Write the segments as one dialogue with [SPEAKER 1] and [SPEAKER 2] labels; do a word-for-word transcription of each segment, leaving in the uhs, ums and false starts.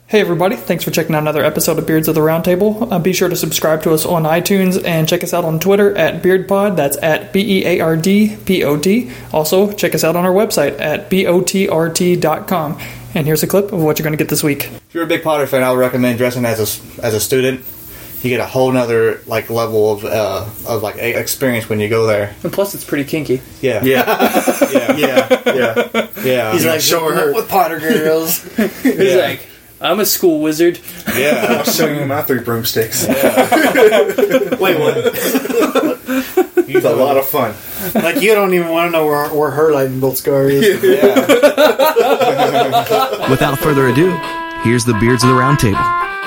[SPEAKER 1] Hey everybody, thanks for checking out another episode of Beards of the Roundtable. Uh, be sure to subscribe to us on iTunes and check us out on Twitter at BeardPod. That's at B E A R D P O D. Also, check us out on our website at B O T R T dot com. And here's a clip of what you're going to get this week.
[SPEAKER 2] If you're a big Potter fan, I would recommend dressing as a, as a student. You get a whole nother like level of uh, of like a- experience when you go there.
[SPEAKER 1] And plus, it's pretty kinky.
[SPEAKER 2] Yeah,
[SPEAKER 3] Yeah.
[SPEAKER 2] yeah,
[SPEAKER 3] yeah, yeah.
[SPEAKER 2] yeah.
[SPEAKER 3] He's like, show her
[SPEAKER 4] with Potter girls.
[SPEAKER 1] He's
[SPEAKER 2] Yeah.
[SPEAKER 1] like, I'm a school wizard.
[SPEAKER 2] Yeah.
[SPEAKER 3] I'll show you my three broomsticks.
[SPEAKER 4] Wait, what?
[SPEAKER 3] It's a lot of fun.
[SPEAKER 4] Like, you don't even want to know where, where her lightning bolt scar is.
[SPEAKER 2] Yeah.
[SPEAKER 5] Without further ado, here's the Beards of the Round Table.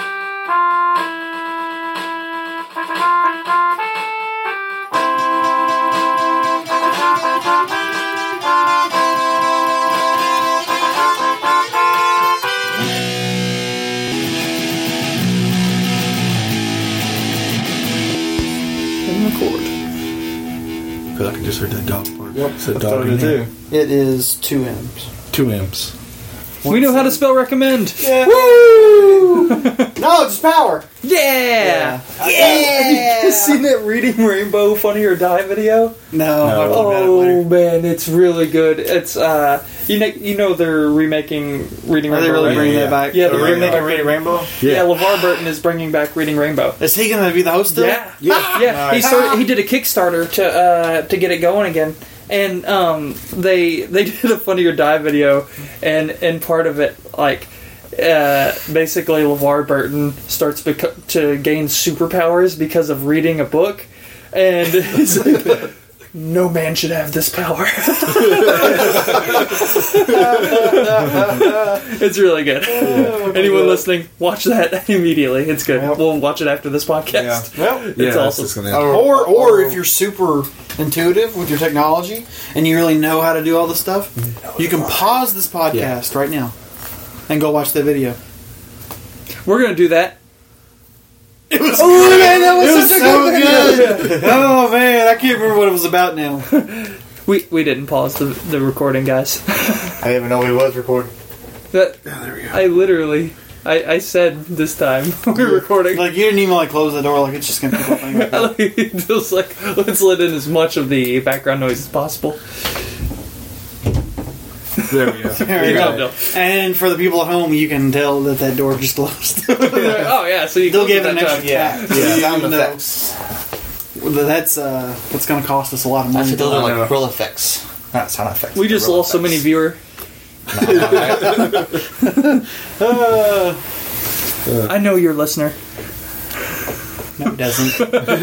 [SPEAKER 3] I feel like I just heard that dog bark.
[SPEAKER 4] Yep.
[SPEAKER 3] It's a
[SPEAKER 2] That's
[SPEAKER 3] dog
[SPEAKER 2] what
[SPEAKER 3] in
[SPEAKER 2] to
[SPEAKER 3] there.
[SPEAKER 2] do.
[SPEAKER 4] It is two M's.
[SPEAKER 3] Two M's.
[SPEAKER 1] We know how to spell recommend.
[SPEAKER 4] Yeah.
[SPEAKER 1] Woo!
[SPEAKER 4] No, it's power.
[SPEAKER 1] Yeah!
[SPEAKER 4] Yeah.
[SPEAKER 1] Have you seen that Reading Rainbow Funny or Die video?
[SPEAKER 4] No.
[SPEAKER 3] No.
[SPEAKER 4] I'll talk about it
[SPEAKER 1] Oh
[SPEAKER 4] later.
[SPEAKER 1] man, it's really good. It's uh, you know, you know they're remaking Reading
[SPEAKER 4] Are
[SPEAKER 1] Rainbow.
[SPEAKER 4] they really
[SPEAKER 1] right?
[SPEAKER 4] bringing
[SPEAKER 3] Yeah.
[SPEAKER 4] that back?
[SPEAKER 1] Yeah,
[SPEAKER 2] The
[SPEAKER 1] they're
[SPEAKER 2] remake
[SPEAKER 1] remaking.
[SPEAKER 2] of Reading Rainbow.
[SPEAKER 1] Yeah, LeVar Burton is bringing back Reading Rainbow.
[SPEAKER 4] Is he going to be the host still?
[SPEAKER 1] Yeah, yeah, yeah. He started. He did a Kickstarter to uh, to get it going again, and um, they they did a Funny or Die video, and and part of it like. Uh, basically, LeVar Burton starts beco- to gain superpowers because of reading a book, and he's like, "No man should have this power." It's really good. Anyone listening, watch that immediately. It's good.
[SPEAKER 4] Yep.
[SPEAKER 1] We'll watch it after this podcast.
[SPEAKER 4] Well,
[SPEAKER 1] It's
[SPEAKER 3] Yeah,
[SPEAKER 1] awesome.
[SPEAKER 3] that's gonna happen.
[SPEAKER 4] or or if you're super intuitive with your technology and you really know how to do all this stuff, you can pause this podcast right now and go watch the video.
[SPEAKER 1] We're gonna do that.
[SPEAKER 4] Oh man, that was, so good. Oh man, I can't remember what it was about now.
[SPEAKER 1] We we didn't pause the the recording, guys.
[SPEAKER 2] I didn't even know he was recording.
[SPEAKER 1] That
[SPEAKER 3] there we go.
[SPEAKER 1] I literally I, I said this time we're recording.
[SPEAKER 4] Like you didn't even like close the door. Like it's just gonna keep opening.
[SPEAKER 1] Just like let's let in as much of the background noise as possible.
[SPEAKER 3] There we go.
[SPEAKER 4] There we
[SPEAKER 1] Yeah.
[SPEAKER 4] go. And for the people at home, you can tell that that door just closed.
[SPEAKER 1] Oh yeah, so you
[SPEAKER 4] They'll
[SPEAKER 1] close
[SPEAKER 4] give it an
[SPEAKER 1] that
[SPEAKER 4] extra
[SPEAKER 1] time.
[SPEAKER 2] Yeah,
[SPEAKER 4] tap.
[SPEAKER 2] yeah.
[SPEAKER 4] You
[SPEAKER 2] Sound
[SPEAKER 4] know,
[SPEAKER 2] effects.
[SPEAKER 4] That's uh, that's going to cost us a lot of money.
[SPEAKER 2] Actually, those are
[SPEAKER 3] know.
[SPEAKER 2] like real effects, not sound effects.
[SPEAKER 1] We just
[SPEAKER 2] real
[SPEAKER 1] lost so many
[SPEAKER 2] effects.
[SPEAKER 1] viewer.
[SPEAKER 4] Uh,
[SPEAKER 1] I know you're a listener.
[SPEAKER 4] no, it doesn't.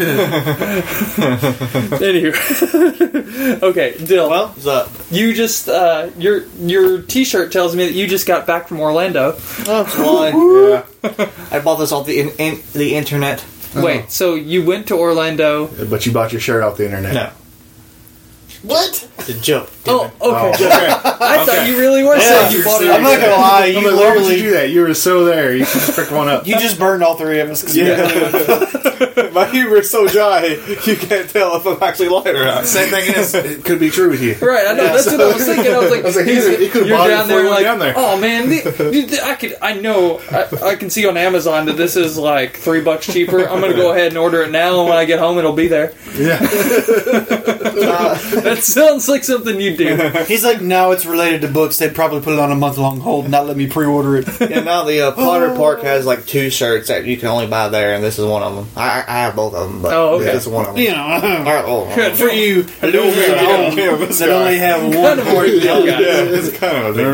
[SPEAKER 1] Anywho, okay, Dill.
[SPEAKER 4] Well,
[SPEAKER 2] What's up?
[SPEAKER 1] You just uh, your your T-shirt tells me that you just got back from Orlando.
[SPEAKER 2] That's why.
[SPEAKER 3] Yeah.
[SPEAKER 2] I bought this off the in, in, the internet.
[SPEAKER 1] Wait, so you went to Orlando?
[SPEAKER 3] But you bought your shirt off the internet.
[SPEAKER 2] No.
[SPEAKER 4] what?
[SPEAKER 2] It's a joke.
[SPEAKER 1] Oh, okay.
[SPEAKER 3] Oh.
[SPEAKER 1] I thought you really were saying you bought it.
[SPEAKER 4] I'm not going to lie.
[SPEAKER 3] I'm
[SPEAKER 4] You
[SPEAKER 3] like, why would you
[SPEAKER 4] literally,
[SPEAKER 3] do that? You were so there. You should just pick one up.
[SPEAKER 4] you just burned all three of us. 'Cause
[SPEAKER 2] My humor is so dry, you can't tell if I'm actually lying or not.
[SPEAKER 3] Same thing is, it could be true with you.
[SPEAKER 1] Right, I know. That's what I was thinking. I was like,
[SPEAKER 3] I was like,
[SPEAKER 1] he's-
[SPEAKER 3] he could've- he could've
[SPEAKER 1] you're
[SPEAKER 3] bought it
[SPEAKER 1] down
[SPEAKER 3] before
[SPEAKER 1] there,
[SPEAKER 3] he went
[SPEAKER 1] like,
[SPEAKER 3] down there.
[SPEAKER 1] oh man, the, the- I could, I know, I, I can see on Amazon that this is like three bucks cheaper. I'm gonna go ahead and order it now, and when I get home, it'll be there.
[SPEAKER 3] Yeah.
[SPEAKER 1] That sounds like something you do.
[SPEAKER 4] He's like, no, it's related to books. They'd probably put it on a month long hold and not let me pre-order it.
[SPEAKER 2] Yeah, now the uh, Potter Park has like two shirts that you can only buy there, and this is one of them. I, I have both of them, but
[SPEAKER 1] Oh, okay.
[SPEAKER 2] this is one of them.
[SPEAKER 4] You know,
[SPEAKER 2] Alright, oh,
[SPEAKER 4] for you losers at home that only have one.
[SPEAKER 1] Kind of more than the other guy.
[SPEAKER 3] It's kind of a big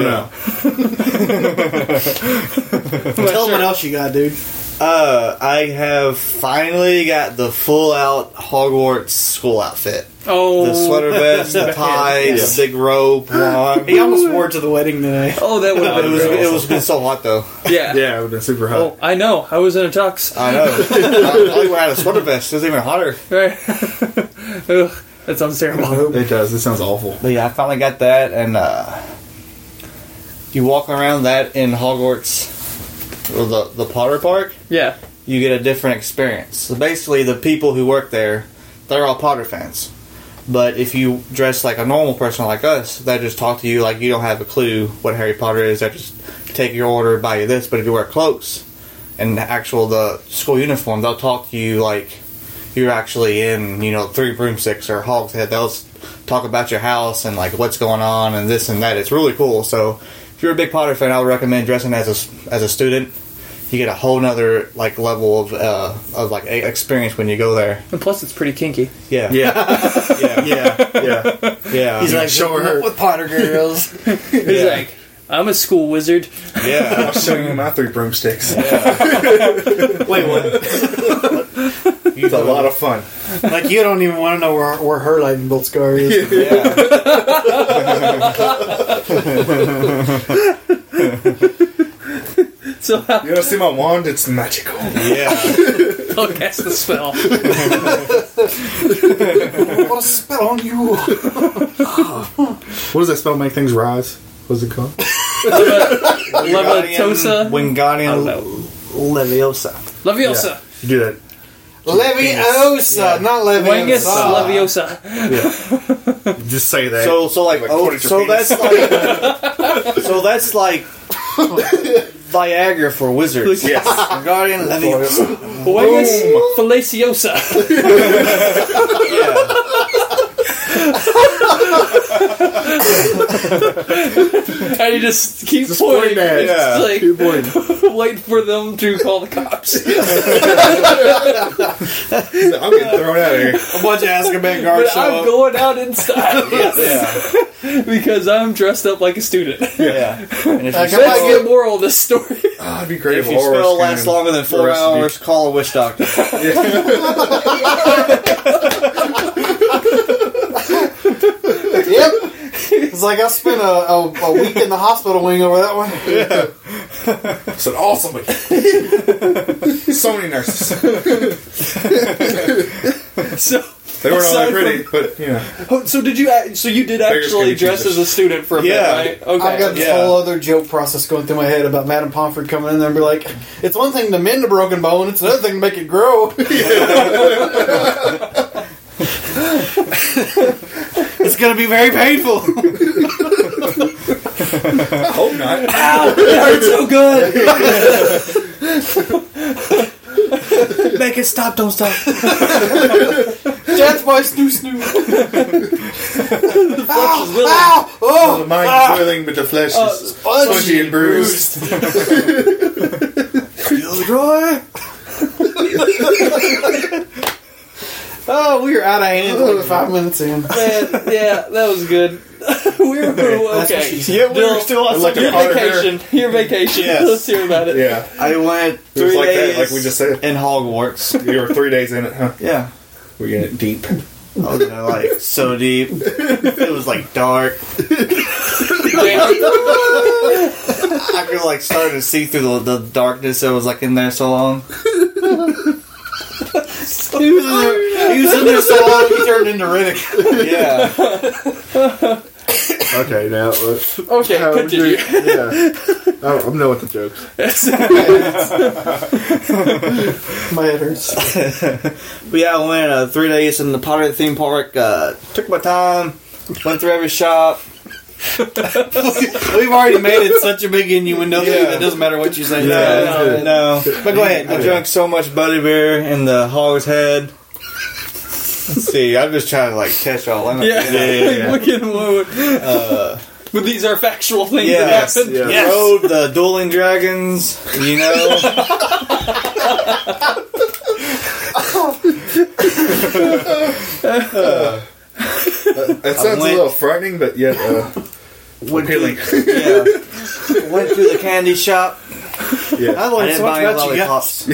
[SPEAKER 3] deal.
[SPEAKER 4] Tell them what else you got, dude.
[SPEAKER 2] Uh, I have finally got the full out Hogwarts school outfit.
[SPEAKER 1] Oh,
[SPEAKER 2] The sweater vest, the tie,
[SPEAKER 3] Yes.
[SPEAKER 2] the big robe. wand.
[SPEAKER 4] He almost wore it to the wedding today.
[SPEAKER 1] oh, that would have
[SPEAKER 2] It
[SPEAKER 1] been
[SPEAKER 2] was,
[SPEAKER 1] great.
[SPEAKER 2] it was been so hot though.
[SPEAKER 1] Yeah.
[SPEAKER 3] Yeah, it would have been super hot.
[SPEAKER 1] Oh, I know. I was in a tux.
[SPEAKER 2] I know. I only wear a sweater vest. It was even hotter.
[SPEAKER 1] Right. Ugh, that sounds terrible.
[SPEAKER 3] It does. It sounds awful.
[SPEAKER 2] But yeah, I finally got that, and uh, you walk around that in Hogwarts, or the the Potter Park.
[SPEAKER 1] Yeah.
[SPEAKER 2] You get a different experience. So basically, the people who work there, they're all Potter fans. But if you dress like a normal person like us, they just talk to you like you don't have a clue what Harry Potter is. They just take your order, buy you this. But if you wear cloaks and the actual the school uniform, they'll talk to you like you're actually in, you know, Three Broomsticks or Hogshead. They'll talk about your house and like what's going on and this and that. It's really cool. So if you're a big Potter fan, I would recommend dressing as a as a student. You get a whole nother like level of uh, of like a- experience when you go there.
[SPEAKER 1] And plus, it's pretty kinky.
[SPEAKER 2] Yeah,
[SPEAKER 3] Yeah.
[SPEAKER 2] yeah,
[SPEAKER 3] Yeah. Yeah.
[SPEAKER 2] yeah.
[SPEAKER 4] He's like,
[SPEAKER 3] show
[SPEAKER 4] with,
[SPEAKER 3] her.
[SPEAKER 4] with Potter girls.
[SPEAKER 1] He's
[SPEAKER 2] Yeah.
[SPEAKER 1] like, I'm a school wizard.
[SPEAKER 2] yeah.
[SPEAKER 3] I'll show you my three broomsticks.
[SPEAKER 4] Wait, what?
[SPEAKER 3] It's a lot of fun.
[SPEAKER 4] Like, you don't even want to know where, where her lightning bolt scar is.
[SPEAKER 2] Yeah.
[SPEAKER 1] So how
[SPEAKER 3] You want to see my wand? It's magical.
[SPEAKER 2] Yeah.
[SPEAKER 1] I'll cast the spell.
[SPEAKER 4] What a spell on you!
[SPEAKER 3] What does that spell? Make things rise? What's it called?
[SPEAKER 1] Levitosa.
[SPEAKER 2] Wingardium Leviosa.
[SPEAKER 1] Leviosa.
[SPEAKER 3] You do that.
[SPEAKER 4] Leviosa, not
[SPEAKER 1] Wingus
[SPEAKER 4] Leviosa.
[SPEAKER 1] Leviosa.
[SPEAKER 3] Just say that.
[SPEAKER 2] So, so like,
[SPEAKER 3] Like
[SPEAKER 2] oh,
[SPEAKER 3] twenty
[SPEAKER 2] so
[SPEAKER 3] penis.
[SPEAKER 2] that's like, so that's like Viagra for wizards.
[SPEAKER 3] Yes.
[SPEAKER 2] Wingardium Leviosa.
[SPEAKER 1] Wingus Fallaciosa. And you just keep
[SPEAKER 3] Just
[SPEAKER 1] pointing.
[SPEAKER 3] point at it.
[SPEAKER 1] It's
[SPEAKER 2] Yeah.
[SPEAKER 1] like,
[SPEAKER 3] Keep pointing.
[SPEAKER 1] wait for them to call the cops.
[SPEAKER 3] I'm getting thrown out of here.
[SPEAKER 4] A bunch of Azkaban guards
[SPEAKER 1] But
[SPEAKER 4] show
[SPEAKER 1] I'm
[SPEAKER 4] up.
[SPEAKER 1] going out in style.
[SPEAKER 2] Yeah.
[SPEAKER 1] Because I'm dressed up like a student.
[SPEAKER 2] Yeah. And if
[SPEAKER 4] Like,
[SPEAKER 2] you
[SPEAKER 4] I'm
[SPEAKER 1] That's
[SPEAKER 2] spell,
[SPEAKER 1] the moral of this story.
[SPEAKER 3] Oh, it'd be great
[SPEAKER 2] if
[SPEAKER 3] if
[SPEAKER 2] you
[SPEAKER 3] Aurora
[SPEAKER 2] spell
[SPEAKER 3] came
[SPEAKER 2] lasts
[SPEAKER 3] in
[SPEAKER 2] longer than four
[SPEAKER 3] arrested you.
[SPEAKER 2] hours, call a witch doctor.
[SPEAKER 4] Yep. It's like I spent a, a, a week in the hospital wing over that one.
[SPEAKER 3] It's an awesome week. So many nurses.
[SPEAKER 1] So,
[SPEAKER 3] They weren't all
[SPEAKER 1] aside
[SPEAKER 3] that pretty,
[SPEAKER 1] from-
[SPEAKER 3] but, you know.
[SPEAKER 1] Oh, so did you? act- So you did actually
[SPEAKER 3] skinny
[SPEAKER 1] dress
[SPEAKER 3] Jesus.
[SPEAKER 1] as a student for a
[SPEAKER 2] Yeah.
[SPEAKER 1] bit, right? Okay.
[SPEAKER 4] I've got this
[SPEAKER 2] Yeah.
[SPEAKER 4] whole other joke process going through my head about Madame Pomfrey coming in there and be like, it's one thing to mend a broken bone, it's another thing to make it grow. It's going to be very painful.
[SPEAKER 3] I hope not.
[SPEAKER 1] Ow! It hurts so good.
[SPEAKER 2] Make it stop, don't stop.
[SPEAKER 4] That's my snoo snoo. Ow!
[SPEAKER 1] willing.
[SPEAKER 4] Ow! Oh!
[SPEAKER 3] The mind is willing, but the flesh
[SPEAKER 1] Uh,
[SPEAKER 3] is spongy and bruised.
[SPEAKER 2] Roy.
[SPEAKER 4] Oh, we were out of hand like five minutes in.
[SPEAKER 1] Man, yeah, that was good. we were okay.
[SPEAKER 2] Yeah, we were
[SPEAKER 1] Bill,
[SPEAKER 2] still on
[SPEAKER 3] like
[SPEAKER 1] Your
[SPEAKER 3] a Potter
[SPEAKER 1] vacation. Your vacation.
[SPEAKER 2] Yes.
[SPEAKER 1] Let's hear about it.
[SPEAKER 3] Yeah.
[SPEAKER 2] I went
[SPEAKER 3] It
[SPEAKER 2] three
[SPEAKER 3] was like
[SPEAKER 2] days
[SPEAKER 3] that, like we just said.
[SPEAKER 2] in Hogwarts.
[SPEAKER 3] You were three days in it, huh?
[SPEAKER 2] Yeah.
[SPEAKER 3] We're getting it deep.
[SPEAKER 2] I was in there, like so deep. It was like dark. I could like started to see through the, the darkness that was like in there so long.
[SPEAKER 4] He was in there, he was in there so long he turned into Riddick.
[SPEAKER 2] Yeah.
[SPEAKER 3] Okay, now. Uh,
[SPEAKER 1] Okay,
[SPEAKER 3] how would
[SPEAKER 1] continue.
[SPEAKER 3] you- yeah. I, I'm done with the jokes.
[SPEAKER 4] My head hurts.
[SPEAKER 2] But yeah, I went uh, three days in the Potter theme park. Uh, took my time. Went through every shop.
[SPEAKER 4] We've already made it such a big innuendo
[SPEAKER 2] Yeah.
[SPEAKER 4] that it doesn't matter what you say.
[SPEAKER 2] No,
[SPEAKER 4] Yeah.
[SPEAKER 2] no.
[SPEAKER 4] But go ahead.
[SPEAKER 2] I drank so much butterbeer in the Hog's Head. Let's see, I'm just trying to like catch all. I'm not-
[SPEAKER 1] Yeah,
[SPEAKER 2] yeah, yeah, yeah.
[SPEAKER 1] Look at what.
[SPEAKER 2] Uh,
[SPEAKER 1] But these are factual things
[SPEAKER 2] Yes,
[SPEAKER 1] that happened.
[SPEAKER 3] yeah.
[SPEAKER 2] Yes. Rode the dueling dragons, you know.
[SPEAKER 3] That sounds
[SPEAKER 2] went-
[SPEAKER 3] a little frightening, but yet uh,
[SPEAKER 2] Went
[SPEAKER 3] appealing.
[SPEAKER 2] Yeah. Went through the candy shop.
[SPEAKER 3] Yeah.
[SPEAKER 2] I
[SPEAKER 4] I
[SPEAKER 2] learned
[SPEAKER 4] didn't
[SPEAKER 2] so much
[SPEAKER 4] buy
[SPEAKER 2] about
[SPEAKER 4] any
[SPEAKER 2] lollipops.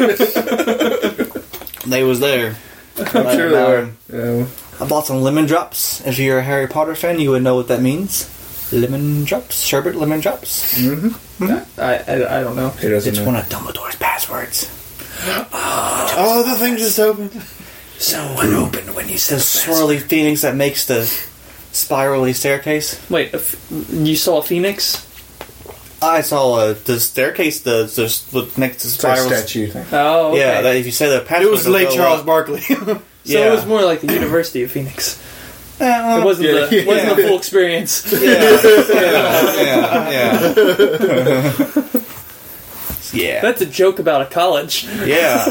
[SPEAKER 2] They was there.
[SPEAKER 3] I'm sure they are. Yeah.
[SPEAKER 2] I bought some lemon drops. If you're a Harry Potter fan, you would know what that means. Lemon drops, sherbet lemon drops.
[SPEAKER 1] I, I, I don't know.
[SPEAKER 3] He doesn't
[SPEAKER 2] It's
[SPEAKER 3] know.
[SPEAKER 2] one of Dumbledore's passwords.
[SPEAKER 4] Oh, the thing just opened.
[SPEAKER 2] Someone opened when you said the swirly phoenix that makes the spirally staircase.
[SPEAKER 1] Wait, a f- you saw a phoenix?
[SPEAKER 2] I saw uh, the staircase, the, the, the next to
[SPEAKER 3] It's like a
[SPEAKER 2] spiral.
[SPEAKER 3] statue thing.
[SPEAKER 1] Oh, okay.
[SPEAKER 2] Yeah, that if you say the password,
[SPEAKER 4] It was
[SPEAKER 2] it'll
[SPEAKER 4] late
[SPEAKER 2] go
[SPEAKER 4] Charles
[SPEAKER 2] up.
[SPEAKER 4] Barkley.
[SPEAKER 1] So
[SPEAKER 2] Yeah.
[SPEAKER 1] it was more like the University of Phoenix.
[SPEAKER 2] Eh,
[SPEAKER 1] It wasn't
[SPEAKER 3] Yeah,
[SPEAKER 1] the
[SPEAKER 3] yeah.
[SPEAKER 1] wasn't the full experience.
[SPEAKER 2] yeah, yeah, yeah, yeah. Yeah.
[SPEAKER 1] That's a joke about a college.
[SPEAKER 2] Yeah.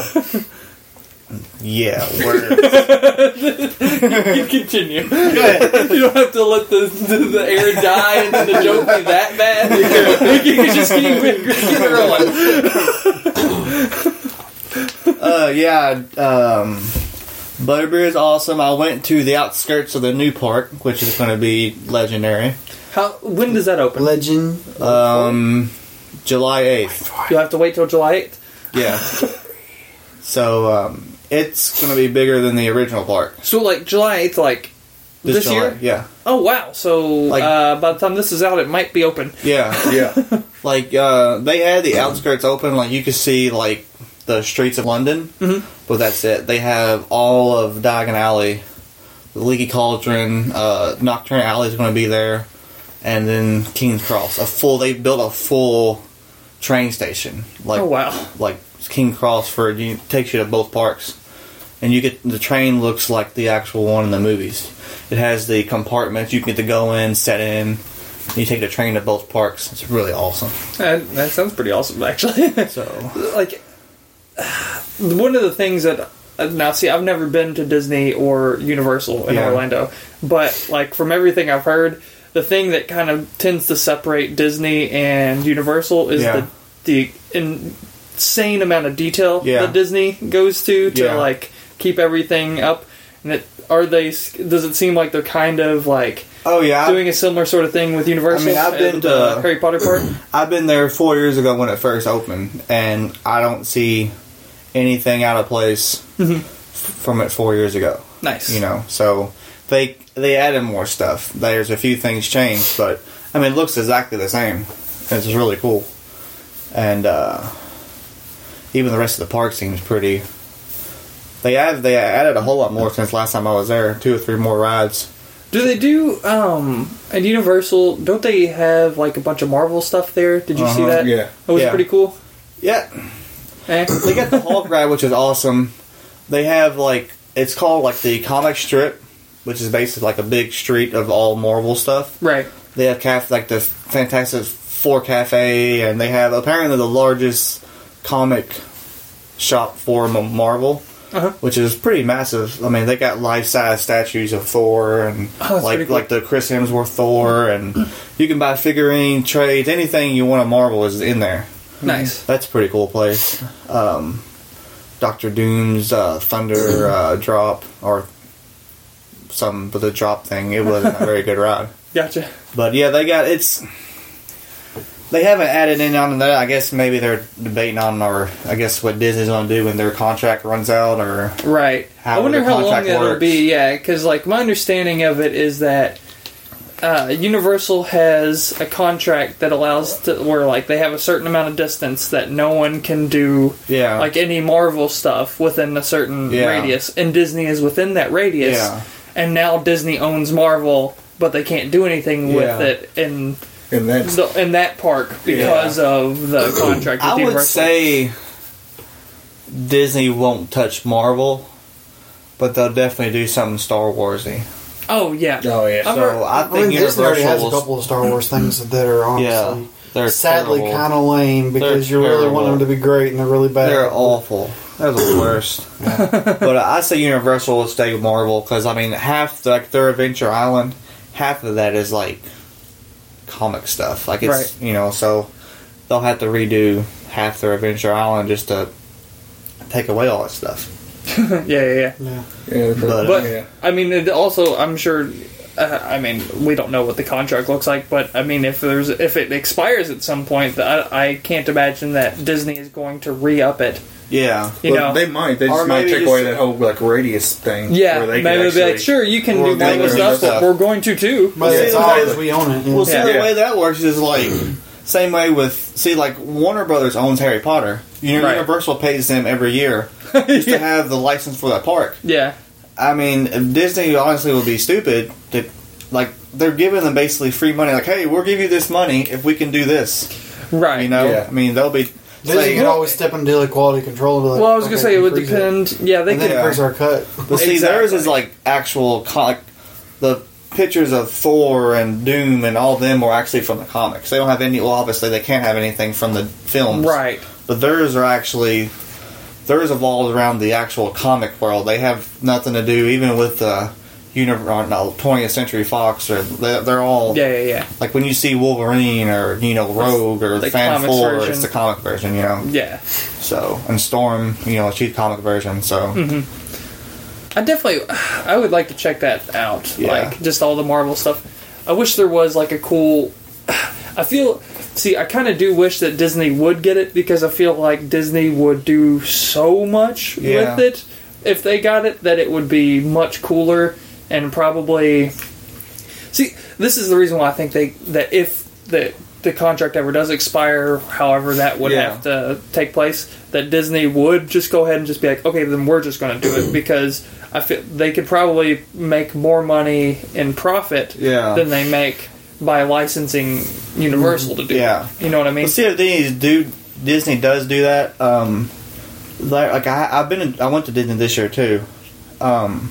[SPEAKER 2] Yeah. Word.
[SPEAKER 1] You continue. You don't have to let the, the, the air die and then the joke be that bad. You can just keep, keep it rolling.
[SPEAKER 2] Uh, yeah. Um, Butterbeer is awesome. I went to the outskirts of the new park, which is going to be legendary.
[SPEAKER 1] How? When does that open?
[SPEAKER 4] Legend.
[SPEAKER 2] Um, July eighth.
[SPEAKER 1] You'll have to wait till July eighth.
[SPEAKER 2] Yeah. So, um, it's going to be bigger than the original park.
[SPEAKER 1] So, like, July eighth, like, this,
[SPEAKER 2] July,
[SPEAKER 1] year?
[SPEAKER 2] Yeah.
[SPEAKER 1] Oh, wow. So,
[SPEAKER 2] Like-
[SPEAKER 1] uh, by the time this is out, it might be open.
[SPEAKER 2] Yeah.
[SPEAKER 3] Yeah.
[SPEAKER 2] Like, uh, they had the outskirts open, like, you could see, like, the streets of London,
[SPEAKER 1] Mhm.
[SPEAKER 2] but that's it. They have all of Diagon Alley, the Leaky Cauldron, uh, Nocturne Alley is going to be there, and then King's Cross. A full, they built a full train station. Like,
[SPEAKER 1] Oh, wow.
[SPEAKER 2] Like, King Cross for, you, takes you to both parks. And you get, the train looks like the actual one in the movies. It has the compartments, you can get to go in, set in, you take the train to both parks. It's really awesome.
[SPEAKER 1] That, that sounds pretty awesome, actually.
[SPEAKER 2] So,
[SPEAKER 1] Like, one of the things that uh, now see, I've never been to Disney or Universal in
[SPEAKER 2] Yeah.
[SPEAKER 1] Orlando, but like from everything I've heard, the thing that kind of tends to separate Disney and Universal is
[SPEAKER 2] Yeah.
[SPEAKER 1] the the insane amount of detail
[SPEAKER 2] Yeah.
[SPEAKER 1] that Disney goes to to
[SPEAKER 2] Yeah.
[SPEAKER 1] like keep everything up. And it, are they? Does it seem like they're kind of like
[SPEAKER 2] oh yeah,
[SPEAKER 1] doing a similar sort of thing with Universal?
[SPEAKER 2] I mean, I've
[SPEAKER 1] at
[SPEAKER 2] been
[SPEAKER 1] the
[SPEAKER 2] to-
[SPEAKER 1] Harry Potter part.
[SPEAKER 2] I've been there four years ago when it first opened, and I don't see anything out of place
[SPEAKER 1] Mhm.
[SPEAKER 2] f- from it four years ago.
[SPEAKER 1] Nice.
[SPEAKER 2] You know, so they they added more stuff. There's a few things changed, but I mean, it looks exactly the same. It's really cool, and uh, even the rest of the park seems pretty. They added they added a whole lot more since last time I was there. Two or three more rides.
[SPEAKER 1] Do they do um at Universal? Don't they have like a bunch of Marvel stuff there? Did you see
[SPEAKER 2] Uh-huh,
[SPEAKER 1] that?
[SPEAKER 3] yeah.
[SPEAKER 1] It was
[SPEAKER 2] Yeah.
[SPEAKER 1] pretty cool.
[SPEAKER 2] Yeah,
[SPEAKER 1] Eh?
[SPEAKER 2] they got the Hulk ride, which is awesome. They have like it's called like the comic strip, which is basically like a big street of all Marvel stuff.
[SPEAKER 1] Right.
[SPEAKER 2] They have caf like the Fantastic Four Cafe, and they have apparently the largest comic shop for M- Marvel,
[SPEAKER 1] Uh-huh.
[SPEAKER 2] which is pretty massive. I mean, they got life size statues of Thor and
[SPEAKER 1] Oh, that's
[SPEAKER 2] like
[SPEAKER 1] pretty cool.
[SPEAKER 2] like the Chris Hemsworth Thor, and you can buy figurine trades, anything you want to Marvel is in there.
[SPEAKER 1] Nice.
[SPEAKER 2] That's a pretty cool place. Um, Doctor Doom's uh, Thunder uh, Drop, or some but the drop thing. It wasn't a very good ride.
[SPEAKER 1] Gotcha.
[SPEAKER 2] But yeah, they got it's. They haven't added in on that. I guess maybe they're debating on, or I guess what Disney's going to do when their contract runs out, or
[SPEAKER 1] Right.
[SPEAKER 2] How
[SPEAKER 1] I wonder
[SPEAKER 2] the
[SPEAKER 1] how long
[SPEAKER 2] contract
[SPEAKER 1] it'll
[SPEAKER 2] works.
[SPEAKER 1] be. Yeah, because like my understanding of it is that uh, Universal has a contract that allows to where like they have a certain amount of distance that no one can do
[SPEAKER 2] yeah,
[SPEAKER 1] like any Marvel stuff within a certain
[SPEAKER 2] Yeah.
[SPEAKER 1] radius, and Disney is within that radius.
[SPEAKER 2] Yeah.
[SPEAKER 1] And now Disney owns Marvel, but they can't do anything with
[SPEAKER 2] Yeah.
[SPEAKER 1] it in
[SPEAKER 3] And that's
[SPEAKER 1] the, in that park because of the contract with
[SPEAKER 2] I would
[SPEAKER 1] Universal.
[SPEAKER 2] say Disney won't touch Marvel, but they'll definitely do something Star Warsy.
[SPEAKER 1] Oh yeah.
[SPEAKER 3] oh yeah.
[SPEAKER 1] I've
[SPEAKER 2] So
[SPEAKER 1] heard-
[SPEAKER 2] I
[SPEAKER 4] I
[SPEAKER 2] think
[SPEAKER 4] mean, Disney already has a
[SPEAKER 2] Universal.
[SPEAKER 4] couple of Star Wars things that are honestly,
[SPEAKER 2] Yeah, they're
[SPEAKER 4] sadly
[SPEAKER 2] terrible.
[SPEAKER 4] kind of lame because
[SPEAKER 2] They're
[SPEAKER 4] you really want them
[SPEAKER 2] terrible.
[SPEAKER 4] to be great and they're really bad.
[SPEAKER 2] They're awful. They're the worst. But I say Universal will stay with Marvel because I mean half the, like their Adventure Island, half of that is like comic stuff. Like it's
[SPEAKER 1] Right.
[SPEAKER 2] you know so they'll have to redo half their Adventure Island just to take away all that stuff.
[SPEAKER 1] yeah, yeah, yeah.
[SPEAKER 4] Yeah.
[SPEAKER 3] Yeah,
[SPEAKER 2] But-
[SPEAKER 1] But
[SPEAKER 3] yeah.
[SPEAKER 1] I mean, it also, I'm sure. Uh, I mean, we don't know what the contract looks like, but I mean, if there's if it expires at some point, I, I can't imagine that Disney is going to re-up it.
[SPEAKER 2] Yeah,
[SPEAKER 1] You
[SPEAKER 3] But
[SPEAKER 1] know,
[SPEAKER 3] they might. They
[SPEAKER 2] Or
[SPEAKER 3] just might
[SPEAKER 2] maybe
[SPEAKER 3] take
[SPEAKER 2] just-
[SPEAKER 3] away that whole like radius thing.
[SPEAKER 1] yeah,
[SPEAKER 3] where they
[SPEAKER 1] maybe
[SPEAKER 3] can
[SPEAKER 1] they'll be like,
[SPEAKER 3] actually-
[SPEAKER 1] sure, you can
[SPEAKER 2] Or
[SPEAKER 1] do
[SPEAKER 2] they
[SPEAKER 1] Marvel
[SPEAKER 2] can
[SPEAKER 1] stuff,
[SPEAKER 2] do
[SPEAKER 1] but
[SPEAKER 2] stuff.
[SPEAKER 1] we're going to too.
[SPEAKER 4] But
[SPEAKER 2] Yeah,
[SPEAKER 4] it's
[SPEAKER 2] yeah.
[SPEAKER 4] all as we own it. Yeah.
[SPEAKER 2] Well, see,
[SPEAKER 1] Yeah.
[SPEAKER 2] the way that works is like same way with see, like Warner Brothers owns Harry Potter. You know,
[SPEAKER 1] Right.
[SPEAKER 2] Universal pays them every year just to have the license for that park.
[SPEAKER 1] Yeah,
[SPEAKER 2] I mean, if Disney honestly would be stupid to like they're giving them basically free money. Like, hey, we'll give you this money if we can do this.
[SPEAKER 1] right.
[SPEAKER 2] You know,
[SPEAKER 3] Yeah.
[SPEAKER 2] I mean, they'll be.
[SPEAKER 4] Disney
[SPEAKER 2] saying-
[SPEAKER 4] can always step into like quality control. And be like,
[SPEAKER 1] Well, I was gonna
[SPEAKER 4] okay,
[SPEAKER 1] say it would
[SPEAKER 4] increase
[SPEAKER 1] depend. Yeah, they
[SPEAKER 4] And then
[SPEAKER 1] could.
[SPEAKER 2] Yeah.
[SPEAKER 4] increase our cut.
[SPEAKER 2] But see,
[SPEAKER 1] Exactly.
[SPEAKER 2] theirs is like actual. co- Like, the pictures of Thor and Doom and all of them were actually from the comics. They don't have any. Well, obviously they can't have anything from the films,
[SPEAKER 1] Right.
[SPEAKER 2] But theirs are actually theirs evolved around the actual comic world. They have nothing to do even with the universe, no, twentieth Century Fox, or they're, they're all
[SPEAKER 1] Yeah, yeah, yeah.
[SPEAKER 2] like when you see Wolverine or you know Rogue or
[SPEAKER 1] the
[SPEAKER 2] Fan
[SPEAKER 1] comics
[SPEAKER 2] Four,
[SPEAKER 1] version.
[SPEAKER 2] it's the comic version, you know.
[SPEAKER 1] Yeah.
[SPEAKER 2] So and Storm, you know, she's comic version. So
[SPEAKER 1] I definitely, I would like to check that out.
[SPEAKER 2] Yeah.
[SPEAKER 1] Like, just all the Marvel stuff. I wish there was, like, a cool... I feel... See, I kind of do wish that Disney would get it, because I feel like Disney would do so much
[SPEAKER 2] Yeah.
[SPEAKER 1] with it. If they got it, that it would be much cooler, and probably... See, this is the reason why I think they... That if the, the contract ever does expire, however that would
[SPEAKER 2] Yeah.
[SPEAKER 1] have to take place, that Disney would just go ahead and just be like, okay, then we're just going to do it, because I feel they could probably make more money in profit
[SPEAKER 2] Yeah.
[SPEAKER 1] than they make by licensing Universal to do
[SPEAKER 2] Yeah.
[SPEAKER 1] it. You know what I mean?
[SPEAKER 2] But see, if Disney do Disney does do that. Um, like, like I, I've been, in, I went to Disney this year too. Um,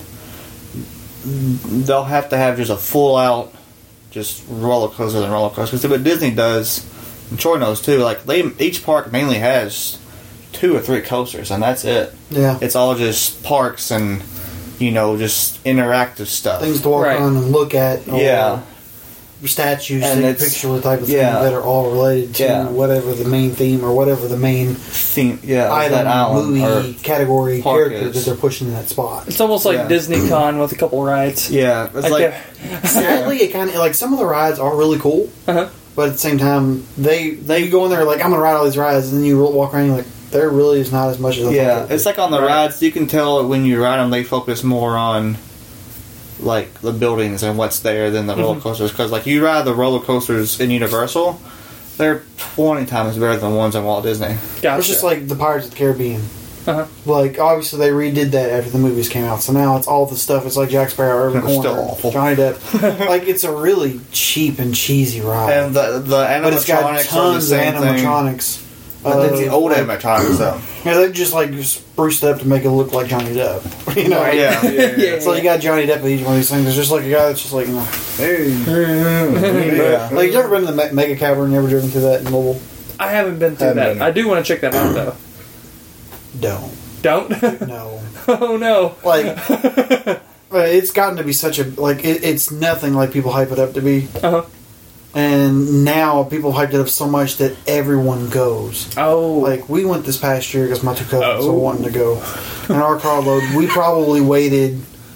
[SPEAKER 2] they'll have to have just a full out, just roller coasters and roller coasters. Because what Disney does, and Troy knows too. Like they, each park mainly has two or three coasters, and that's it.
[SPEAKER 4] Yeah.
[SPEAKER 2] It's all just parks and you know just interactive stuff.
[SPEAKER 4] Things to walk
[SPEAKER 1] Right.
[SPEAKER 4] on and look at. Or
[SPEAKER 2] Yeah.
[SPEAKER 4] Statues,
[SPEAKER 2] And
[SPEAKER 4] take a
[SPEAKER 2] it's-
[SPEAKER 4] picture with type of thing
[SPEAKER 2] yeah.
[SPEAKER 4] that are all related to
[SPEAKER 2] Yeah.
[SPEAKER 4] whatever the main theme or whatever the main
[SPEAKER 2] Theme, yeah,
[SPEAKER 4] item,
[SPEAKER 2] that island
[SPEAKER 4] movie,
[SPEAKER 2] or-
[SPEAKER 4] category,
[SPEAKER 2] park
[SPEAKER 4] character
[SPEAKER 2] is.
[SPEAKER 4] that they're pushing in that spot.
[SPEAKER 1] It's almost like
[SPEAKER 2] Yeah.
[SPEAKER 1] Disney Con with a couple rides.
[SPEAKER 2] yeah, it's
[SPEAKER 1] Like,
[SPEAKER 2] like.
[SPEAKER 1] uh,
[SPEAKER 4] Sadly, it kind of like some of the rides are really cool,
[SPEAKER 1] uh-huh.
[SPEAKER 4] but at the same time, they they go in there like I'm gonna ride all these rides, and then you walk around, and you're like there really is not as much as I
[SPEAKER 2] Yeah,
[SPEAKER 4] thought.
[SPEAKER 2] it's like on the
[SPEAKER 1] Right.
[SPEAKER 2] rides, you can tell when you ride them, they focus more on like the buildings and what's there than the roller coasters. Because like you ride the roller coasters in Universal, they're twenty times better than the ones in Walt Disney.
[SPEAKER 1] Gotcha.
[SPEAKER 4] It's just like the Pirates of the Caribbean.
[SPEAKER 1] Uh-huh.
[SPEAKER 4] Like obviously they redid that after the movies came out, so now it's all the stuff. It's like Jack Sparrow, Urban
[SPEAKER 2] It's still
[SPEAKER 4] Corner,
[SPEAKER 2] awful.
[SPEAKER 4] Johnny Depp. Like it's a really cheap and cheesy ride,
[SPEAKER 2] And the the
[SPEAKER 4] but it's got
[SPEAKER 2] animatronics are the
[SPEAKER 4] tons of
[SPEAKER 2] same thing.
[SPEAKER 4] animatronics.
[SPEAKER 2] But it's the
[SPEAKER 4] Uh,
[SPEAKER 2] old animatronics though.
[SPEAKER 4] Yeah, they just like spruced it up to make it look like Johnny Depp. You know,
[SPEAKER 1] Right.
[SPEAKER 2] Yeah, yeah, yeah.
[SPEAKER 4] So you got Johnny Depp at each one of these things. There's just like a guy that's just like, you know, hey.
[SPEAKER 2] Yeah.
[SPEAKER 4] Like you ever been to the Me- Mega Cavern? You ever driven through that in Louisville?
[SPEAKER 1] I haven't been through
[SPEAKER 3] Haven't
[SPEAKER 1] that.
[SPEAKER 3] been.
[SPEAKER 1] I do want to check that out, though.
[SPEAKER 4] Don't.
[SPEAKER 1] Don't?
[SPEAKER 4] No.
[SPEAKER 1] Oh, no.
[SPEAKER 4] Like, but it's gotten to be such a like. It, it's nothing like people hype it up to be.
[SPEAKER 1] Uh-huh.
[SPEAKER 4] And now people hyped it up so much that everyone goes.
[SPEAKER 1] Oh.
[SPEAKER 4] Like we went this past year because my two cousins
[SPEAKER 1] Oh.
[SPEAKER 4] were wanting to go, and our carload. We probably waited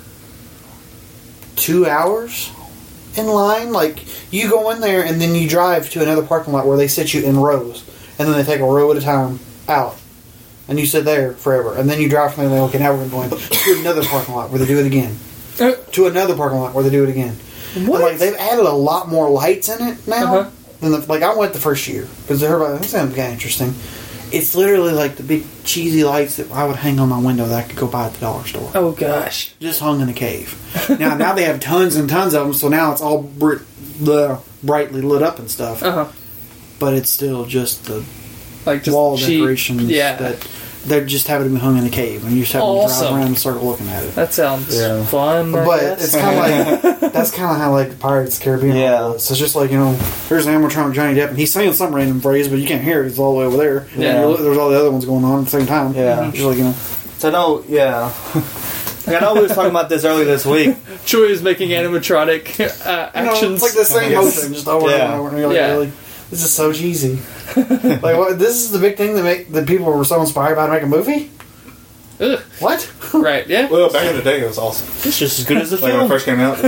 [SPEAKER 4] two hours in line. Like you go in there and then you drive to another parking lot where they sit you in rows, and then they take a row at a time out, and you sit there forever. And then you drive from there. And they go, okay, now we're going to another parking lot where they do it again.
[SPEAKER 1] Uh,
[SPEAKER 4] To another parking lot where they do it again. And,
[SPEAKER 1] what?
[SPEAKER 4] like they've added a lot more lights in it now.
[SPEAKER 1] Uh-huh.
[SPEAKER 4] Than the, like I went the first year because everybody that sounds kind of interesting. It's literally like the big cheesy lights that I would hang on my window that I could go buy at the dollar store.
[SPEAKER 1] Oh, gosh.
[SPEAKER 4] Just hung in a cave. now, now they have tons and tons of them, so now it's all br- the brightly lit up and stuff.
[SPEAKER 1] Uh-huh.
[SPEAKER 4] But it's still just the
[SPEAKER 1] Like, just
[SPEAKER 4] wall
[SPEAKER 1] cheap.
[SPEAKER 4] decorations
[SPEAKER 1] Yeah.
[SPEAKER 4] that they're just having to be hung in a cave, and you just have to
[SPEAKER 1] Awesome.
[SPEAKER 4] drive around and start looking at it.
[SPEAKER 1] That sounds
[SPEAKER 2] Yeah.
[SPEAKER 1] fun, I
[SPEAKER 4] But
[SPEAKER 1] guess.
[SPEAKER 4] it's kind of like that's kind of how like the Pirates of the Caribbean.
[SPEAKER 2] Yeah.
[SPEAKER 4] is. So it's just like you know, there's an animatronic Johnny Depp, and he's saying some random phrase, but you can't hear it. It's all the way over there.
[SPEAKER 1] Yeah.
[SPEAKER 4] And you- there's all the other ones going on at the same time.
[SPEAKER 2] Yeah.
[SPEAKER 4] just like you know,
[SPEAKER 2] So I know, yeah. Like, I know we was talking about this earlier this week.
[SPEAKER 1] Troy is making animatronic uh,
[SPEAKER 4] you know,
[SPEAKER 1] actions.
[SPEAKER 4] it's like the same
[SPEAKER 2] Yes.
[SPEAKER 4] motion, just over
[SPEAKER 2] Yeah.
[SPEAKER 4] and over. And you're like,
[SPEAKER 1] Yeah.
[SPEAKER 4] really, this is so cheesy. Like, what, this is the big thing that make that people were so inspired by to make a movie.
[SPEAKER 1] Ugh.
[SPEAKER 4] What?
[SPEAKER 1] Right, yeah?
[SPEAKER 3] Well, back in the day, it was awesome.
[SPEAKER 2] It's just as good as the
[SPEAKER 3] Like when it
[SPEAKER 2] film.
[SPEAKER 3] first came out.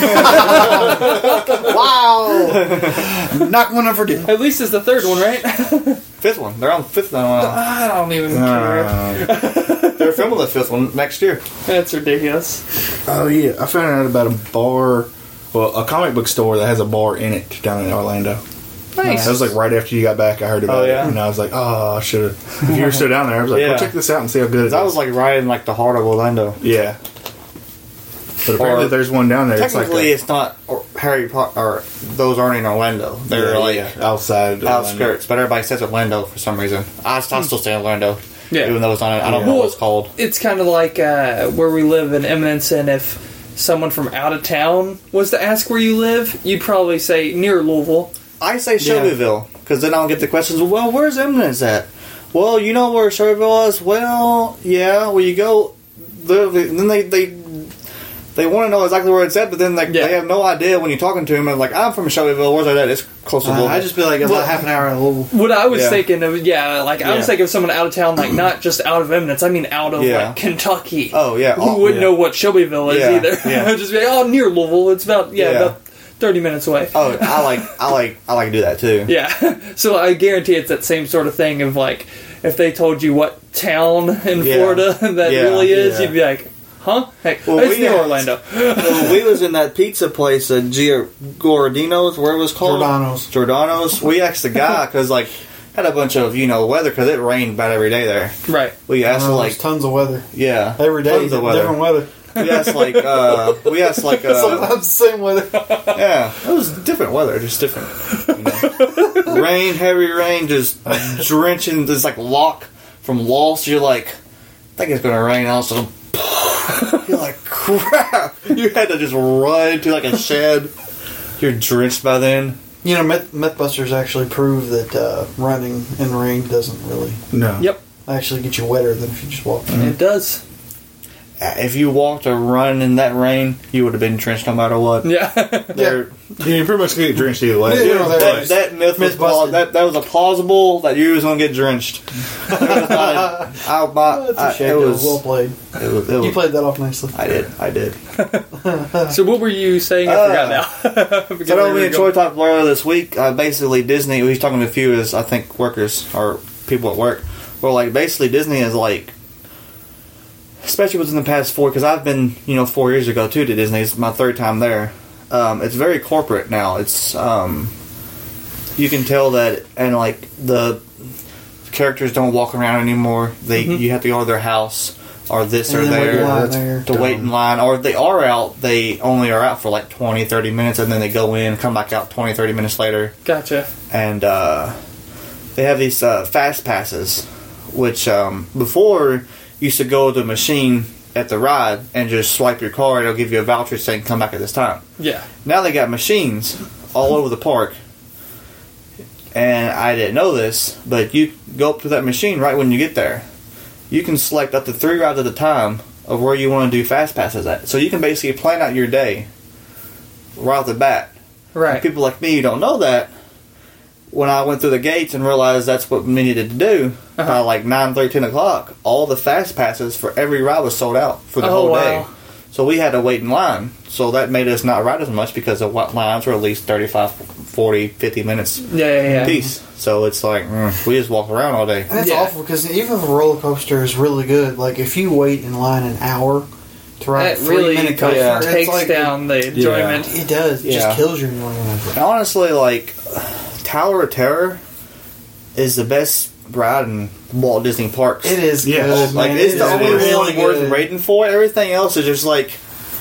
[SPEAKER 4] Wow! Not one for do.
[SPEAKER 1] At least it's the third one, right?
[SPEAKER 2] Fifth one. They're on the fifth one. now.
[SPEAKER 1] I don't even care.
[SPEAKER 3] Uh,
[SPEAKER 2] They're filming the fifth one next year.
[SPEAKER 1] That's ridiculous.
[SPEAKER 3] oh yeah, I found out about a bar, well, a comic book store that has a bar in it down in Orlando.
[SPEAKER 1] Nice.
[SPEAKER 3] That was like right after you got back. I heard about
[SPEAKER 2] Oh, yeah?
[SPEAKER 3] it, and I was like, "Oh, I should have." If you were still down there, I was like,
[SPEAKER 2] Yeah.
[SPEAKER 3] "Go check this out and see how good it is."
[SPEAKER 2] That was like right in like the heart of Orlando.
[SPEAKER 3] yeah. But apparently,
[SPEAKER 2] Or-
[SPEAKER 3] there's one down there. It's like
[SPEAKER 2] Technically,
[SPEAKER 3] a,
[SPEAKER 2] it's not or Harry Potter. Or those aren't in Orlando. They're
[SPEAKER 3] yeah,
[SPEAKER 2] like
[SPEAKER 3] yeah, outside of Orlando.
[SPEAKER 2] outskirts, but everybody says Orlando for some reason. I, I still say Orlando,
[SPEAKER 1] Yeah.
[SPEAKER 2] even though it's not. I don't
[SPEAKER 3] Yeah.
[SPEAKER 2] know what it's called.
[SPEAKER 1] It's kind of like uh, where we live in Eminence, and if someone from out of town was to ask where you live, you'd probably say near Louisville.
[SPEAKER 2] I say Shelbyville, because then I'll get the questions, well, where's Eminence at? Well, you know where Shelbyville is? Well, yeah, well, you go, then they, they, they want to know exactly where it's at, but then like,
[SPEAKER 1] Yeah.
[SPEAKER 2] they have no idea when you're talking to them, and like, I'm from Shelbyville, where's that at? It's close to
[SPEAKER 4] Uh,
[SPEAKER 2] Louisville.
[SPEAKER 4] I just feel like it's
[SPEAKER 1] Well-
[SPEAKER 4] about half an hour out of Louisville.
[SPEAKER 1] What I was
[SPEAKER 2] Yeah.
[SPEAKER 1] thinking of, yeah, like I
[SPEAKER 2] Yeah.
[SPEAKER 1] was thinking of someone out of town, like not just out of Eminence, I mean out of
[SPEAKER 2] Yeah.
[SPEAKER 1] like Kentucky.
[SPEAKER 2] Oh, yeah.
[SPEAKER 1] Who
[SPEAKER 2] Oh,
[SPEAKER 1] wouldn't
[SPEAKER 2] yeah.
[SPEAKER 1] know what Shelbyville is
[SPEAKER 2] Yeah,
[SPEAKER 1] either.
[SPEAKER 2] yeah.
[SPEAKER 1] Just be like, oh, near Louisville. It's about, yeah,
[SPEAKER 2] Yeah.
[SPEAKER 1] about thirty minutes away.
[SPEAKER 2] Oh, I like, I like, I like to do that too.
[SPEAKER 1] Yeah. So I guarantee it's that same sort of thing of like, if they told you what town in
[SPEAKER 2] Yeah.
[SPEAKER 1] Florida that
[SPEAKER 2] Yeah,
[SPEAKER 1] really is,
[SPEAKER 3] yeah.
[SPEAKER 1] you'd be like, huh? Hey,
[SPEAKER 2] Well,
[SPEAKER 1] it's
[SPEAKER 2] we
[SPEAKER 1] near
[SPEAKER 2] had-
[SPEAKER 1] Orlando.
[SPEAKER 2] Well, we was in that pizza place, uh, Giordano's, where it was called
[SPEAKER 4] Giordano's.
[SPEAKER 2] Giordano's. We asked the guy because like had a bunch of you know weather because it rained about every day there.
[SPEAKER 1] Right.
[SPEAKER 2] We asked
[SPEAKER 4] Uh,
[SPEAKER 2] like
[SPEAKER 4] there's tons of weather.
[SPEAKER 2] yeah
[SPEAKER 4] Every day,
[SPEAKER 2] tons of weather.
[SPEAKER 4] different weather.
[SPEAKER 2] We asked like uh, we asked like uh,
[SPEAKER 4] Sometimes the same weather.
[SPEAKER 2] yeah it was different weather, just different. You know. Rain, heavy rain, just drenching. There's like lock from Lost. You're like, I think it's gonna rain. Also, you're like crap. You had to just run to like a shed. You're drenched by then.
[SPEAKER 4] You know, Myth- Mythbusters actually prove that uh, running in rain doesn't really
[SPEAKER 3] No.
[SPEAKER 1] Yep.
[SPEAKER 4] actually get you wetter than if you just walk.
[SPEAKER 1] It does.
[SPEAKER 2] If you walked or run in that rain, you would have been drenched no matter what.
[SPEAKER 1] Yeah.
[SPEAKER 2] There-
[SPEAKER 3] You pretty much get drenched either way.
[SPEAKER 4] Yeah, you know, there-
[SPEAKER 2] that, that myth was
[SPEAKER 4] Myth
[SPEAKER 2] plau-
[SPEAKER 4] busted.
[SPEAKER 2] that, that was a plausible that you was gonna get drenched. It was not a- I, my,
[SPEAKER 4] That's a
[SPEAKER 2] I-
[SPEAKER 4] shame.
[SPEAKER 2] it
[SPEAKER 4] though.
[SPEAKER 2] was.
[SPEAKER 4] well played.
[SPEAKER 2] It was, it was
[SPEAKER 4] You played that off nicely.
[SPEAKER 2] I did. I did.
[SPEAKER 1] So what were you saying? I
[SPEAKER 2] Uh,
[SPEAKER 1] forgot now. I forget
[SPEAKER 2] So I
[SPEAKER 1] where
[SPEAKER 2] know
[SPEAKER 1] we
[SPEAKER 2] me
[SPEAKER 1] were
[SPEAKER 2] and
[SPEAKER 1] going.
[SPEAKER 2] Troy talked earlier this week. Uh, basically, Disney. We was talking to a few as I think workers or people at work. Were like basically Disney is like, especially within the past four. Because I've been you know four years ago too to Disney. It's my third time there. Um, it's very corporate now. It's um, you can tell that, and like the characters don't walk around anymore. They you have to go to their house or this
[SPEAKER 4] And
[SPEAKER 2] or
[SPEAKER 4] then wait in
[SPEAKER 2] there
[SPEAKER 4] line there.
[SPEAKER 2] to wait in line, or if they are out, they only are out for like twenty, thirty minutes, and then they go in, come back out twenty, thirty minutes later,
[SPEAKER 1] Gotcha.
[SPEAKER 2] and uh, they have these uh, fast passes, which um, before used to go to the machine at the ride and just swipe your card, and it'll give you a voucher saying come back at this time.
[SPEAKER 1] Yeah.
[SPEAKER 2] Now they got machines all over the park, and I didn't know this, but you go up to that machine right when you get there. You can select up to three rides at a time of where you want to do fast passes at. So you can basically plan out your day right off the bat.
[SPEAKER 1] Right.
[SPEAKER 2] People like me who don't know that, when I went through the gates and realized that's what we needed to do,
[SPEAKER 1] Uh-huh.
[SPEAKER 2] by like nine thirty, ten o'clock, all the fast passes for every ride was sold out for the
[SPEAKER 1] Oh,
[SPEAKER 2] whole
[SPEAKER 1] wow.
[SPEAKER 2] day. So we had to wait in line. So that made us not ride as much because the wa- lines were at least thirty-five, forty, fifty minutes
[SPEAKER 1] Yeah, yeah, yeah.
[SPEAKER 2] piece. So it's like, mm, we just walk around all day.
[SPEAKER 4] And it's
[SPEAKER 1] Yeah.
[SPEAKER 4] awful because even if a roller coaster is really good, like if you wait in line an hour to ride a
[SPEAKER 1] That
[SPEAKER 4] three
[SPEAKER 1] really
[SPEAKER 4] minute
[SPEAKER 1] kind
[SPEAKER 4] coaster,
[SPEAKER 1] of
[SPEAKER 4] it's
[SPEAKER 1] takes
[SPEAKER 4] like,
[SPEAKER 1] down the enjoyment.
[SPEAKER 4] It does. It
[SPEAKER 2] Yeah.
[SPEAKER 4] just kills your enjoyment.
[SPEAKER 2] And honestly, like, Tower of Terror is the best ride in Walt Disney Parks.
[SPEAKER 4] It is
[SPEAKER 3] Yeah.
[SPEAKER 4] good.
[SPEAKER 2] Like,
[SPEAKER 4] man.
[SPEAKER 2] it's
[SPEAKER 4] It
[SPEAKER 2] the
[SPEAKER 4] is
[SPEAKER 2] only
[SPEAKER 4] really
[SPEAKER 2] one worth
[SPEAKER 4] good.
[SPEAKER 2] rating for. Everything else is just like,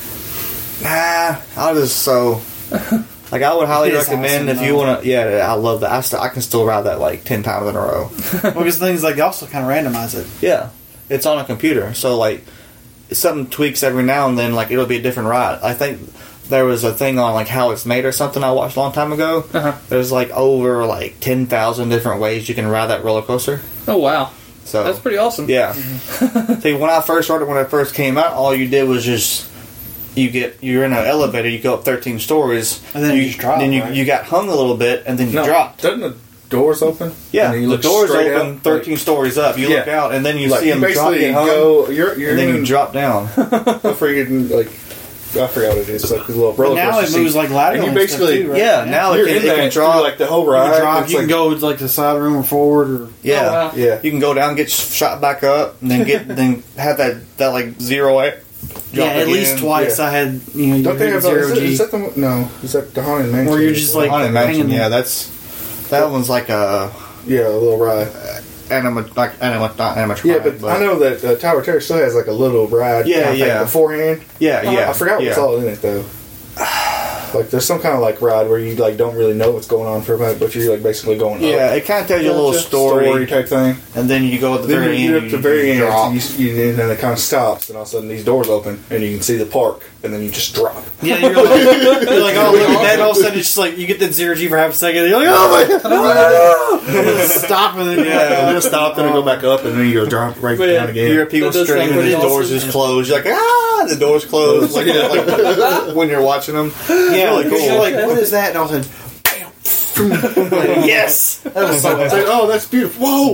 [SPEAKER 2] nah, I just so. Like, I would highly
[SPEAKER 4] It is
[SPEAKER 2] recommend
[SPEAKER 4] awesome,
[SPEAKER 2] if you
[SPEAKER 4] though.
[SPEAKER 2] want to. Yeah, I love that. I, st- I can still ride that like ten times in a row.
[SPEAKER 4] Well, because things like also kind of randomize it.
[SPEAKER 2] Yeah, it's on a computer, so like something tweaks every now and then. Like it'll be a different ride. I think there was a thing on like how it's made or something I watched a long time ago.
[SPEAKER 1] Uh-huh.
[SPEAKER 2] There's like over like ten thousand different ways you can ride that roller coaster.
[SPEAKER 1] Oh, wow.
[SPEAKER 2] So
[SPEAKER 1] That's pretty awesome.
[SPEAKER 2] yeah. See, when I first started, when it first came out, all you did was just you get you're in an elevator, you go up thirteen stories,
[SPEAKER 4] And then you just drop,
[SPEAKER 2] Then you
[SPEAKER 4] right?
[SPEAKER 2] you got hung a little bit, and then you
[SPEAKER 3] No,
[SPEAKER 2] dropped.
[SPEAKER 3] Doesn't the doors open?
[SPEAKER 2] Yeah,
[SPEAKER 3] And then you
[SPEAKER 2] the
[SPEAKER 3] look
[SPEAKER 2] doors
[SPEAKER 3] straight
[SPEAKER 2] open
[SPEAKER 3] out,
[SPEAKER 2] thirteen
[SPEAKER 3] like-
[SPEAKER 2] stories up. You look
[SPEAKER 3] Yeah.
[SPEAKER 2] out, and then you
[SPEAKER 3] Like,
[SPEAKER 2] see
[SPEAKER 3] you
[SPEAKER 2] them drop,
[SPEAKER 3] basically
[SPEAKER 2] get hung,
[SPEAKER 3] go. You're, you're
[SPEAKER 2] and then you
[SPEAKER 3] in
[SPEAKER 2] drop down.
[SPEAKER 3] a freaking like I forgot what it is. It's like a little roller
[SPEAKER 4] But now
[SPEAKER 3] coaster
[SPEAKER 4] it moves
[SPEAKER 3] seat.
[SPEAKER 4] like ladder.
[SPEAKER 3] And you
[SPEAKER 4] and stuff,
[SPEAKER 3] basically-
[SPEAKER 4] too, right?
[SPEAKER 2] Yeah, now
[SPEAKER 3] You're
[SPEAKER 2] it
[SPEAKER 3] in
[SPEAKER 2] can, it
[SPEAKER 3] there
[SPEAKER 2] can
[SPEAKER 3] through,
[SPEAKER 2] drop.
[SPEAKER 3] like the whole
[SPEAKER 4] You
[SPEAKER 3] ride.
[SPEAKER 4] can drive.
[SPEAKER 3] It's
[SPEAKER 4] You
[SPEAKER 3] like-
[SPEAKER 4] can go like to the side room or forward or.
[SPEAKER 2] Yeah,
[SPEAKER 1] Oh, wow.
[SPEAKER 3] Yeah.
[SPEAKER 2] you can go down, get shot back up, and then get then have that that like zero. A,
[SPEAKER 4] Yeah,
[SPEAKER 2] drop
[SPEAKER 4] at least
[SPEAKER 2] again.
[SPEAKER 4] twice
[SPEAKER 3] Yeah.
[SPEAKER 4] I had, you know,
[SPEAKER 3] Don't they
[SPEAKER 4] you
[SPEAKER 3] have
[SPEAKER 4] zero
[SPEAKER 3] is, it,
[SPEAKER 4] G.
[SPEAKER 3] is that the one- no? Is that the Haunted Mansion?
[SPEAKER 4] Where you're just like-
[SPEAKER 2] Haunted Mansion.
[SPEAKER 4] hanging-
[SPEAKER 2] Yeah, that's that one's like a
[SPEAKER 3] yeah, a little ride.
[SPEAKER 2] anima like anima not animatronic.
[SPEAKER 3] Yeah, but, I know that uh, Tower of Terror still has like a little ride.
[SPEAKER 2] Yeah,
[SPEAKER 3] kinda thing
[SPEAKER 2] yeah.
[SPEAKER 3] beforehand.
[SPEAKER 2] Yeah,
[SPEAKER 3] Uh,
[SPEAKER 2] yeah.
[SPEAKER 3] I forgot
[SPEAKER 2] yeah.
[SPEAKER 3] what's all in it though. Like there's some kind of like ride where you like don't really know what's going on for a minute, but you're like basically going
[SPEAKER 2] Yeah,
[SPEAKER 3] up.
[SPEAKER 2] it kind of tells you a little
[SPEAKER 3] Gotcha.
[SPEAKER 2] story,
[SPEAKER 3] story type thing.
[SPEAKER 2] and then you go at the
[SPEAKER 3] Then
[SPEAKER 2] very
[SPEAKER 3] you
[SPEAKER 2] end.
[SPEAKER 3] get up to the
[SPEAKER 2] you-
[SPEAKER 3] very
[SPEAKER 2] you
[SPEAKER 3] end,
[SPEAKER 2] drop.
[SPEAKER 3] you, you, and then it kind of stops, and all of a sudden these doors open, and you can see the park, and then you just drop.
[SPEAKER 2] Yeah, you're like, you're like, oh, look at that. All of a sudden, it's just like you get that zero G for half a second. And you're like, oh my god!
[SPEAKER 4] Stop and then
[SPEAKER 3] Yeah, and then stop, then go back up, and then you drop right
[SPEAKER 1] But
[SPEAKER 3] down
[SPEAKER 1] yeah,
[SPEAKER 3] again.
[SPEAKER 2] You hear people
[SPEAKER 1] That does sound
[SPEAKER 2] screaming,
[SPEAKER 1] pretty
[SPEAKER 2] the doors
[SPEAKER 1] awesome.
[SPEAKER 2] just close. You're like, ah, the doors close. Like, like, when you're watching them.
[SPEAKER 4] Yeah,
[SPEAKER 2] Really
[SPEAKER 4] because
[SPEAKER 2] cool.
[SPEAKER 4] you're like, what is that? And all of a sudden, bam!
[SPEAKER 2] Yes!
[SPEAKER 4] That was so
[SPEAKER 3] It's like, oh, that's beautiful. Whoa!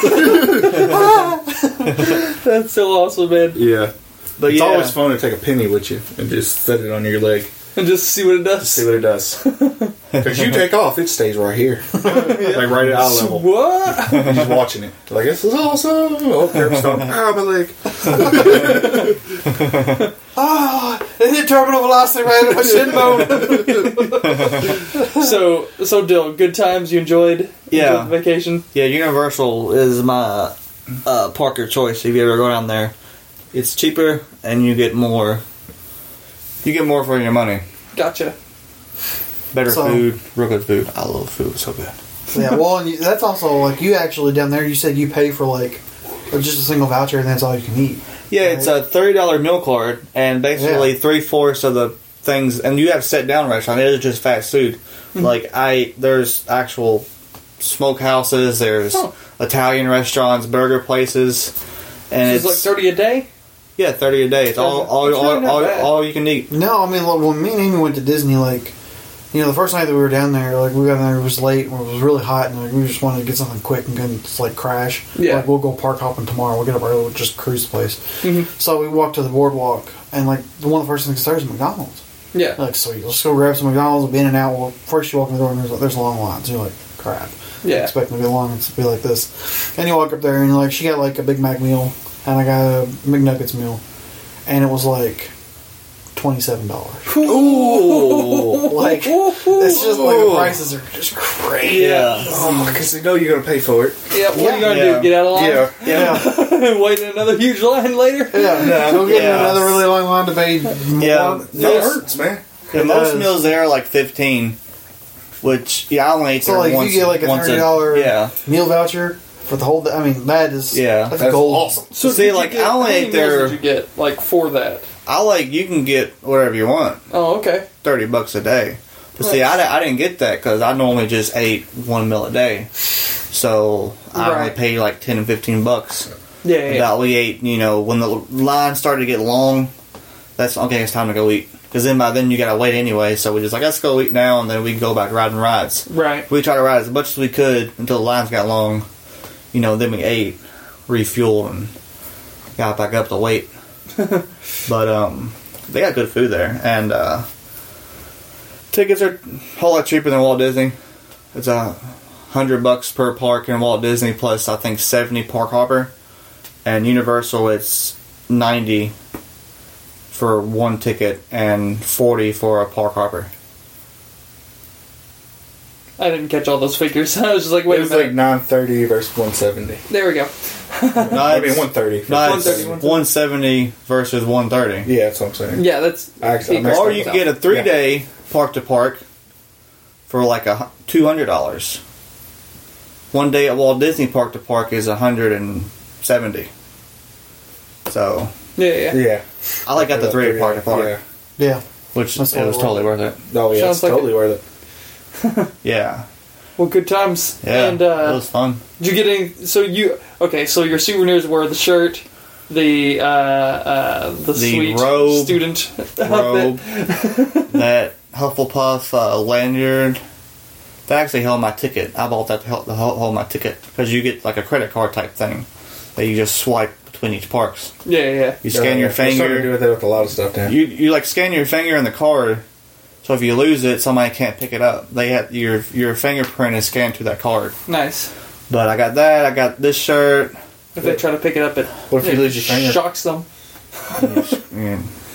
[SPEAKER 1] That's so awesome, man.
[SPEAKER 3] Yeah.
[SPEAKER 2] But
[SPEAKER 3] It's
[SPEAKER 2] yeah,
[SPEAKER 3] always fun to take a penny with you and just set it on your leg.
[SPEAKER 1] And just see what it does.
[SPEAKER 3] See what it does. Because you take off, it stays right here. Like right at eye level.
[SPEAKER 1] What?
[SPEAKER 3] You're just watching it. Like, this is awesome. Oh, curb stop. Ah, my leg.
[SPEAKER 4] ah, it hit terminal velocity right into my shin bone.
[SPEAKER 1] So, so Dill, good times. You enjoyed?
[SPEAKER 2] Yeah.
[SPEAKER 1] Enjoyed the vacation.
[SPEAKER 2] yeah, Universal is my uh, park of choice. If you ever go down there, it's cheaper and you get more. You get more for your money.
[SPEAKER 1] Gotcha.
[SPEAKER 2] Better
[SPEAKER 4] So-
[SPEAKER 2] food, real good food. I love food. It's so good.
[SPEAKER 4] Yeah, well, and you, that's also like you actually down there. You said you pay for like just a single voucher, and that's all you can eat.
[SPEAKER 2] Yeah, it's a thirty dollar meal card, and basically
[SPEAKER 4] Yeah.
[SPEAKER 2] three fourths of the things. And you have sit down restaurant. It is just fast food.
[SPEAKER 1] Mm-hmm.
[SPEAKER 2] Like I, there's actual smokehouses. There's
[SPEAKER 1] Oh.
[SPEAKER 2] Italian restaurants, burger places, and
[SPEAKER 1] It's
[SPEAKER 2] it's,
[SPEAKER 1] like thirty a day.
[SPEAKER 2] yeah, thirty a day. It's all all
[SPEAKER 1] It's really
[SPEAKER 2] all,
[SPEAKER 1] not
[SPEAKER 2] all,
[SPEAKER 1] bad.
[SPEAKER 2] all you can eat.
[SPEAKER 4] No, I mean, look, when me and Amy went to Disney, like, you know, the first night that we were down there, like, we got there, it was late, and it was really hot, and like, we just wanted to get something quick and couldn't just, like, crash.
[SPEAKER 1] Yeah.
[SPEAKER 4] Like, we'll go park hopping tomorrow. We'll get up early, we'll just cruise the place.
[SPEAKER 1] Mhm.
[SPEAKER 4] So we walked to the boardwalk, and, like, the one of the first things there is McDonald's.
[SPEAKER 1] Yeah.
[SPEAKER 4] Like, sweet, let's go grab some McDonald's. We'll be in and out. Well, first you walk in the door, and there's, like, there's long lines. You're like, crap.
[SPEAKER 1] Yeah.
[SPEAKER 4] Expecting to be long, it's to be like this. And you walk up there, and like, she got, like, a Big Mac meal, and I got a McNuggets meal. And it was like twenty-seven dollars.
[SPEAKER 1] Ooh.
[SPEAKER 4] Like, it's just like the prices are just crazy.
[SPEAKER 2] Yeah.
[SPEAKER 3] Oh, because you know you're going to pay for it.
[SPEAKER 1] Yeah. What are you gonna
[SPEAKER 2] Yeah.
[SPEAKER 1] do? Get out of line?
[SPEAKER 3] Yeah.
[SPEAKER 4] Yeah.
[SPEAKER 1] Wait in another huge line later.
[SPEAKER 4] Yeah. Go get in
[SPEAKER 2] Yeah.
[SPEAKER 4] another really long line to pay more.
[SPEAKER 2] Yeah.
[SPEAKER 3] That
[SPEAKER 2] Most-
[SPEAKER 3] hurts, man.
[SPEAKER 2] Yeah,
[SPEAKER 4] It
[SPEAKER 2] most
[SPEAKER 4] does.
[SPEAKER 2] meals there are like fifteen, which yeah, I only eat
[SPEAKER 4] So,
[SPEAKER 2] there
[SPEAKER 4] like,
[SPEAKER 2] once.
[SPEAKER 4] you get like a
[SPEAKER 2] once
[SPEAKER 4] thirty dollars
[SPEAKER 2] yeah.
[SPEAKER 4] meal voucher for the whole day. I mean, that is,
[SPEAKER 2] Yeah.
[SPEAKER 4] that's,
[SPEAKER 3] That's
[SPEAKER 4] gold.
[SPEAKER 3] awesome.
[SPEAKER 1] So
[SPEAKER 2] See,
[SPEAKER 1] did you
[SPEAKER 2] like,
[SPEAKER 1] get-
[SPEAKER 2] I only
[SPEAKER 1] how many
[SPEAKER 2] ate there-
[SPEAKER 1] meals Did you get like for that?
[SPEAKER 2] I like you can get whatever you want,
[SPEAKER 1] Oh, okay.
[SPEAKER 2] thirty bucks a day. But see, I, di- I didn't get that because I normally just ate one meal a day, so I only
[SPEAKER 1] Right.
[SPEAKER 2] paid like ten and fifteen bucks.
[SPEAKER 1] Yeah. yeah, yeah.
[SPEAKER 2] That we ate, you know, when the line started to get long. That's okay. It's time to go eat because then by then you gotta wait anyway. So we just like let's go eat now, and then we can go back riding rides.
[SPEAKER 1] Right.
[SPEAKER 2] We tried to ride as much as we could until the lines got long. You know, then we ate, refueled, and got back up to wait. But um, they got good food there, and uh, tickets are a whole lot cheaper than Walt Disney. It's a hundred bucks per park in Walt Disney, plus I think seventy park hopper, and Universal it's ninety for one ticket and forty for a park hopper.
[SPEAKER 1] I didn't catch all those figures. I was just like, wait
[SPEAKER 3] It
[SPEAKER 1] a
[SPEAKER 3] was
[SPEAKER 1] minute.
[SPEAKER 3] like nine thirty versus one seventy.
[SPEAKER 1] There we go.
[SPEAKER 2] No,
[SPEAKER 3] I mean
[SPEAKER 2] it's-
[SPEAKER 3] one thirty.
[SPEAKER 2] no,
[SPEAKER 1] one
[SPEAKER 2] it's
[SPEAKER 1] thirty,
[SPEAKER 2] one seventy versus one thirty.
[SPEAKER 3] Yeah, that's what I'm saying.
[SPEAKER 1] Yeah, that's.
[SPEAKER 3] Actually, I
[SPEAKER 1] equal.
[SPEAKER 3] messed
[SPEAKER 2] Or
[SPEAKER 3] up
[SPEAKER 2] you
[SPEAKER 3] with
[SPEAKER 2] can get a three day park to park for like a two hundred dollars. One day at Walt Disney Park to Park is a hundred and seventy. So
[SPEAKER 1] Yeah, yeah.
[SPEAKER 3] Yeah.
[SPEAKER 2] I like got the three day park to park,
[SPEAKER 3] Yeah.
[SPEAKER 4] Yeah.
[SPEAKER 2] which
[SPEAKER 4] That's
[SPEAKER 2] it was
[SPEAKER 4] totally
[SPEAKER 2] totally worth it.
[SPEAKER 3] Oh, yeah.
[SPEAKER 1] Sounds
[SPEAKER 3] It's
[SPEAKER 1] like
[SPEAKER 3] totally worth it.
[SPEAKER 2] Yeah,
[SPEAKER 1] Well, good times.
[SPEAKER 2] yeah,
[SPEAKER 1] And
[SPEAKER 2] it
[SPEAKER 1] uh,
[SPEAKER 2] was fun.
[SPEAKER 1] did you get any? So you okay? So your souvenirs were the shirt, the uh, uh, the, sweet
[SPEAKER 2] robe,
[SPEAKER 1] student
[SPEAKER 2] Robe,
[SPEAKER 1] outfit.
[SPEAKER 2] that Hufflepuff uh, lanyard. That actually held my ticket. I bought that to help to hold hold my ticket because you get like a credit card type thing that you just swipe between each parks.
[SPEAKER 1] Yeah, yeah, yeah.
[SPEAKER 2] You scan
[SPEAKER 3] Uh,
[SPEAKER 2] your
[SPEAKER 3] we're starting to do
[SPEAKER 2] finger.
[SPEAKER 3] with that with a lot of stuff now.
[SPEAKER 2] You you like scan your finger in the card, so if you lose it, somebody can't pick it up. They have your your fingerprint is scanned to that card.
[SPEAKER 1] Nice.
[SPEAKER 2] But I got that. I got this shirt.
[SPEAKER 1] If they try to pick it up, it
[SPEAKER 3] What if you
[SPEAKER 1] it
[SPEAKER 3] lose your finger?
[SPEAKER 1] Shocks them.
[SPEAKER 2] And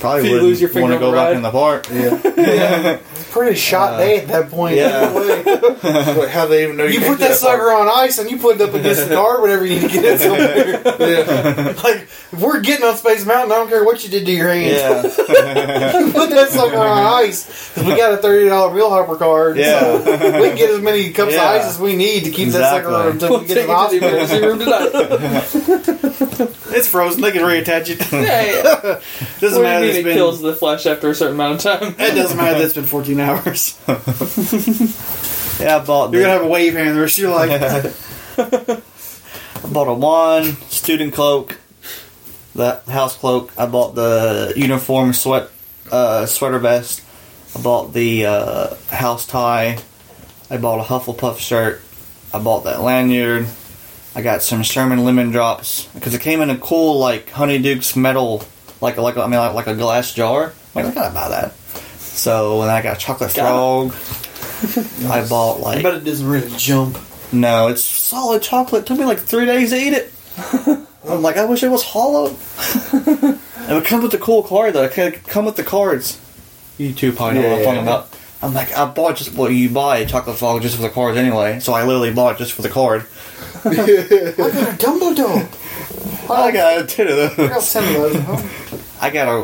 [SPEAKER 2] Probably
[SPEAKER 1] If you
[SPEAKER 2] wouldn't
[SPEAKER 1] lose your finger
[SPEAKER 2] want to
[SPEAKER 1] on
[SPEAKER 2] go
[SPEAKER 1] the
[SPEAKER 2] back
[SPEAKER 1] ride.
[SPEAKER 2] in the park.
[SPEAKER 3] Yeah.
[SPEAKER 4] It's a pretty shot day at that point.
[SPEAKER 2] yeah.
[SPEAKER 3] Like, how they even know you,
[SPEAKER 4] You
[SPEAKER 3] can't
[SPEAKER 4] put
[SPEAKER 3] do
[SPEAKER 4] that sucker
[SPEAKER 3] part?
[SPEAKER 4] on ice and you put it up against the car whenever you need to get it somewhere.
[SPEAKER 3] Yeah.
[SPEAKER 4] Like, if we're getting on Space Mountain, I don't care what you did to your hands.
[SPEAKER 2] Yeah.
[SPEAKER 4] Put that sucker on ice. Because we got a thirty dollar Real Hopper card.
[SPEAKER 2] Yeah.
[SPEAKER 4] So we can get as many cups
[SPEAKER 2] Yeah.
[SPEAKER 4] of ice as we need to keep
[SPEAKER 2] Exactly.
[SPEAKER 4] that sucker until
[SPEAKER 1] We'll
[SPEAKER 4] we get
[SPEAKER 1] take
[SPEAKER 4] to the
[SPEAKER 1] it to the
[SPEAKER 4] hospital.
[SPEAKER 1] emergency room tonight.
[SPEAKER 2] It's frozen. They can reattach it.
[SPEAKER 1] Yeah, yeah.
[SPEAKER 2] Doesn't
[SPEAKER 1] What do
[SPEAKER 2] matter.
[SPEAKER 1] you
[SPEAKER 2] It's
[SPEAKER 1] mean it
[SPEAKER 2] been,
[SPEAKER 1] kills the flesh after a certain amount of time?
[SPEAKER 4] It doesn't matter that it's been fourteen hours.
[SPEAKER 2] yeah, I bought.
[SPEAKER 4] You're
[SPEAKER 2] The,
[SPEAKER 4] going to have a wave hand the rest of your life.
[SPEAKER 2] I bought a wand, student cloak, the house cloak. I bought the uniform sweat uh, sweater vest. I bought the uh, house tie. I bought a Hufflepuff shirt. I bought that lanyard. I got some Sherman lemon drops because it came in a cool like Honeydukes metal, like like I mean like, like a glass jar. I'm like I gotta buy that. So and I got a chocolate
[SPEAKER 1] Got
[SPEAKER 2] frog. I bought
[SPEAKER 4] I
[SPEAKER 2] like
[SPEAKER 4] bet it doesn't really jump.
[SPEAKER 2] no, it's solid chocolate. It took me like three days to eat it. I'm like I wish it was hollow. It would come with the cool card though. It could come with the cards. You two probably know what I'm
[SPEAKER 3] Yeah.
[SPEAKER 2] talking about. I'm like I bought just what you buy a chocolate frog just for the cards anyway. So I literally bought it just for the card.
[SPEAKER 4] I got a Dumbledore.
[SPEAKER 2] I got ten of
[SPEAKER 4] I got
[SPEAKER 2] those.
[SPEAKER 4] ten of those at home.
[SPEAKER 2] I got a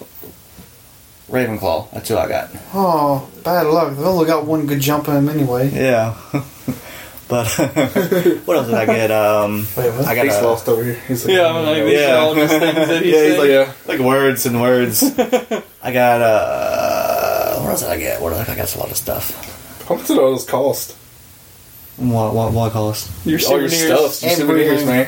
[SPEAKER 2] Ravenclaw. That's who I got.
[SPEAKER 4] Oh, bad luck. They've only got one good jump in them anyway.
[SPEAKER 2] Yeah. But what else did I get? Um,
[SPEAKER 4] Wait, what?
[SPEAKER 2] I got
[SPEAKER 3] He's
[SPEAKER 2] a,
[SPEAKER 3] lost over here. He's like,
[SPEAKER 1] Yeah, I'm like, these
[SPEAKER 2] Yeah.
[SPEAKER 1] are all just things that he's
[SPEAKER 3] yeah, he's
[SPEAKER 1] saying.
[SPEAKER 3] like, yeah.
[SPEAKER 2] like words and words. I got uh, what else did I get? What I got a lot of stuff.
[SPEAKER 3] How much did all this cost?
[SPEAKER 2] What what what cost?
[SPEAKER 1] Your
[SPEAKER 3] All your
[SPEAKER 1] souvenirs.
[SPEAKER 3] stuff. Your souvenirs, man.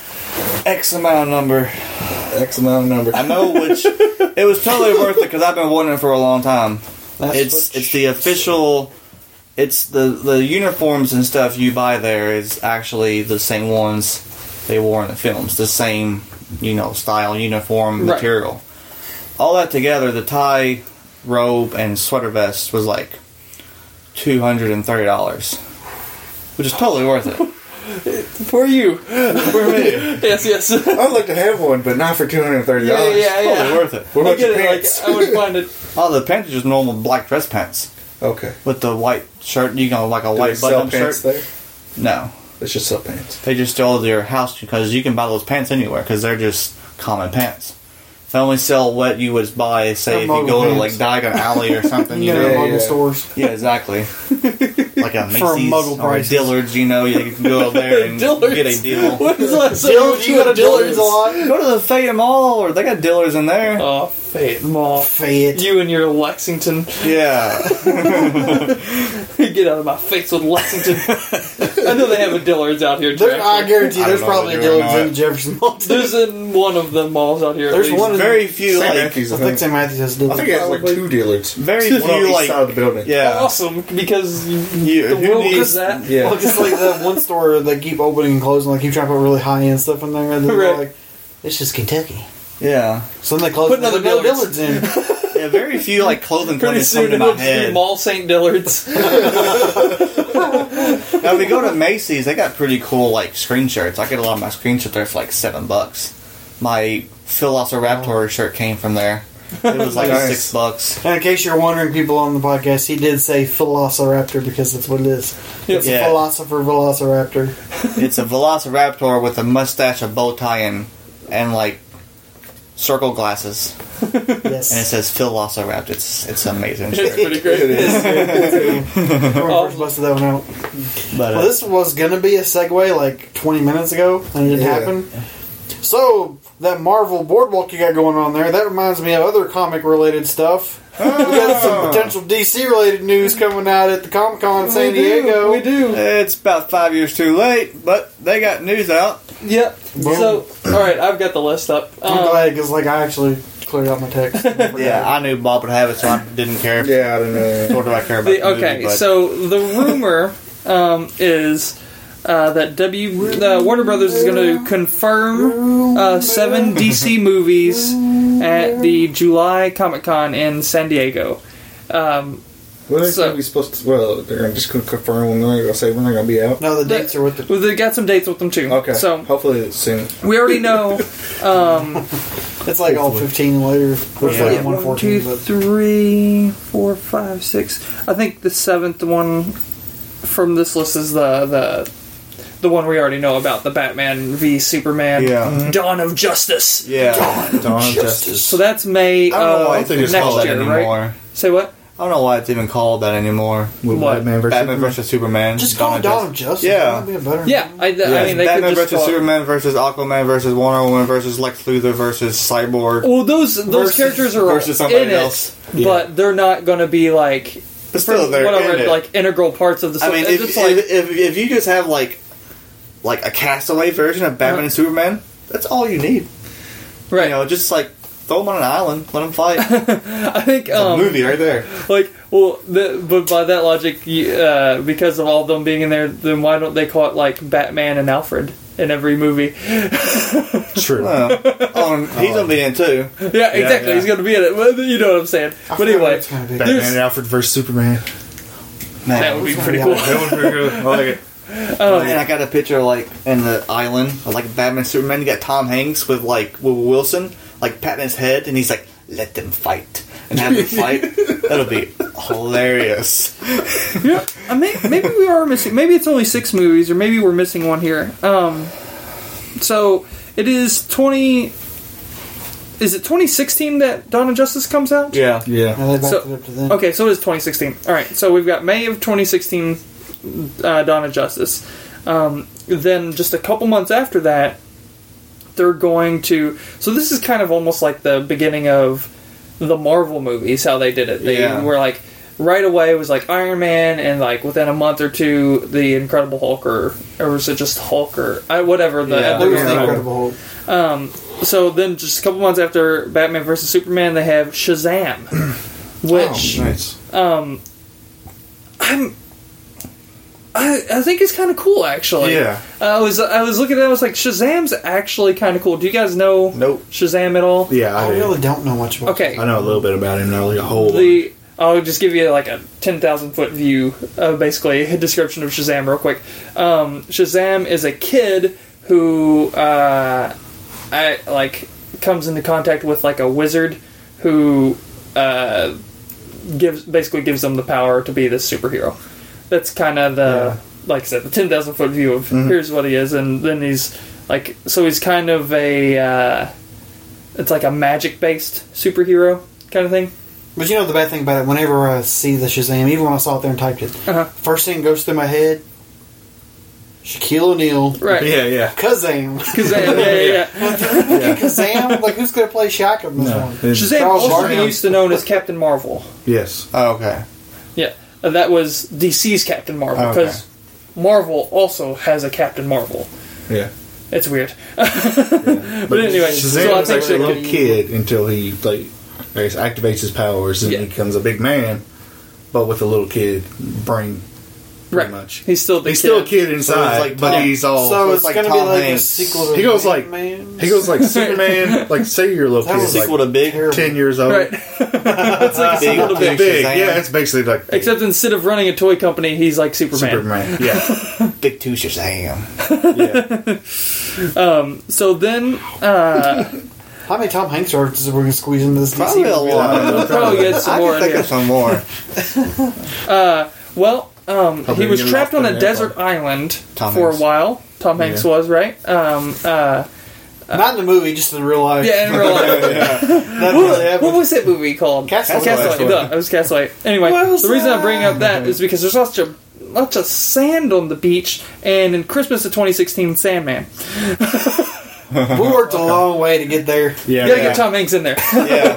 [SPEAKER 2] X amount of number.
[SPEAKER 3] X amount of number.
[SPEAKER 2] I know which. It was totally worth it because I've been wanting it for a long time.
[SPEAKER 4] That's
[SPEAKER 2] It's
[SPEAKER 4] what
[SPEAKER 2] it's the official. It's the the uniforms and stuff you buy there is actually the same ones they wore in the films. The same, you know, style uniform
[SPEAKER 1] Right.
[SPEAKER 2] material. All that together, the tie, robe, and sweater vest was like two hundred and thirty dollars, which is totally worth it.
[SPEAKER 1] For you.
[SPEAKER 3] For me.
[SPEAKER 1] Yes, yes.
[SPEAKER 3] I'd like to have one, but not for two hundred and thirty
[SPEAKER 1] Yeah,
[SPEAKER 3] dollars.
[SPEAKER 1] yeah, yeah.
[SPEAKER 2] Totally worth it.
[SPEAKER 3] What
[SPEAKER 1] I
[SPEAKER 3] about
[SPEAKER 1] get
[SPEAKER 3] your
[SPEAKER 1] it.
[SPEAKER 3] pants?
[SPEAKER 1] Like, I would find it.
[SPEAKER 2] Oh, the pants are just normal black dress pants
[SPEAKER 3] Okay.
[SPEAKER 2] with the white shirt. You know, like a
[SPEAKER 3] Do they
[SPEAKER 2] white
[SPEAKER 3] sell
[SPEAKER 2] button
[SPEAKER 3] pants
[SPEAKER 2] shirt.
[SPEAKER 3] there?
[SPEAKER 2] No,
[SPEAKER 3] It's just sell pants.
[SPEAKER 2] they just sell their house because you can buy those pants anywhere because they're just common pants. They only sell what you would buy, say,
[SPEAKER 4] They're
[SPEAKER 2] if you
[SPEAKER 4] mobile
[SPEAKER 2] go to
[SPEAKER 4] pants.
[SPEAKER 2] like Diagon Alley or something.
[SPEAKER 4] you
[SPEAKER 2] You
[SPEAKER 4] know,
[SPEAKER 2] know,
[SPEAKER 3] Yeah,
[SPEAKER 4] mobile
[SPEAKER 3] yeah.
[SPEAKER 4] stores.
[SPEAKER 2] yeah, exactly. Like a
[SPEAKER 4] For
[SPEAKER 2] Macy's
[SPEAKER 4] muggle
[SPEAKER 2] or a
[SPEAKER 4] prices.
[SPEAKER 2] Dillard's. You know, you can go there and
[SPEAKER 1] Dillard's.
[SPEAKER 2] get a deal.
[SPEAKER 1] When was the last time
[SPEAKER 4] Jill,
[SPEAKER 1] you
[SPEAKER 4] you
[SPEAKER 1] went
[SPEAKER 4] go to Dillard's a lot?
[SPEAKER 2] Go to the Fayette Mall, or they got Dillard's in there.
[SPEAKER 1] Oh, Fayette Mall.
[SPEAKER 4] Fayette.
[SPEAKER 1] You and your Lexington.
[SPEAKER 2] Yeah,
[SPEAKER 1] Get out of my face with Lexington. I know they have a Dillard's out here, too.
[SPEAKER 4] There, I guarantee
[SPEAKER 2] I
[SPEAKER 4] there's
[SPEAKER 2] don't know
[SPEAKER 4] probably a
[SPEAKER 2] if they do or
[SPEAKER 4] Dillard's in
[SPEAKER 2] not.
[SPEAKER 4] Jefferson Mall. too.
[SPEAKER 1] There's in one of the malls out here. at
[SPEAKER 4] There's
[SPEAKER 1] least.
[SPEAKER 4] one in-
[SPEAKER 2] very few
[SPEAKER 3] Saint
[SPEAKER 2] like
[SPEAKER 3] Matthews,
[SPEAKER 4] I
[SPEAKER 3] I
[SPEAKER 4] think
[SPEAKER 3] think.
[SPEAKER 4] Saint Matthews has
[SPEAKER 3] I
[SPEAKER 4] Dillard's.
[SPEAKER 3] think it has like two Dillards.
[SPEAKER 2] very
[SPEAKER 3] One on
[SPEAKER 2] few
[SPEAKER 3] each
[SPEAKER 2] like
[SPEAKER 3] side of the building.
[SPEAKER 2] yeah.
[SPEAKER 1] Awesome, because you,
[SPEAKER 2] You,
[SPEAKER 1] the
[SPEAKER 2] who
[SPEAKER 1] world
[SPEAKER 2] needs
[SPEAKER 1] does that.
[SPEAKER 3] Yeah.
[SPEAKER 4] Well, just like that one store they keep opening and closing, like keep trying to put really high end stuff in there, and then they're
[SPEAKER 1] Right.
[SPEAKER 4] like, "It's just Kentucky."
[SPEAKER 2] Yeah,
[SPEAKER 4] So then they close
[SPEAKER 1] Put
[SPEAKER 4] another
[SPEAKER 1] another
[SPEAKER 4] no Dillard's
[SPEAKER 1] Dillard's.
[SPEAKER 4] in.
[SPEAKER 2] yeah. Very few like clothing
[SPEAKER 1] Pretty
[SPEAKER 2] companies come
[SPEAKER 1] soon
[SPEAKER 2] to
[SPEAKER 1] it'll
[SPEAKER 2] my
[SPEAKER 1] just be
[SPEAKER 2] head.
[SPEAKER 1] Mall Saint Dillard's.
[SPEAKER 2] Now, if we go to Macy's, they got pretty cool like screen shirts. I get a lot of my screen shirts there for like seven bucks. My Velociraptor shirt came from there. It was like
[SPEAKER 3] Nice.
[SPEAKER 2] six bucks.
[SPEAKER 4] And in case you're wondering, people on the podcast, he did say Velociraptor because that's what it is. It's
[SPEAKER 2] Yeah.
[SPEAKER 4] a philosopher Velociraptor.
[SPEAKER 2] It's a Velociraptor with a mustache, a bow tie, and and like circle glasses.
[SPEAKER 4] Yes.
[SPEAKER 2] And it says Velociraptor. It's it's amazing.
[SPEAKER 1] It's
[SPEAKER 2] shirt.
[SPEAKER 1] pretty great.
[SPEAKER 4] When we first busted that one out.
[SPEAKER 2] But uh,
[SPEAKER 4] Well, this was going to be a segue like twenty minutes ago, and it didn't
[SPEAKER 3] Yeah.
[SPEAKER 4] happen. So, that Marvel Boardwalk you got going on there, that reminds me of other comic-related stuff. We got some potential D C-related news coming out at the Comic-Con in San
[SPEAKER 1] We do,
[SPEAKER 4] Diego.
[SPEAKER 1] We do.
[SPEAKER 2] it's about five years too late, but they got news out.
[SPEAKER 1] Yep.
[SPEAKER 4] Boom.
[SPEAKER 1] So, all right, I've got the list up.
[SPEAKER 4] I'm
[SPEAKER 1] Um,
[SPEAKER 4] glad, because like, I actually cleared out my text.
[SPEAKER 2] Yeah, I knew Bob would have it, so I didn't care.
[SPEAKER 3] Yeah, I don't know.
[SPEAKER 2] Nor do I care about
[SPEAKER 1] the,
[SPEAKER 2] the movie,
[SPEAKER 1] okay,
[SPEAKER 2] but
[SPEAKER 1] so the rumor um, is uh, that W uh, Warner Brothers is going to confirm uh, seven D C movies at the July Comic Con in San Diego. Um,
[SPEAKER 3] What are they
[SPEAKER 1] So-
[SPEAKER 3] gonna be supposed to? Well, they're just going to confirm when they're going to say when they're going to be out.
[SPEAKER 4] No, the dates are with the...
[SPEAKER 1] well, they got some dates with them too.
[SPEAKER 3] Okay.
[SPEAKER 1] So
[SPEAKER 3] hopefully it's soon.
[SPEAKER 1] we already know um,
[SPEAKER 4] It's like all fifteen later. Looks
[SPEAKER 2] Yeah.
[SPEAKER 4] like
[SPEAKER 1] Yeah,
[SPEAKER 4] one
[SPEAKER 1] one,
[SPEAKER 4] fourteen.
[SPEAKER 1] two,
[SPEAKER 4] But
[SPEAKER 1] three, four, five, six. I think the seventh one from this list is the the the one we already know about, the Batman v Superman,
[SPEAKER 2] Yeah.
[SPEAKER 1] Dawn of Justice.
[SPEAKER 2] Yeah.
[SPEAKER 3] Dawn of Justice.
[SPEAKER 1] So that's May
[SPEAKER 2] I don't know
[SPEAKER 1] of
[SPEAKER 2] why
[SPEAKER 3] I think
[SPEAKER 2] it's
[SPEAKER 1] next
[SPEAKER 2] called that
[SPEAKER 1] year,
[SPEAKER 2] anymore.
[SPEAKER 1] right? Say what?
[SPEAKER 2] I don't know why it's even called that anymore.
[SPEAKER 3] With
[SPEAKER 1] What?
[SPEAKER 3] Batman versus
[SPEAKER 2] Batman
[SPEAKER 3] Superman.
[SPEAKER 2] versus Superman.
[SPEAKER 4] just call it Dawn of Justice.
[SPEAKER 2] Yeah.
[SPEAKER 4] That'd be a better
[SPEAKER 1] Yeah,
[SPEAKER 4] name.
[SPEAKER 1] I, I mean they
[SPEAKER 2] Batman
[SPEAKER 1] could just
[SPEAKER 2] versus
[SPEAKER 1] call it-
[SPEAKER 2] Superman versus Aquaman versus Wonder Woman versus Lex Luthor versus Cyborg.
[SPEAKER 1] Well, those those
[SPEAKER 2] Versus-
[SPEAKER 1] characters are
[SPEAKER 2] versus
[SPEAKER 1] in
[SPEAKER 2] somebody
[SPEAKER 1] it,
[SPEAKER 2] else.
[SPEAKER 1] but they're not going to be like
[SPEAKER 2] But still, they're
[SPEAKER 1] whatever,
[SPEAKER 2] in it.
[SPEAKER 1] like integral parts of the
[SPEAKER 2] I
[SPEAKER 1] story.
[SPEAKER 2] mean,
[SPEAKER 1] It's
[SPEAKER 2] if,
[SPEAKER 1] just like
[SPEAKER 2] if, if if you just have like like a castaway version of Batman
[SPEAKER 1] Uh-huh.
[SPEAKER 2] and Superman, that's all you need.
[SPEAKER 1] right.
[SPEAKER 2] You know, just like throw them on an island, let them fight. It's
[SPEAKER 1] I think
[SPEAKER 2] a
[SPEAKER 1] um,
[SPEAKER 2] movie right there.
[SPEAKER 1] like well, the, but by that logic, you, uh, because of all of them being in there, then why don't they call it like Batman and Alfred in every movie?
[SPEAKER 3] True.
[SPEAKER 2] Well, oh, he's gonna be in too.
[SPEAKER 1] Yeah, exactly.
[SPEAKER 2] yeah.
[SPEAKER 1] He's going to be in it. Well, you know what I'm saying.
[SPEAKER 4] I
[SPEAKER 1] But
[SPEAKER 4] forgot what
[SPEAKER 1] anyway,
[SPEAKER 4] it's gonna be.
[SPEAKER 3] Batman
[SPEAKER 1] there's-
[SPEAKER 3] and Alfred versus Superman.
[SPEAKER 2] Man,
[SPEAKER 1] that would be
[SPEAKER 4] It's
[SPEAKER 1] pretty
[SPEAKER 4] gonna
[SPEAKER 1] cool.
[SPEAKER 4] be
[SPEAKER 3] That was pretty good. I like it.
[SPEAKER 2] and I got a picture like in the island of like Batman and Superman. You got Tom Hanks with like Will Wilson, like patting his head, and he's like, "Let them fight," and have them fight. That'll be hilarious.
[SPEAKER 1] Yeah, I mean, maybe we are missing. Maybe it's only six movies, or maybe we're missing one here. Um, so it is twenty. Is it twenty sixteen that Dawn of Justice comes out?
[SPEAKER 2] Yeah,
[SPEAKER 3] Yeah.
[SPEAKER 4] Now they backed
[SPEAKER 1] So-
[SPEAKER 4] it up to them.
[SPEAKER 1] Okay, so it is twenty sixteen. All right, so we've got May of twenty sixteen, uh, Dawn of Justice. Um, then just a couple months after that, they're going to. So this is kind of almost like the beginning of the Marvel movies. How they did it. They
[SPEAKER 2] Yeah.
[SPEAKER 1] were like right away it was like Iron Man, and like within a month or two, the Incredible Hulk, or or was it just Hulk, or uh, whatever the.
[SPEAKER 2] Yeah.
[SPEAKER 4] There was
[SPEAKER 1] the-
[SPEAKER 4] the Incredible Hulk.
[SPEAKER 1] um, so then, just a couple months after Batman versus Superman, they have Shazam, which
[SPEAKER 3] Oh, nice.
[SPEAKER 1] um, I'm. I, I think it's kind of cool, actually.
[SPEAKER 3] Yeah.
[SPEAKER 1] I was I was looking at it. I was like, Shazam's actually kind of cool. Do you guys know
[SPEAKER 2] Nope.
[SPEAKER 1] Shazam at all?
[SPEAKER 3] Yeah, I,
[SPEAKER 4] I
[SPEAKER 3] do.
[SPEAKER 4] really don't know much about
[SPEAKER 1] Okay.
[SPEAKER 3] I know a little bit about him. Not like a whole lot.
[SPEAKER 1] The I'll just give you like a ten thousand foot view, of basically a description of Shazam, real quick. Um, Shazam is a kid who uh, I like comes into contact with like a wizard who uh, gives basically gives them the power to be this superhero. That's kind of the like I said, the ten thousand foot view of here's what he is, and then he's like so he's kind of a uh, it's like a magic based superhero kind of thing.
[SPEAKER 4] But you know the bad thing about it, whenever I see the Shazam, even when I saw it there and typed it,
[SPEAKER 1] Uh-huh.
[SPEAKER 4] first thing goes through my head, Shaquille O'Neal,
[SPEAKER 1] Right.
[SPEAKER 3] Yeah, yeah.
[SPEAKER 4] Kazam.
[SPEAKER 1] Kazam, yeah, yeah, yeah.
[SPEAKER 4] Kazam? Like, who's going to play Shaq in this
[SPEAKER 3] No.
[SPEAKER 4] one?
[SPEAKER 3] it's-
[SPEAKER 1] Shazam
[SPEAKER 4] Charles
[SPEAKER 1] also
[SPEAKER 4] Barkley.
[SPEAKER 1] used to known as Captain Marvel.
[SPEAKER 3] Yes.
[SPEAKER 2] Oh, okay.
[SPEAKER 1] Yeah, and that was D C's Captain Marvel
[SPEAKER 2] Okay.
[SPEAKER 1] because Marvel also has a Captain Marvel.
[SPEAKER 3] Yeah.
[SPEAKER 1] It's weird. But anyway,
[SPEAKER 3] Shazam
[SPEAKER 1] so I
[SPEAKER 3] is
[SPEAKER 1] think
[SPEAKER 3] actually a
[SPEAKER 1] that
[SPEAKER 3] little
[SPEAKER 1] could-
[SPEAKER 3] kid until he like I guess activates his powers and
[SPEAKER 1] Yeah.
[SPEAKER 3] he becomes a big man, but with a little kid brain. Pretty
[SPEAKER 1] right.
[SPEAKER 3] much.
[SPEAKER 1] He's still the
[SPEAKER 3] He's
[SPEAKER 1] kid.
[SPEAKER 3] still a kid inside,
[SPEAKER 2] like
[SPEAKER 3] but
[SPEAKER 2] Tom-
[SPEAKER 3] he's all.
[SPEAKER 4] So
[SPEAKER 2] it's
[SPEAKER 4] it's
[SPEAKER 2] like
[SPEAKER 4] going to be
[SPEAKER 2] Tom
[SPEAKER 4] like
[SPEAKER 2] Hanks.
[SPEAKER 4] a sequel to
[SPEAKER 3] He goes like-
[SPEAKER 4] Man.
[SPEAKER 3] he goes like Superman. Like say you're a little
[SPEAKER 4] That
[SPEAKER 3] kid,
[SPEAKER 4] was
[SPEAKER 2] Sequel
[SPEAKER 3] like
[SPEAKER 2] to Big.
[SPEAKER 4] terrible.
[SPEAKER 3] ten years old.
[SPEAKER 1] Right. It's like a
[SPEAKER 2] Big,
[SPEAKER 1] sequel to
[SPEAKER 2] big.
[SPEAKER 3] Big,
[SPEAKER 2] Shazam.
[SPEAKER 3] yeah, it's basically like
[SPEAKER 1] Except instead of running a toy company, he's like Superman.
[SPEAKER 3] Superman. Yeah,
[SPEAKER 2] Big Two Shazam.
[SPEAKER 3] yeah.
[SPEAKER 1] So then, uh,
[SPEAKER 4] How many Tom Hanks references are we going to squeeze into this D C
[SPEAKER 2] Probably a
[SPEAKER 4] movie?
[SPEAKER 2] lot.
[SPEAKER 1] we'll probably get some
[SPEAKER 2] I
[SPEAKER 1] more
[SPEAKER 2] can
[SPEAKER 1] in
[SPEAKER 2] think
[SPEAKER 1] here.
[SPEAKER 2] of some more.
[SPEAKER 1] Well, um,
[SPEAKER 3] Hope
[SPEAKER 1] he
[SPEAKER 3] they
[SPEAKER 1] was
[SPEAKER 3] get it
[SPEAKER 1] trapped
[SPEAKER 3] off
[SPEAKER 1] on
[SPEAKER 3] the
[SPEAKER 1] a
[SPEAKER 3] airport.
[SPEAKER 1] desert island
[SPEAKER 2] Tom
[SPEAKER 1] for
[SPEAKER 2] Hanks.
[SPEAKER 1] a while. Tom Hanks
[SPEAKER 3] Yeah.
[SPEAKER 1] was, right? Um, uh,
[SPEAKER 4] Not in the movie, just in real life.
[SPEAKER 1] yeah, in real life.
[SPEAKER 4] That really
[SPEAKER 1] What,
[SPEAKER 4] happened.
[SPEAKER 1] what was that movie called?
[SPEAKER 4] Castaway.
[SPEAKER 1] Castaway. Duh, it was Castaway. Anyway,
[SPEAKER 4] Well
[SPEAKER 1] the reason I
[SPEAKER 4] said.
[SPEAKER 1] bring up that is because there's such a lots of sand on the beach, and in Christmas of twenty sixteen, Sandman.
[SPEAKER 4] We worked a long way to get there.
[SPEAKER 3] Yeah,
[SPEAKER 1] You gotta
[SPEAKER 3] yeah.
[SPEAKER 1] get Tom Hanks in there.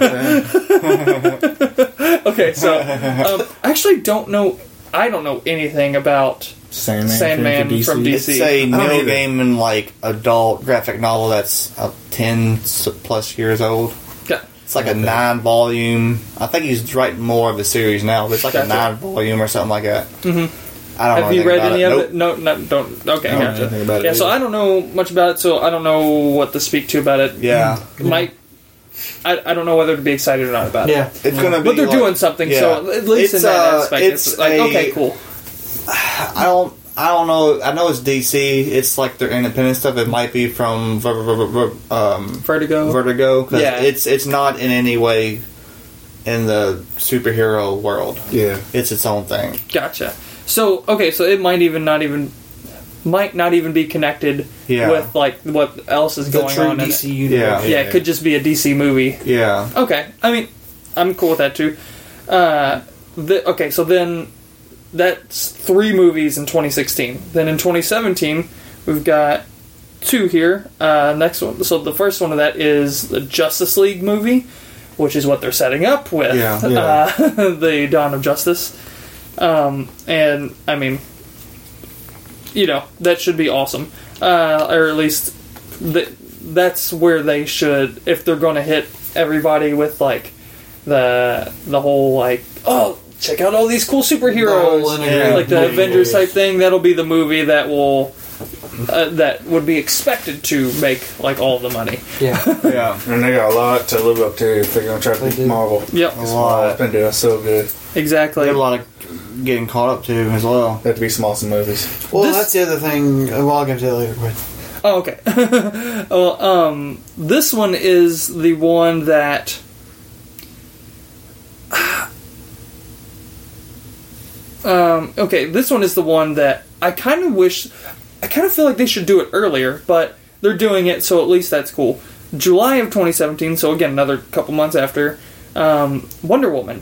[SPEAKER 2] Yeah.
[SPEAKER 1] Okay, so um, I actually don't know. I don't know anything about
[SPEAKER 3] Sandman,
[SPEAKER 1] Sandman
[SPEAKER 3] from
[SPEAKER 1] from
[SPEAKER 3] D
[SPEAKER 1] D
[SPEAKER 3] C.
[SPEAKER 1] C.
[SPEAKER 2] It's a
[SPEAKER 3] I don't
[SPEAKER 2] Neil
[SPEAKER 3] either.
[SPEAKER 2] Gaiman like adult graphic novel that's uh, ten s- plus years old.
[SPEAKER 1] Yeah.
[SPEAKER 2] It's like a nine volume. I think he's writing more of the series now, but it's like
[SPEAKER 1] Gotcha.
[SPEAKER 2] a nine volume or something like that. Mm-hmm. I don't know
[SPEAKER 1] Have you
[SPEAKER 2] anything
[SPEAKER 1] read
[SPEAKER 2] about
[SPEAKER 1] any
[SPEAKER 2] it.
[SPEAKER 1] of
[SPEAKER 2] Nope.
[SPEAKER 1] it? No, no, don't. Okay,
[SPEAKER 3] I don't know
[SPEAKER 1] gotcha.
[SPEAKER 3] anything about it
[SPEAKER 1] yeah, so
[SPEAKER 3] either.
[SPEAKER 1] I don't know much about it, so I don't know what to speak to about it.
[SPEAKER 2] Yeah,
[SPEAKER 1] Might. I, I don't know whether to be excited or not about
[SPEAKER 4] Yeah.
[SPEAKER 1] it.
[SPEAKER 2] it's gonna be.
[SPEAKER 1] But they're
[SPEAKER 2] like-
[SPEAKER 1] doing something,
[SPEAKER 2] yeah.
[SPEAKER 1] so at least
[SPEAKER 2] It's,
[SPEAKER 1] in that
[SPEAKER 2] uh,
[SPEAKER 1] aspect, it's,
[SPEAKER 2] it's
[SPEAKER 1] like,
[SPEAKER 2] a-
[SPEAKER 1] okay, cool.
[SPEAKER 2] I don't. I don't know. I know it's D C. It's like their independent stuff. It might be from ver- ver- ver- ver- um,
[SPEAKER 1] Vertigo.
[SPEAKER 2] Vertigo. 'Cause
[SPEAKER 1] Yeah.
[SPEAKER 2] it's it's not in any way in the superhero world.
[SPEAKER 3] Yeah.
[SPEAKER 2] It's its own thing.
[SPEAKER 1] Gotcha. So okay, so it might even not even might not even be connected
[SPEAKER 2] Yeah.
[SPEAKER 1] with like what else is
[SPEAKER 4] The
[SPEAKER 1] going
[SPEAKER 4] true
[SPEAKER 1] on. in
[SPEAKER 4] D C
[SPEAKER 1] it.
[SPEAKER 4] universe.
[SPEAKER 1] Yeah, it could just be a D C movie.
[SPEAKER 2] Yeah.
[SPEAKER 1] Okay, I mean, I'm cool with that too. Uh, the, okay, so then that's three movies in twenty sixteen. Then in twenty seventeen, we've got two here. Uh, next one. So the first one of that is the Justice League movie, which is what they're setting up with.
[SPEAKER 2] Yeah,
[SPEAKER 3] yeah.
[SPEAKER 1] Uh, the Dawn of Justice. Um, and I mean, you know, that should be awesome. Uh, or at least th- that's where they should, if they're going to hit everybody with like the the whole like, oh, check out all these cool superheroes,
[SPEAKER 4] The whole integrated
[SPEAKER 1] like the
[SPEAKER 4] movie.
[SPEAKER 1] Avengers type thing. That'll be the movie that will uh, that would be expected to make like all the money.
[SPEAKER 4] Yeah.
[SPEAKER 2] Yeah.
[SPEAKER 3] And they got a lot to live up to if they're going to try to
[SPEAKER 4] They
[SPEAKER 3] beat
[SPEAKER 4] do.
[SPEAKER 3] Marvel.
[SPEAKER 1] Yep,
[SPEAKER 2] A lot.
[SPEAKER 3] It's been doing so good.
[SPEAKER 1] exactly.
[SPEAKER 2] They have a lot of getting caught up to as well.
[SPEAKER 3] They have to be some awesome movies.
[SPEAKER 4] Well,
[SPEAKER 1] This-
[SPEAKER 4] that's the other thing. Well, I'll get to that later. But
[SPEAKER 1] Oh, okay. well, um, this one is the one that. Um, okay, this one is the one that I kind of wish. I kind of feel like they should do it earlier, but they're doing it, so at least that's cool. July of twenty seventeen, so again, another couple months after. Um, Wonder Woman.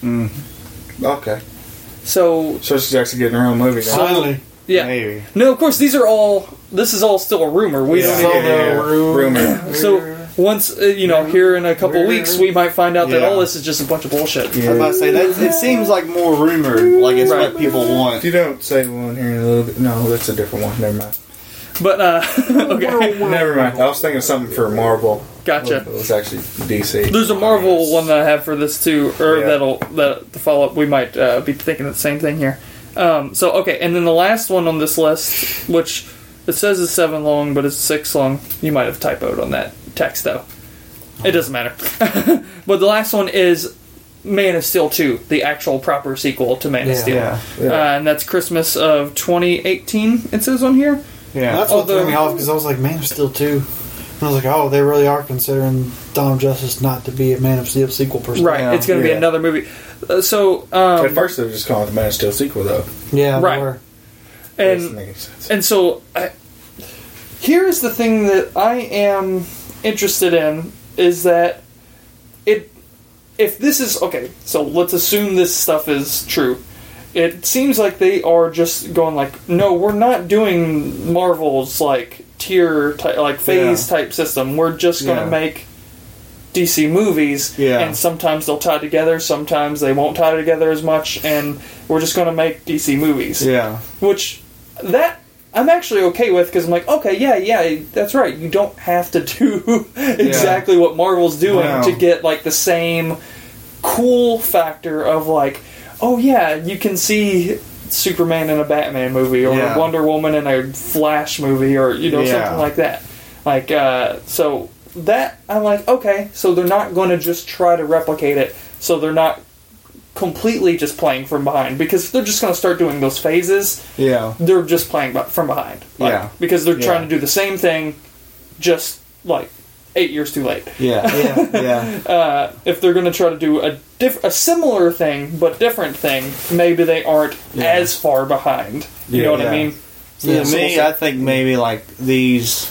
[SPEAKER 3] Okay.
[SPEAKER 1] So,
[SPEAKER 3] So she's actually getting her own movie now.
[SPEAKER 4] finally,
[SPEAKER 1] yeah.
[SPEAKER 2] Maybe.
[SPEAKER 1] No, of course, these are all. This is all still a rumor. We
[SPEAKER 3] Yeah,
[SPEAKER 1] don't
[SPEAKER 3] yeah,
[SPEAKER 1] even
[SPEAKER 3] yeah, yeah. Rumor.
[SPEAKER 1] So once uh, you know, here in a couple weeks, we might find out that
[SPEAKER 2] Yeah.
[SPEAKER 1] all this is just a bunch of bullshit.
[SPEAKER 2] I was about to say that it seems like more rumored, like it's
[SPEAKER 1] Right.
[SPEAKER 2] what people want.
[SPEAKER 3] If you don't say one here in a little bit, no, that's a different one. Never mind.
[SPEAKER 1] But uh, okay,
[SPEAKER 3] Never mind. I was thinking of something for Marvel.
[SPEAKER 1] gotcha.
[SPEAKER 3] It was actually D C.
[SPEAKER 1] There's a Marvel one that I have for this too, or
[SPEAKER 3] Yeah.
[SPEAKER 1] that'll that to follow up. We might uh, be thinking of the same thing here. Um, so okay, and then the last one on this list, which it says is seven long, but it's six long. You might have typoed on that text though. It doesn't matter. But the last one is Man of Steel two, the actual proper sequel to Man of
[SPEAKER 4] Yeah.
[SPEAKER 1] Steel,
[SPEAKER 2] Yeah.
[SPEAKER 3] Yeah.
[SPEAKER 1] Uh, and that's Christmas of twenty eighteen. It says on here.
[SPEAKER 2] Yeah.
[SPEAKER 4] that's what
[SPEAKER 1] Although-
[SPEAKER 4] threw me off because I was like, Man of Steel two. And I was like, oh, they really are considering Dawn of Justice not to be a Man of Steel sequel per se.
[SPEAKER 1] Right,
[SPEAKER 2] Yeah.
[SPEAKER 1] it's going to be
[SPEAKER 3] Yeah.
[SPEAKER 1] another movie. Uh, so, um,
[SPEAKER 3] At first, they were just calling it the Man of Steel sequel, though.
[SPEAKER 4] Yeah,
[SPEAKER 1] Right.
[SPEAKER 4] they were.
[SPEAKER 3] That doesn't
[SPEAKER 1] and
[SPEAKER 3] make any sense.
[SPEAKER 1] and so I, here's the thing that I am interested in is that it if this is okay, so let's assume this stuff is true. It seems like they are just going like, no, we're not doing Marvel's like tier type, like phase
[SPEAKER 2] Yeah.
[SPEAKER 1] type system. We're just going to
[SPEAKER 2] Yeah.
[SPEAKER 1] make D C movies,
[SPEAKER 2] Yeah.
[SPEAKER 1] and sometimes they'll tie together, sometimes they won't tie together as much, and we're just going to make D C movies.
[SPEAKER 2] Yeah.
[SPEAKER 1] Which, that, I'm actually okay with, because I'm like, okay, yeah, yeah, that's right. You don't have to do exactly what Marvel's doing
[SPEAKER 2] No.
[SPEAKER 1] to get, like, the same cool factor of, like, oh, yeah, you can see Superman in a Batman movie, or
[SPEAKER 2] Yeah.
[SPEAKER 1] Wonder Woman in a Flash movie, or, you know,
[SPEAKER 2] Yeah.
[SPEAKER 1] something like that. Like, uh, so, that, I'm like, okay, so they're not going to just try to replicate it, so they're not completely just playing from behind, because if they're just going to start doing those phases,
[SPEAKER 2] Yeah.
[SPEAKER 1] they're just playing bu- from behind. Like,
[SPEAKER 2] Yeah.
[SPEAKER 1] because they're
[SPEAKER 2] Yeah.
[SPEAKER 1] trying to do the same thing, just like eight years too late.
[SPEAKER 2] Yeah.
[SPEAKER 4] Yeah.
[SPEAKER 2] Yeah.
[SPEAKER 1] Uh, if they're going to try to do a diff- a similar thing but different thing, maybe they aren't
[SPEAKER 2] Yeah.
[SPEAKER 1] as far behind. You
[SPEAKER 3] Yeah,
[SPEAKER 1] know what
[SPEAKER 2] yeah.
[SPEAKER 1] I mean?
[SPEAKER 2] See, to
[SPEAKER 4] Yeah.
[SPEAKER 2] me, I think maybe like these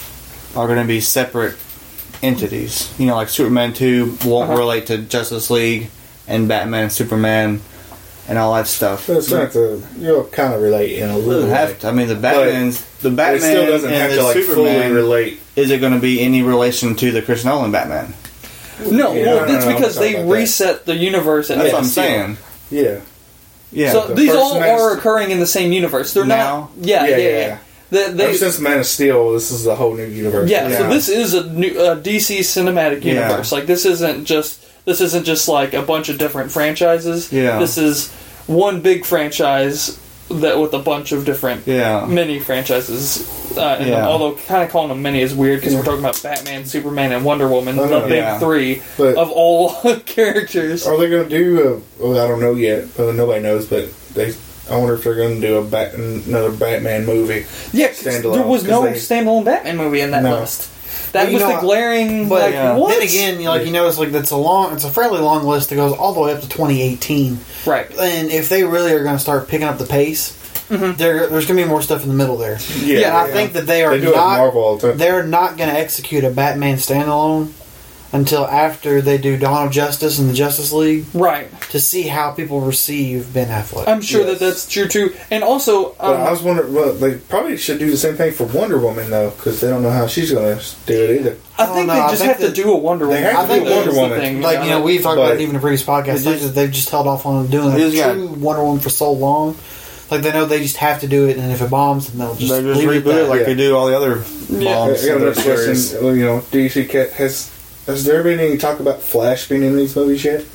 [SPEAKER 2] are going to be separate entities. You know, like Superman two won't
[SPEAKER 1] Uh-huh.
[SPEAKER 2] relate to Justice League and Batman and Superman and all that stuff.
[SPEAKER 3] So it's not to, you'll kind of relate in a
[SPEAKER 2] It
[SPEAKER 3] little
[SPEAKER 2] doesn't
[SPEAKER 3] way.
[SPEAKER 2] have to. I mean, the Batman's the
[SPEAKER 3] But
[SPEAKER 2] Batman
[SPEAKER 3] it still doesn't
[SPEAKER 2] and
[SPEAKER 3] have
[SPEAKER 2] the
[SPEAKER 3] to like fully
[SPEAKER 2] Superman.
[SPEAKER 3] relate.
[SPEAKER 2] Is it going to be any relation to the Chris Nolan Batman?
[SPEAKER 1] No,
[SPEAKER 3] Yeah,
[SPEAKER 1] well,
[SPEAKER 3] no, no,
[SPEAKER 1] that's
[SPEAKER 3] no,
[SPEAKER 1] because
[SPEAKER 3] I'm
[SPEAKER 1] they
[SPEAKER 3] talking about that.
[SPEAKER 1] reset the universe. At
[SPEAKER 2] That's what I'm
[SPEAKER 1] Man of Steel.
[SPEAKER 2] saying.
[SPEAKER 3] Yeah.
[SPEAKER 2] Yeah.
[SPEAKER 1] So
[SPEAKER 3] the
[SPEAKER 1] these
[SPEAKER 3] first
[SPEAKER 1] all
[SPEAKER 3] Man of
[SPEAKER 1] are
[SPEAKER 3] Steel-
[SPEAKER 1] occurring in the same universe. They're
[SPEAKER 2] Now?
[SPEAKER 1] not. Yeah, yeah,
[SPEAKER 3] Yeah,
[SPEAKER 1] yeah.
[SPEAKER 3] yeah,
[SPEAKER 1] yeah.
[SPEAKER 3] yeah.
[SPEAKER 1] They, they,
[SPEAKER 3] Ever since Man of Steel, this is a whole new universe.
[SPEAKER 1] Yeah, so
[SPEAKER 2] Yeah.
[SPEAKER 1] this is a new uh, D C cinematic
[SPEAKER 2] Yeah.
[SPEAKER 1] universe. Like this isn't just this isn't just like a bunch of different franchises.
[SPEAKER 2] Yeah.
[SPEAKER 1] This is one big franchise that with a bunch of different
[SPEAKER 2] Yeah.
[SPEAKER 1] mini franchises. Uh, and
[SPEAKER 2] Yeah.
[SPEAKER 1] although kind of calling them mini is weird because we're talking about Batman, Superman, and Wonder Woman,
[SPEAKER 3] Oh,
[SPEAKER 1] the
[SPEAKER 3] no,
[SPEAKER 1] big
[SPEAKER 2] yeah.
[SPEAKER 1] three
[SPEAKER 3] But-
[SPEAKER 1] of all characters.
[SPEAKER 3] Are they going to do? A, well, I don't know yet. Well, nobody knows, but they I wonder if they're going to do a Bat- another Batman movie.
[SPEAKER 1] Yeah, 'cause
[SPEAKER 3] Standalone,
[SPEAKER 1] there was
[SPEAKER 3] 'cause
[SPEAKER 1] no
[SPEAKER 3] they-
[SPEAKER 1] standalone Batman movie in that
[SPEAKER 3] No.
[SPEAKER 1] list. That
[SPEAKER 4] Well, you
[SPEAKER 1] was
[SPEAKER 4] know
[SPEAKER 1] the
[SPEAKER 4] what?
[SPEAKER 1] glaring.
[SPEAKER 4] But
[SPEAKER 1] like,
[SPEAKER 2] yeah.
[SPEAKER 1] what?
[SPEAKER 4] Then again, you know, like you notice, like that's a long, it's a fairly long list that goes all the way up to twenty eighteen.
[SPEAKER 1] right?
[SPEAKER 4] And if they really are going to start picking up the pace,
[SPEAKER 1] Mm-hmm.
[SPEAKER 4] there, there's going to be more stuff in the middle there.
[SPEAKER 3] Yeah,
[SPEAKER 4] and I
[SPEAKER 3] yeah.
[SPEAKER 4] think that they are
[SPEAKER 3] They do it with
[SPEAKER 4] not.
[SPEAKER 3] Marvel all the time.
[SPEAKER 4] They're not going to execute a Batman standalone until after they do Dawn of Justice and the Justice League
[SPEAKER 1] Right.
[SPEAKER 4] to see how people receive Ben Affleck.
[SPEAKER 1] I'm sure
[SPEAKER 3] Yes.
[SPEAKER 1] that that's true too. And also,
[SPEAKER 3] But
[SPEAKER 1] um,
[SPEAKER 3] I was wondering, well, they probably should do the same thing for Wonder Woman, though, because they don't know how she's going to do it either.
[SPEAKER 1] I
[SPEAKER 4] I don't
[SPEAKER 1] think
[SPEAKER 4] know,
[SPEAKER 1] they
[SPEAKER 4] I
[SPEAKER 1] just
[SPEAKER 4] think
[SPEAKER 1] have to
[SPEAKER 4] that-
[SPEAKER 1] do a Wonder
[SPEAKER 3] They
[SPEAKER 1] Woman.
[SPEAKER 3] have
[SPEAKER 4] to do
[SPEAKER 1] That's
[SPEAKER 3] Wonder
[SPEAKER 1] the
[SPEAKER 3] Woman.
[SPEAKER 1] thing,
[SPEAKER 4] Like,
[SPEAKER 1] yeah.
[SPEAKER 4] you know, we've talked
[SPEAKER 3] But-
[SPEAKER 4] about it even in previous podcasts.
[SPEAKER 2] They
[SPEAKER 4] Like,
[SPEAKER 2] just-
[SPEAKER 4] they've just held off on doing a
[SPEAKER 2] They just
[SPEAKER 4] true Wonder Woman for so long. Like, they know they just have to do it, and if it bombs, then they'll just,
[SPEAKER 2] They just
[SPEAKER 4] leave
[SPEAKER 2] reboot
[SPEAKER 4] it
[SPEAKER 2] it
[SPEAKER 4] at that.
[SPEAKER 2] like
[SPEAKER 3] Yeah.
[SPEAKER 2] they do all the other
[SPEAKER 1] Yeah.
[SPEAKER 3] I
[SPEAKER 2] bombs.
[SPEAKER 3] got another
[SPEAKER 2] and series.
[SPEAKER 3] question. Well, you know, D C Cat has has there been any talk about Flash being in these movies yet?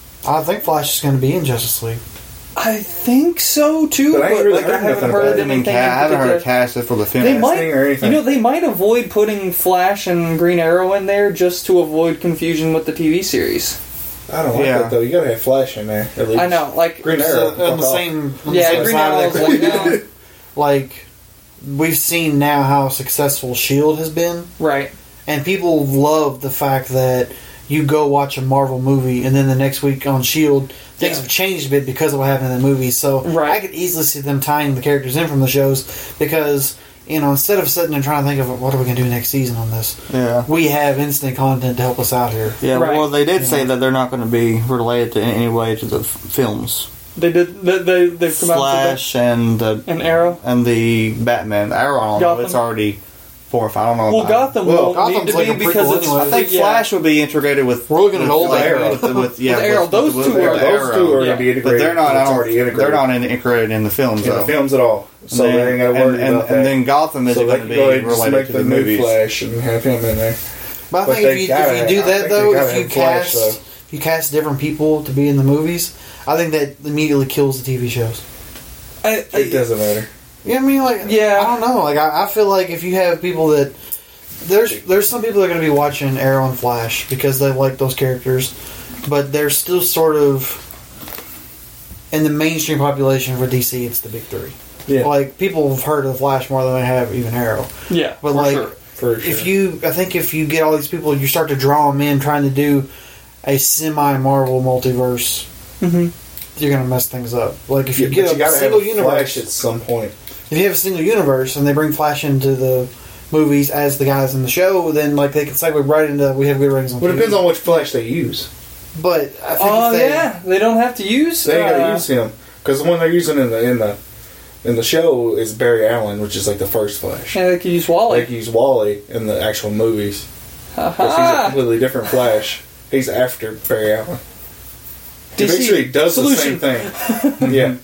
[SPEAKER 4] I think Flash is going to be in Justice League.
[SPEAKER 1] I think so too,
[SPEAKER 3] But
[SPEAKER 1] but,
[SPEAKER 3] I ain't really
[SPEAKER 1] like I
[SPEAKER 3] heard
[SPEAKER 1] haven't
[SPEAKER 3] nothing
[SPEAKER 1] heard
[SPEAKER 3] about it.
[SPEAKER 2] I, mean,
[SPEAKER 1] anything.
[SPEAKER 2] ca- I
[SPEAKER 1] in
[SPEAKER 2] haven't heard
[SPEAKER 1] particular.
[SPEAKER 2] a cast for the film.
[SPEAKER 1] They
[SPEAKER 3] Casting
[SPEAKER 1] might,
[SPEAKER 3] or anything.
[SPEAKER 1] you know, they might avoid putting Flash and Green Arrow in there just to avoid confusion with the T V series.
[SPEAKER 3] I don't like
[SPEAKER 2] Yeah.
[SPEAKER 3] that though. You got to have Flash in there at least.
[SPEAKER 1] I know, like
[SPEAKER 3] Green
[SPEAKER 4] So,
[SPEAKER 3] Arrow.
[SPEAKER 4] on
[SPEAKER 3] fuck
[SPEAKER 4] the
[SPEAKER 3] off.
[SPEAKER 4] same, on the
[SPEAKER 1] yeah,
[SPEAKER 4] same
[SPEAKER 1] Green
[SPEAKER 4] side of
[SPEAKER 1] Arrow's
[SPEAKER 4] that
[SPEAKER 1] like,
[SPEAKER 4] coin,
[SPEAKER 1] no.
[SPEAKER 4] like, we've seen now how successful SHIELD has been,
[SPEAKER 1] right?
[SPEAKER 4] and people love the fact that you go watch a Marvel movie, and then the next week on SHIELD, things
[SPEAKER 1] Yeah.
[SPEAKER 4] have changed a bit because of what happened in the movie. So
[SPEAKER 1] Right.
[SPEAKER 4] I could easily see them tying the characters in from the shows because, you know, instead of sitting and trying to think of what are we going to do next season on this,
[SPEAKER 2] Yeah.
[SPEAKER 4] we have instant content to help us out here.
[SPEAKER 2] Yeah,
[SPEAKER 1] Right.
[SPEAKER 2] well, they did say that they're not going to be related to in any way to the f- films.
[SPEAKER 1] They did. They, they they've come out
[SPEAKER 2] Flash and the
[SPEAKER 1] with an Arrow.
[SPEAKER 2] and the Batman. Arrow, I don't know.
[SPEAKER 1] Gotham?
[SPEAKER 2] It's already four or five. I don't know.
[SPEAKER 1] Well,
[SPEAKER 2] about
[SPEAKER 1] Gotham
[SPEAKER 3] Well,
[SPEAKER 1] won't
[SPEAKER 4] Gotham's
[SPEAKER 1] need to
[SPEAKER 4] like
[SPEAKER 1] be
[SPEAKER 4] a prequel
[SPEAKER 1] because it's.
[SPEAKER 4] anyway.
[SPEAKER 2] I think
[SPEAKER 1] yeah.
[SPEAKER 2] Flash would be integrated with.
[SPEAKER 4] We're looking at
[SPEAKER 2] with
[SPEAKER 4] old
[SPEAKER 2] Arrow.
[SPEAKER 3] Arrow.
[SPEAKER 2] With, with, yeah,
[SPEAKER 1] With Arrow. Those
[SPEAKER 2] with,
[SPEAKER 1] two
[SPEAKER 2] with
[SPEAKER 1] are-
[SPEAKER 3] Those
[SPEAKER 2] Arrow.
[SPEAKER 3] two are
[SPEAKER 1] Yeah.
[SPEAKER 3] going to be integrated.
[SPEAKER 2] But they're not. I
[SPEAKER 3] It's
[SPEAKER 2] don't,
[SPEAKER 3] already integrated.
[SPEAKER 2] they're not in, integrated in the films.
[SPEAKER 3] in the
[SPEAKER 2] though.
[SPEAKER 3] films at all. So
[SPEAKER 2] And
[SPEAKER 3] they ain't got to
[SPEAKER 2] then-
[SPEAKER 3] worry
[SPEAKER 2] and,
[SPEAKER 3] about
[SPEAKER 2] and,
[SPEAKER 3] that.
[SPEAKER 2] and then Gotham is
[SPEAKER 3] so they
[SPEAKER 2] going to
[SPEAKER 3] can
[SPEAKER 2] be
[SPEAKER 3] go ahead and just
[SPEAKER 2] related
[SPEAKER 3] make
[SPEAKER 2] to
[SPEAKER 3] the
[SPEAKER 2] the
[SPEAKER 3] new
[SPEAKER 2] movies.
[SPEAKER 3] Flash and have him in there.
[SPEAKER 4] But I
[SPEAKER 3] But
[SPEAKER 4] think
[SPEAKER 3] they
[SPEAKER 4] if you,
[SPEAKER 3] gotta
[SPEAKER 4] if you do
[SPEAKER 3] have- I
[SPEAKER 4] that
[SPEAKER 3] think
[SPEAKER 4] though,
[SPEAKER 3] they gotta
[SPEAKER 4] if you
[SPEAKER 3] have Flash,
[SPEAKER 4] cast
[SPEAKER 3] though.
[SPEAKER 4] if you cast different people to be in the movies, I think that immediately kills the T V shows.
[SPEAKER 1] I, I,
[SPEAKER 3] It doesn't matter.
[SPEAKER 4] Yeah, I mean, like,
[SPEAKER 1] Yeah.
[SPEAKER 4] I don't know. Like, I, I feel like if you have people that there's there's some people that are going to be watching Arrow and Flash because they like those characters, but they're still sort of in the mainstream population for D C. It's the big three.
[SPEAKER 3] Yeah,
[SPEAKER 4] Like, people have heard of Flash more than they have even Arrow.
[SPEAKER 1] yeah,
[SPEAKER 4] But
[SPEAKER 1] for
[SPEAKER 4] like,
[SPEAKER 1] sure.
[SPEAKER 3] for sure.
[SPEAKER 4] if you, I think if you get all these people, you start to draw them in, trying to do a semi Marvel multiverse.
[SPEAKER 1] hmm
[SPEAKER 4] You're gonna mess things up. Like if you
[SPEAKER 3] Yeah,
[SPEAKER 4] get
[SPEAKER 3] but
[SPEAKER 4] a
[SPEAKER 3] you gotta
[SPEAKER 4] single
[SPEAKER 3] have a
[SPEAKER 4] universe,
[SPEAKER 3] Flash at some point.
[SPEAKER 4] if you have a single universe and they bring Flash into the movies as the guys in the show, then like they can segue right into we have good ratings on
[SPEAKER 3] Well, it
[SPEAKER 4] T V.
[SPEAKER 3] depends on which Flash they use.
[SPEAKER 4] But I think
[SPEAKER 1] Oh
[SPEAKER 4] if they,
[SPEAKER 1] yeah, they don't have to use.
[SPEAKER 3] They ain't got to
[SPEAKER 1] uh,
[SPEAKER 3] use him because the one they're using in the in the in the show is Barry Allen, which is like the first Flash.
[SPEAKER 1] Yeah, they could use Wally.
[SPEAKER 3] They use Wally in the actual movies because he's a
[SPEAKER 1] Ha-ha.
[SPEAKER 3] completely different Flash. He's after Barry Allen. He
[SPEAKER 1] D C
[SPEAKER 3] basically does
[SPEAKER 1] solution.
[SPEAKER 3] the same thing. yeah.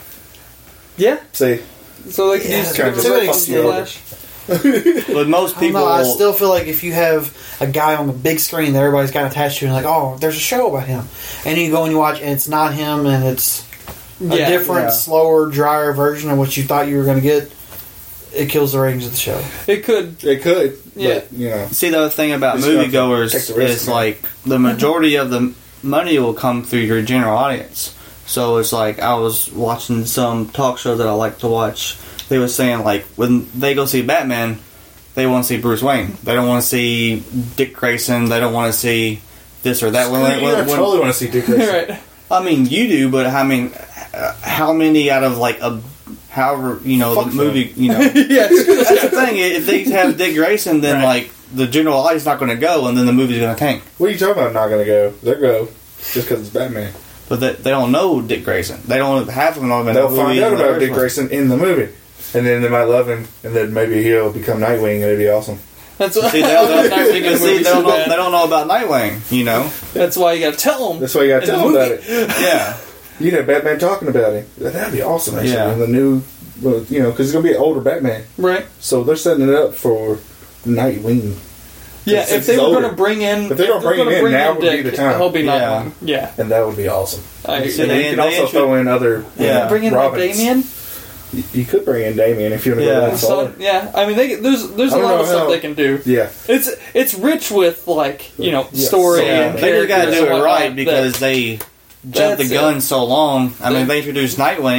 [SPEAKER 1] Yeah,
[SPEAKER 3] See,
[SPEAKER 1] so they could
[SPEAKER 4] Yeah,
[SPEAKER 1] use
[SPEAKER 3] kind of
[SPEAKER 1] different
[SPEAKER 3] fuck you over.
[SPEAKER 1] Flash.
[SPEAKER 2] But most
[SPEAKER 4] I don't
[SPEAKER 2] people,
[SPEAKER 4] know, I still feel like if you have a guy on the big screen that everybody's got attached to, and like, oh, there's a show about him, and you go and you watch, and it's not him, and it's a
[SPEAKER 1] Yeah,
[SPEAKER 4] different,
[SPEAKER 2] yeah.
[SPEAKER 4] slower, drier version of what you thought you were going to get, it kills the ratings of the show.
[SPEAKER 1] It could.
[SPEAKER 3] it could.
[SPEAKER 1] Yeah.
[SPEAKER 3] But, you know.
[SPEAKER 2] see the other thing about
[SPEAKER 3] Just gotta
[SPEAKER 2] moviegoers
[SPEAKER 3] take the risk,
[SPEAKER 2] is
[SPEAKER 3] man.
[SPEAKER 2] like the majority of the money will come through your general audience. So it's like I was watching some talk show that I like to watch. They were saying like when they go see Batman, they want to see Bruce Wayne. They don't want to see Dick Grayson. They don't want to see this or that. When,
[SPEAKER 3] I
[SPEAKER 2] when, when-
[SPEAKER 3] totally want to see Dick Grayson.
[SPEAKER 1] right.
[SPEAKER 2] I mean, you do, but I mean, uh, how many out of like a however you know
[SPEAKER 3] Fuck
[SPEAKER 2] the movie you know.
[SPEAKER 1] yeah,
[SPEAKER 2] That's the thing. If they have Dick Grayson, then
[SPEAKER 1] Right.
[SPEAKER 2] like the general audience not going to go, and then the movie's going to tank.
[SPEAKER 3] What are you talking about? Not going to go? They'll go just because it's Batman.
[SPEAKER 2] But they, they don't know Dick Grayson. They don't half of them don't even know
[SPEAKER 3] They'll
[SPEAKER 2] who
[SPEAKER 3] find
[SPEAKER 2] he is
[SPEAKER 3] out
[SPEAKER 2] in the
[SPEAKER 3] about
[SPEAKER 2] first
[SPEAKER 3] Dick
[SPEAKER 2] place.
[SPEAKER 3] Grayson in the movie, and then they might love him, and then maybe he'll become Nightwing, and it'd be awesome.
[SPEAKER 1] That's what.
[SPEAKER 2] See, they don't,
[SPEAKER 1] I'm not
[SPEAKER 2] they,
[SPEAKER 1] thinking
[SPEAKER 2] they, see, they,
[SPEAKER 1] movie
[SPEAKER 2] don't
[SPEAKER 1] so
[SPEAKER 2] know,
[SPEAKER 1] bad.
[SPEAKER 2] they don't know about Nightwing, you know?
[SPEAKER 1] That's why you got to tell them.
[SPEAKER 3] That's why you got to
[SPEAKER 1] In the
[SPEAKER 3] tell them about
[SPEAKER 1] movie.
[SPEAKER 3] it.
[SPEAKER 2] Yeah.
[SPEAKER 3] You know, Batman talking about him. That'd be awesome, actually.
[SPEAKER 2] Yeah.
[SPEAKER 3] In the new, well, you know, because it's gonna be an older Batman,
[SPEAKER 1] Right.
[SPEAKER 3] so they're setting it up for Nightwing.
[SPEAKER 1] Yeah,
[SPEAKER 3] Since
[SPEAKER 1] if they
[SPEAKER 3] he's
[SPEAKER 1] were
[SPEAKER 3] older.
[SPEAKER 1] going to bring in,
[SPEAKER 3] If they're gonna
[SPEAKER 1] they're
[SPEAKER 3] bring him
[SPEAKER 1] gonna
[SPEAKER 3] in, now would be
[SPEAKER 1] Dick,
[SPEAKER 3] the time.
[SPEAKER 1] He'll be
[SPEAKER 2] Yeah.
[SPEAKER 1] Nightwing. Yeah,
[SPEAKER 3] And that would be awesome.
[SPEAKER 1] I
[SPEAKER 2] See,
[SPEAKER 3] And
[SPEAKER 1] agree.
[SPEAKER 3] you
[SPEAKER 2] they-
[SPEAKER 3] can
[SPEAKER 2] they
[SPEAKER 3] also
[SPEAKER 2] intro-
[SPEAKER 3] throw in other.
[SPEAKER 2] Yeah.
[SPEAKER 1] Bring in like
[SPEAKER 3] Robins.
[SPEAKER 1] Damien.
[SPEAKER 3] You- You could bring in Damien if you want to
[SPEAKER 2] Yeah.
[SPEAKER 3] go that far.
[SPEAKER 1] So, yeah, I mean, they, there's there's
[SPEAKER 3] I
[SPEAKER 1] a
[SPEAKER 3] don't
[SPEAKER 1] lot
[SPEAKER 3] know
[SPEAKER 1] of stuff
[SPEAKER 3] how-
[SPEAKER 1] they can do.
[SPEAKER 3] Yeah.
[SPEAKER 1] It's it's rich with like you know
[SPEAKER 3] Yes.
[SPEAKER 1] story
[SPEAKER 2] Yeah.
[SPEAKER 1] and
[SPEAKER 2] They just got to
[SPEAKER 1] characters
[SPEAKER 2] do
[SPEAKER 1] and
[SPEAKER 2] it
[SPEAKER 1] whatnot
[SPEAKER 2] right
[SPEAKER 1] that-
[SPEAKER 2] because they jumped the
[SPEAKER 1] That's
[SPEAKER 2] gun
[SPEAKER 1] it.
[SPEAKER 2] so long. I mean, they introduced Nightwing,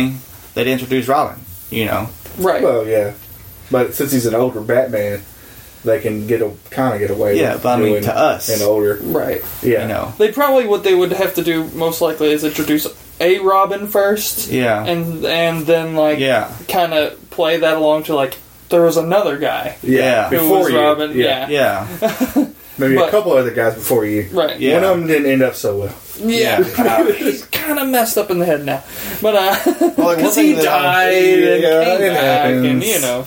[SPEAKER 2] they'd introduce Robin. You know,
[SPEAKER 1] Right.
[SPEAKER 3] Well, yeah, but since he's an older Batman, they can get a kind of get away.
[SPEAKER 2] Yeah,
[SPEAKER 3] with
[SPEAKER 2] but I mean,
[SPEAKER 3] doing
[SPEAKER 2] to us.
[SPEAKER 3] an older.
[SPEAKER 1] right.
[SPEAKER 3] Yeah,
[SPEAKER 2] you know,
[SPEAKER 1] They probably what they would have to do most likely is introduce a Robin first,
[SPEAKER 2] yeah,
[SPEAKER 1] and and then like
[SPEAKER 2] yeah,
[SPEAKER 1] kind of play that along to like there was another guy.
[SPEAKER 2] yeah,
[SPEAKER 1] Who
[SPEAKER 3] before
[SPEAKER 1] was
[SPEAKER 3] you.
[SPEAKER 1] Robin?
[SPEAKER 3] Yeah.
[SPEAKER 1] Yeah.
[SPEAKER 2] yeah,
[SPEAKER 3] Maybe
[SPEAKER 1] But-
[SPEAKER 3] a couple other guys before you.
[SPEAKER 1] Right.
[SPEAKER 2] Yeah.
[SPEAKER 3] One of them didn't end up so well.
[SPEAKER 1] Yeah, uh, he's kind of messed up in the head now, but uh,
[SPEAKER 4] Well, like, one
[SPEAKER 1] because
[SPEAKER 4] thing
[SPEAKER 1] he
[SPEAKER 4] that I-
[SPEAKER 1] died and
[SPEAKER 3] Yeah,
[SPEAKER 1] came
[SPEAKER 3] it
[SPEAKER 1] back, and
[SPEAKER 3] happens.
[SPEAKER 1] you know,